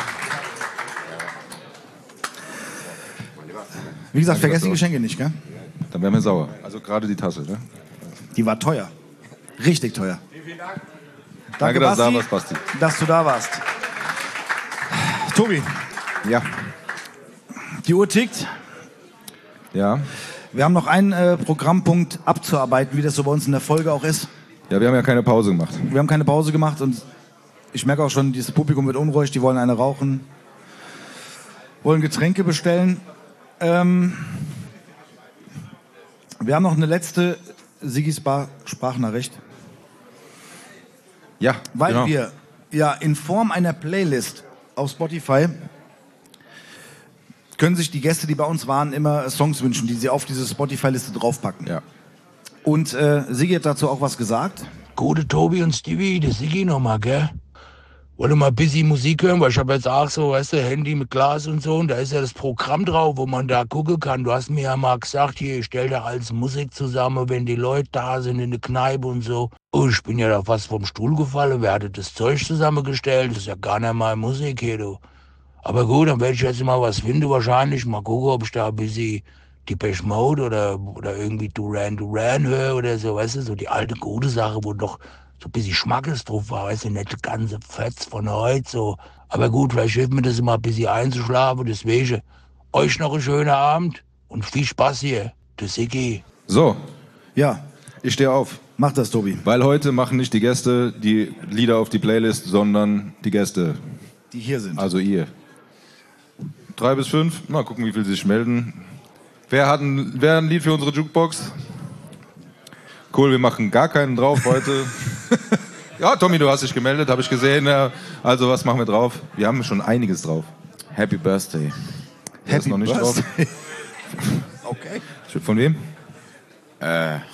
C: Wie gesagt, vergesst die Geschenke nicht, gell?
B: Dann wären wir sauer. Also gerade die Tasse, ne?
C: Die war teuer. Richtig teuer.
K: Vielen Dank.
B: Danke, dass du da warst, Basti.
C: Dass du da warst. Tobi.
B: Ja.
C: Die Uhr tickt.
B: Ja.
C: Wir haben noch einen Programmpunkt abzuarbeiten, wie das so bei uns in der Folge auch ist.
B: Ja, wir haben ja keine Pause gemacht.
C: Wir haben keine Pause gemacht und ich merke auch schon, dieses Publikum wird unruhig, die wollen eine rauchen, wollen Getränke bestellen. Wir haben noch eine letzte Sigis Bar Sprachnachricht.
B: Ja,
C: Weil
B: genau.
C: wir ja in Form einer Playlist auf Spotify können sich die Gäste, die bei uns waren, immer Songs wünschen, die sie auf diese Spotify-Liste draufpacken.
B: Ja.
C: Und Sigi hat dazu auch was gesagt.
A: Gute Tobi und Stevie, das Sigi nochmal, gell? Wollte mal ein bisschen Musik hören, weil ich habe jetzt auch so, weißt du, Handy mit Glas und so, und da ist ja das Programm drauf, wo man da gucken kann. Du hast mir ja mal gesagt, hier, ich stell da alles Musik zusammen, wenn die Leute da sind in der Kneipe und so. Oh, ich bin ja da fast vom Stuhl gefallen, wer hatte das Zeug zusammengestellt? Das ist ja gar nicht mal Musik hier, du. Aber gut, dann werde ich jetzt mal was finden wahrscheinlich. Mal gucken, ob ich da ein bisschen Depeche Mode oder irgendwie Duran Duran höre oder so, weißt du, so die alte gute Sache, wo doch so ein bisschen Schmackes drauf war, weißt du, nicht die ganze Fetz von heute so. Aber gut, vielleicht hilft mir das immer ein bisschen einzuschlafen, deswegen euch noch einen schönen Abend und viel Spaß hier. Der Sigi.
B: So.
C: Ja.
B: Ich stehe auf.
C: Mach das, Tobi.
B: Weil heute machen nicht die Gäste die Lieder auf die Playlist, sondern die Gäste.
C: Die hier sind.
B: Also ihr. 3 bis 5. Mal gucken, wie viele sich melden. Wer hat ein Lied für unsere Jukebox? Cool, wir machen gar keinen drauf heute. Ja, Tommy, du hast dich gemeldet, habe ich gesehen. Ja. Also, was machen wir drauf? Wir haben schon einiges drauf. Happy Birthday. Der ist noch nicht drauf.
C: Okay.
B: Von wem?
T: Bro,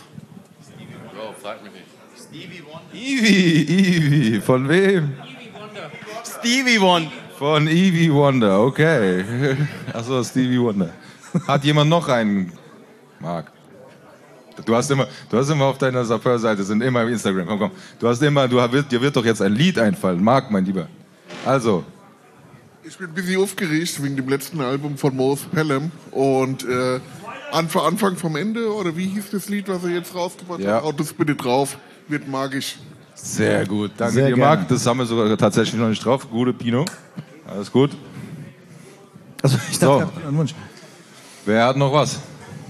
T: frag mich nicht.
B: Stevie Wonder. Evie. Von wem?
T: Stevie Wonder.
B: Von Evie Wonder, okay. Achso, Stevie Wonder. Hat jemand noch einen? Marc. Du hast immer auf deiner Sapeur-Seite, sind immer im Instagram. Komm. Dir wird doch jetzt ein Lied einfallen. Marc, mein Lieber. Also.
U: Ich bin ein bisschen aufgeregt wegen dem letzten Album von Mos Pelham und Anfang vom Ende, oder wie hieß das Lied, was er jetzt rausgebracht hat? Haut das bitte drauf, wird magisch.
B: Sehr gut, danke
U: Sehr
B: dir,
U: gerne.
B: Marc. Das haben wir sogar tatsächlich noch nicht drauf. Gute Pino. Alles gut.
C: Also ich dachte, einen Wunsch.
B: Wer hat noch was?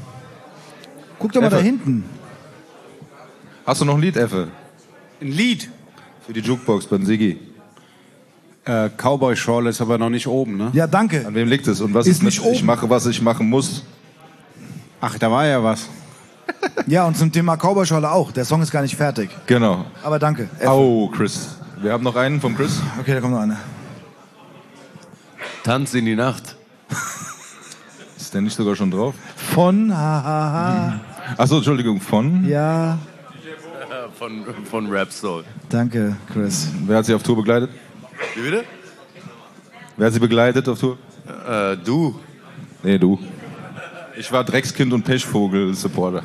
C: Guck doch mal
B: Effe.
C: da hinten.
B: Hast du noch ein Lied, Effe?
R: Ein Lied?
B: Für die Jukebox beim Sigi.
R: Cowboy Shawl ist aber noch nicht oben, ne?
C: Ja, danke.
B: An wem liegt es? Und was
C: Ist
B: ist mit
C: nicht oben.
B: Ich mache, was ich machen muss?
R: Ach, da war ja was.
C: Ja, und zum Thema Cowboy-Schorle auch. Der Song ist gar nicht fertig.
B: Genau.
C: Aber danke.
B: Oh, Chris. Wir haben noch einen vom Chris.
C: Okay, da kommt noch einer.
T: Tanz in die Nacht.
B: Ist der nicht sogar schon drauf?
C: Von Hahaha.
B: Achso, Entschuldigung, von?
C: Ja,
T: Von Rap Soul.
C: danke, Chris.
B: Wer hat sie auf Tour begleitet?
T: Wie bitte?
B: Wer hat sie begleitet auf Tour?
T: Du.
B: Nee, du. Ich war Dreckskind und Pechvogel-Supporter.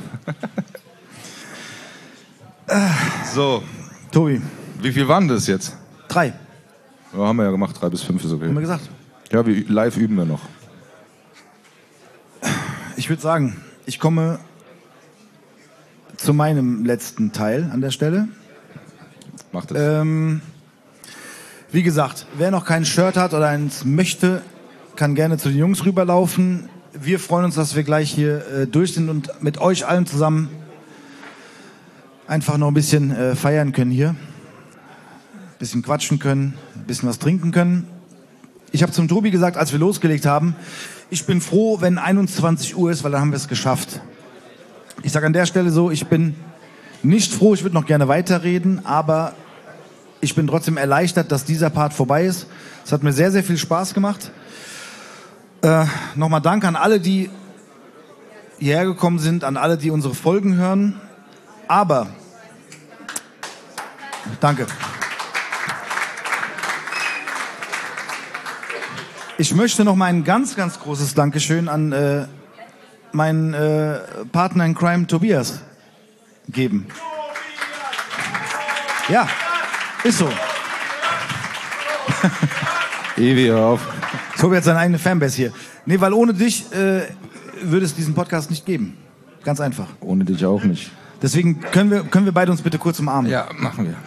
B: So.
C: Tobi.
B: Wie viel waren das jetzt?
C: 3.
B: Ja, haben wir ja gemacht, 3 bis 5 ist okay.
C: Haben wir gesagt.
B: Ja, live üben wir noch.
C: Ich würde sagen, ich komme zu meinem letzten Teil an der Stelle.
B: Macht es.
C: Wie gesagt, wer noch kein Shirt hat oder eins möchte, kann gerne zu den Jungs rüberlaufen. Wir freuen uns, dass wir gleich hier durch sind und mit euch allen zusammen einfach noch ein bisschen feiern können hier. Ein bisschen quatschen können, ein bisschen was trinken können. Ich habe zum Tobi gesagt, als wir losgelegt haben, ich bin froh, wenn 21 Uhr ist, weil dann haben wir es geschafft. Ich sage an der Stelle so, ich bin nicht froh, ich würde noch gerne weiterreden, aber ich bin trotzdem erleichtert, dass dieser Part vorbei ist. Es hat mir sehr, sehr viel Spaß gemacht. Nochmal Dank an alle, die hierher gekommen sind, an alle, die unsere Folgen hören. Aber, danke. Ich möchte noch mal ein ganz, ganz großes Dankeschön an meinen Partner in Crime, Tobias, geben. Ja, ist so.
B: Ewi, hör auf.
C: Tobi hat seine eigene Fanbase hier. Nee, weil ohne dich würde es diesen Podcast nicht geben. Ganz einfach.
B: Ohne dich auch nicht.
C: Deswegen können wir beide uns bitte kurz umarmen.
B: Ja, machen wir.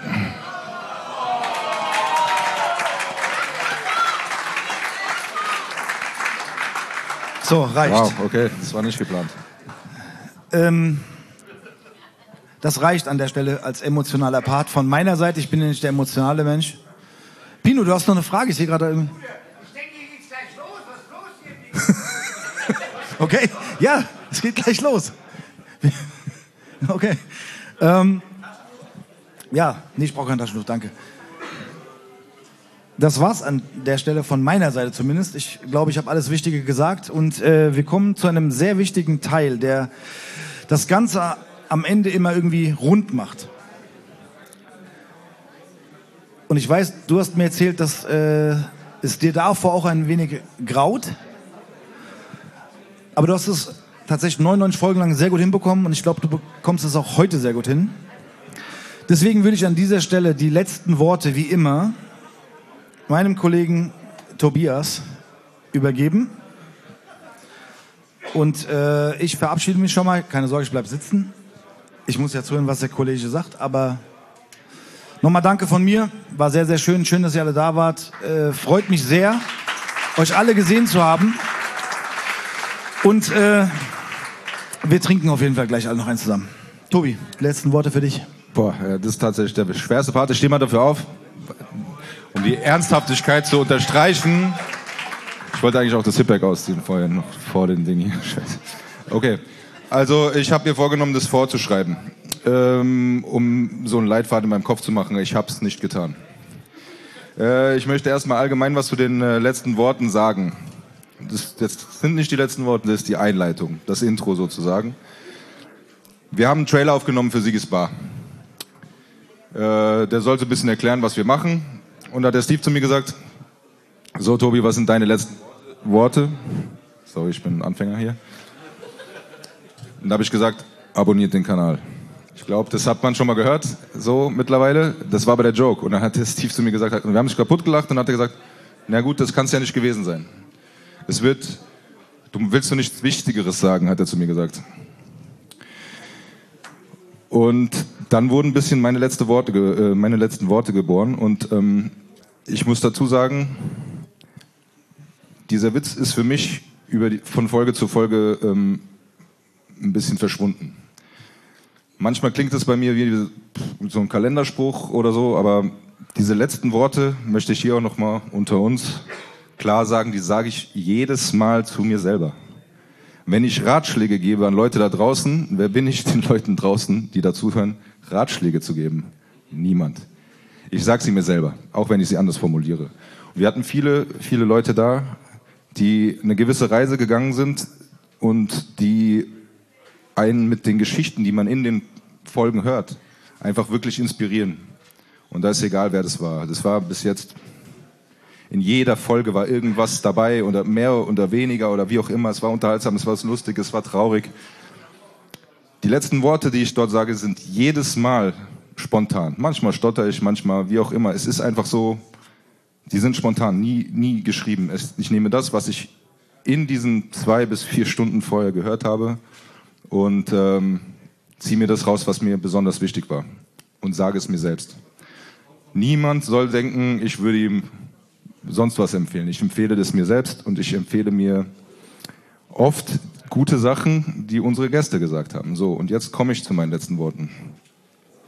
C: So, reicht.
B: Wow, okay, das war nicht geplant.
C: Das reicht an der Stelle als emotionaler Part von meiner Seite. Ich bin ja nicht der emotionale Mensch. Pino, du hast noch eine Frage. Ich sehe gerade irgendwie. Ich denke, hier geht's gleich los. Was los hier? Okay, ja, es geht gleich los. Okay. Ja, nee, ich brauche kein Taschentuch, danke. Das war's an der Stelle von meiner Seite zumindest. Ich glaube, ich habe alles Wichtige gesagt und wir kommen zu einem sehr wichtigen Teil, der das Ganze am Ende immer irgendwie rund macht. Und ich weiß, du hast mir erzählt, dass es dir davor auch ein wenig graut. Aber du hast es tatsächlich 99 Folgen lang sehr gut hinbekommen und ich glaube, du bekommst es auch heute sehr gut hin. Deswegen würde ich an dieser Stelle die letzten Worte wie immer meinem Kollegen Tobias übergeben. Und ich verabschiede mich schon mal. Keine Sorge, ich bleibe sitzen. Ich muss ja zuhören, was der Kollege sagt. Aber nochmal danke von mir. War sehr, sehr schön. Schön, dass ihr alle da wart. Freut mich sehr, euch alle gesehen zu haben. Und wir trinken auf jeden Fall gleich alle noch eins zusammen. Tobi, die letzten Worte für dich.
B: Boah, das ist tatsächlich der schwerste Part. Ich stehe mal dafür auf, um die Ernsthaftigkeit zu unterstreichen. Ich wollte eigentlich auch das Hipback ausziehen vorher, noch vor den Dingen hier. Scheiße. Okay, also ich habe mir vorgenommen, das vorzuschreiben, um so einen Leitfaden in meinem Kopf zu machen. Ich habe es nicht getan. Ich möchte erstmal allgemein was zu den letzten Worten sagen. Das sind nicht die letzten Worte, das ist die Einleitung, das Intro sozusagen. Wir haben einen Trailer aufgenommen für Sigis Bar. Der sollte ein bisschen erklären, was wir machen. Und da hat der Steve zu mir gesagt, so Tobi, was sind deine letzten Worte? Sorry, ich bin ein Anfänger hier. Und da habe ich gesagt, abonniert den Kanal. Ich glaube, das hat man schon mal gehört, so mittlerweile. Das war aber der Joke. Und dann hat der Steve zu mir gesagt, wir haben sich kaputt gelacht und dann hat er gesagt, na gut, das kann es ja nicht gewesen sein. Du willst doch nichts Wichtigeres sagen, hat er zu mir gesagt. Und dann wurden ein bisschen meine letzten Worte geboren. Und ich muss dazu sagen, dieser Witz ist für mich von Folge zu Folge ein bisschen verschwunden. Manchmal klingt es bei mir wie so ein Kalenderspruch oder so, aber diese letzten Worte möchte ich hier auch nochmal unter uns klar sagen, die sage ich jedes Mal zu mir selber. Wenn ich Ratschläge gebe an Leute da draußen, wer bin ich den Leuten draußen, die dazuhören, Ratschläge zu geben? Niemand. Ich sage sie mir selber, auch wenn ich sie anders formuliere. Und wir hatten viele, viele Leute da, die eine gewisse Reise gegangen sind und die einen mit den Geschichten, die man in den Folgen hört, einfach wirklich inspirieren. Und da ist egal, wer das war. Das war bis jetzt, in jeder Folge war irgendwas dabei oder mehr oder weniger oder wie auch immer. Es war unterhaltsam, es war lustig, es war traurig. Die letzten Worte, die ich dort sage, sind jedes Mal spontan. Manchmal stotter ich, manchmal wie auch immer. Es ist einfach so, die sind spontan, nie geschrieben. Ich nehme das, was ich in diesen 2 bis 4 Stunden vorher gehört habe und ziehe mir das raus, was mir besonders wichtig war und sage es mir selbst. Niemand soll denken, ich würde ihm sonst was empfehlen. Ich empfehle das mir selbst und ich empfehle mir oft gute Sachen, die unsere Gäste gesagt haben. So, und jetzt komme ich zu meinen letzten Worten.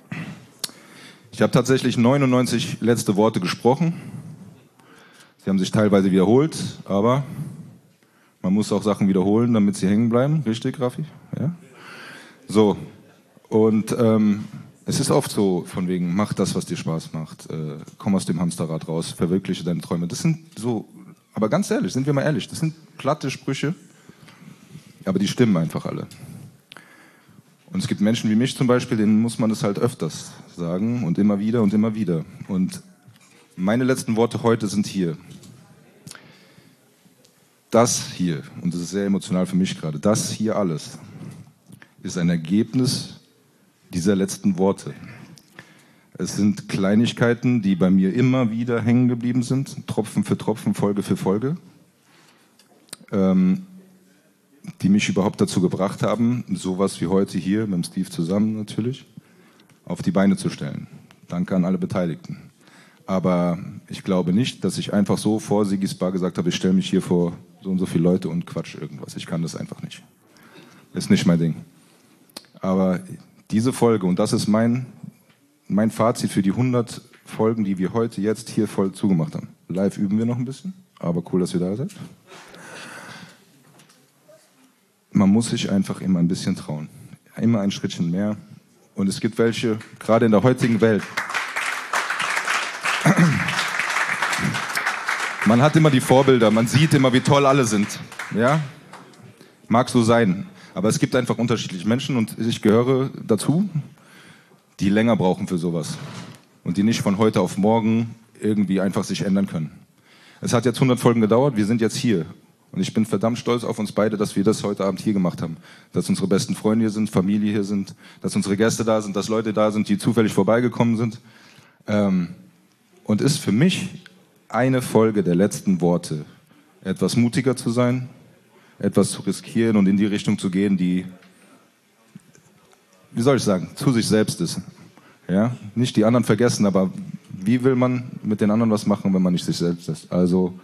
B: Ich habe tatsächlich 99 letzte Worte gesprochen. Sie haben sich teilweise wiederholt, aber man muss auch Sachen wiederholen, damit sie hängen bleiben. Richtig, Raffi? Ja? So, und es ist oft so, von wegen, mach das, was dir Spaß macht. Komm aus dem Hamsterrad raus, verwirkliche deine Träume. Das sind so, aber ganz ehrlich, sind wir mal ehrlich, das sind platte Sprüche, aber die stimmen einfach alle. Und es gibt Menschen wie mich zum Beispiel, denen muss man das halt öfters sagen und immer wieder und immer wieder. Und meine letzten Worte heute sind hier. Das hier, und das ist sehr emotional für mich gerade, das hier alles ist ein Ergebnis dieser letzten Worte. Es sind Kleinigkeiten, die bei mir immer wieder hängen geblieben sind, Tropfen für Tropfen, Folge für Folge, die mich überhaupt dazu gebracht haben, sowas wie heute hier mit dem Steve zusammen natürlich, auf die Beine zu stellen. Danke an alle Beteiligten. Aber ich glaube nicht, dass ich einfach so vor Sigis Bar gesagt habe, ich stelle mich hier vor so und so viele Leute und quatsch irgendwas. Ich kann das einfach nicht. Ist nicht mein Ding. Aber diese Folge, und das ist mein Fazit für die 100 Folgen, die wir heute jetzt hier voll zugemacht haben. Live üben wir noch ein bisschen, aber cool, dass ihr da seid. Man muss sich einfach immer ein bisschen trauen. Immer ein Schrittchen mehr. Und es gibt welche, gerade in der heutigen Welt. Man hat immer die Vorbilder, man sieht immer, wie toll alle sind. Ja? Mag so sein. Aber es gibt einfach unterschiedliche Menschen und ich gehöre dazu, die länger brauchen für sowas. Und die nicht von heute auf morgen irgendwie einfach sich ändern können. Es hat jetzt 100 Folgen gedauert, wir sind jetzt hier. Und ich bin verdammt stolz auf uns beide, dass wir das heute Abend hier gemacht haben. Dass unsere besten Freunde hier sind, Familie hier sind, dass unsere Gäste da sind, dass Leute da sind, die zufällig vorbeigekommen sind. Und ist für mich eine Folge der letzten Worte, etwas mutiger zu sein, etwas zu riskieren und in die Richtung zu gehen, die, wie soll ich sagen, zu sich selbst ist. Ja? Nicht die anderen vergessen, aber wie will man mit den anderen was machen, wenn man nicht sich selbst ist? Also,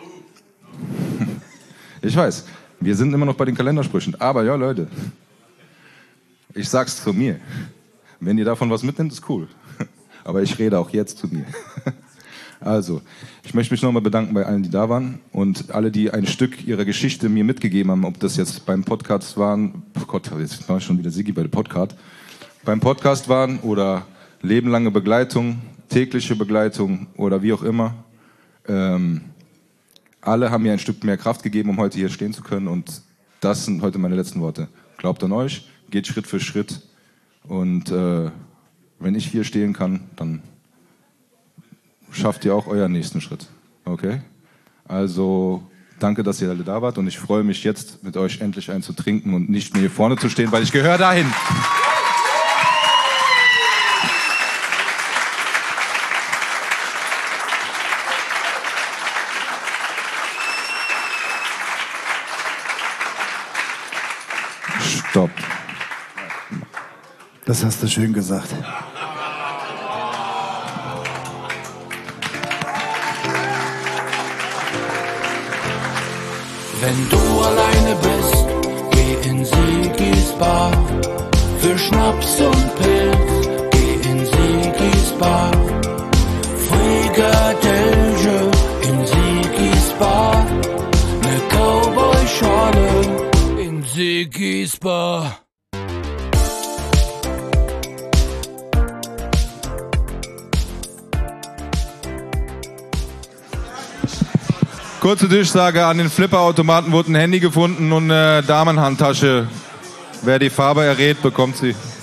B: ich weiß, wir sind immer noch bei den Kalendersprüchen, aber ja, Leute, ich sag's zu mir. Wenn ihr davon was mitnimmt, ist cool. Aber ich rede auch jetzt zu mir. Also, ich möchte mich nochmal bedanken bei allen, die da waren und alle, die ein Stück ihrer Geschichte mir mitgegeben haben, ob das jetzt beim Podcast waren, oh Gott, jetzt war ich schon wieder Sigi bei dem Podcast, beim Podcast waren oder lebenlange Begleitung, tägliche Begleitung oder wie auch immer. Alle haben mir ein Stück mehr Kraft gegeben, um heute hier stehen zu können und das sind heute meine letzten Worte. Glaubt an euch, geht Schritt für Schritt und wenn ich hier stehen kann, dann schafft ihr auch euren nächsten Schritt. Okay? Also, danke, dass ihr alle da wart und ich freue mich jetzt, mit euch endlich einen zu trinken und nicht mehr hier vorne zu stehen, weil ich gehöre dahin. Stopp.
C: Das hast du schön gesagt.
A: Wenn du alleine bist, geh in Sigis Bar. Für Schnaps und Pilz, geh in Sigis Bar. Frikadelle in Sigis Bar. Ne Cowboy-Schorle in Sigis Bar.
B: Kurze Durchsage, an den Flipperautomaten wurde ein Handy gefunden und eine Damenhandtasche. Wer die Farbe errät, bekommt sie.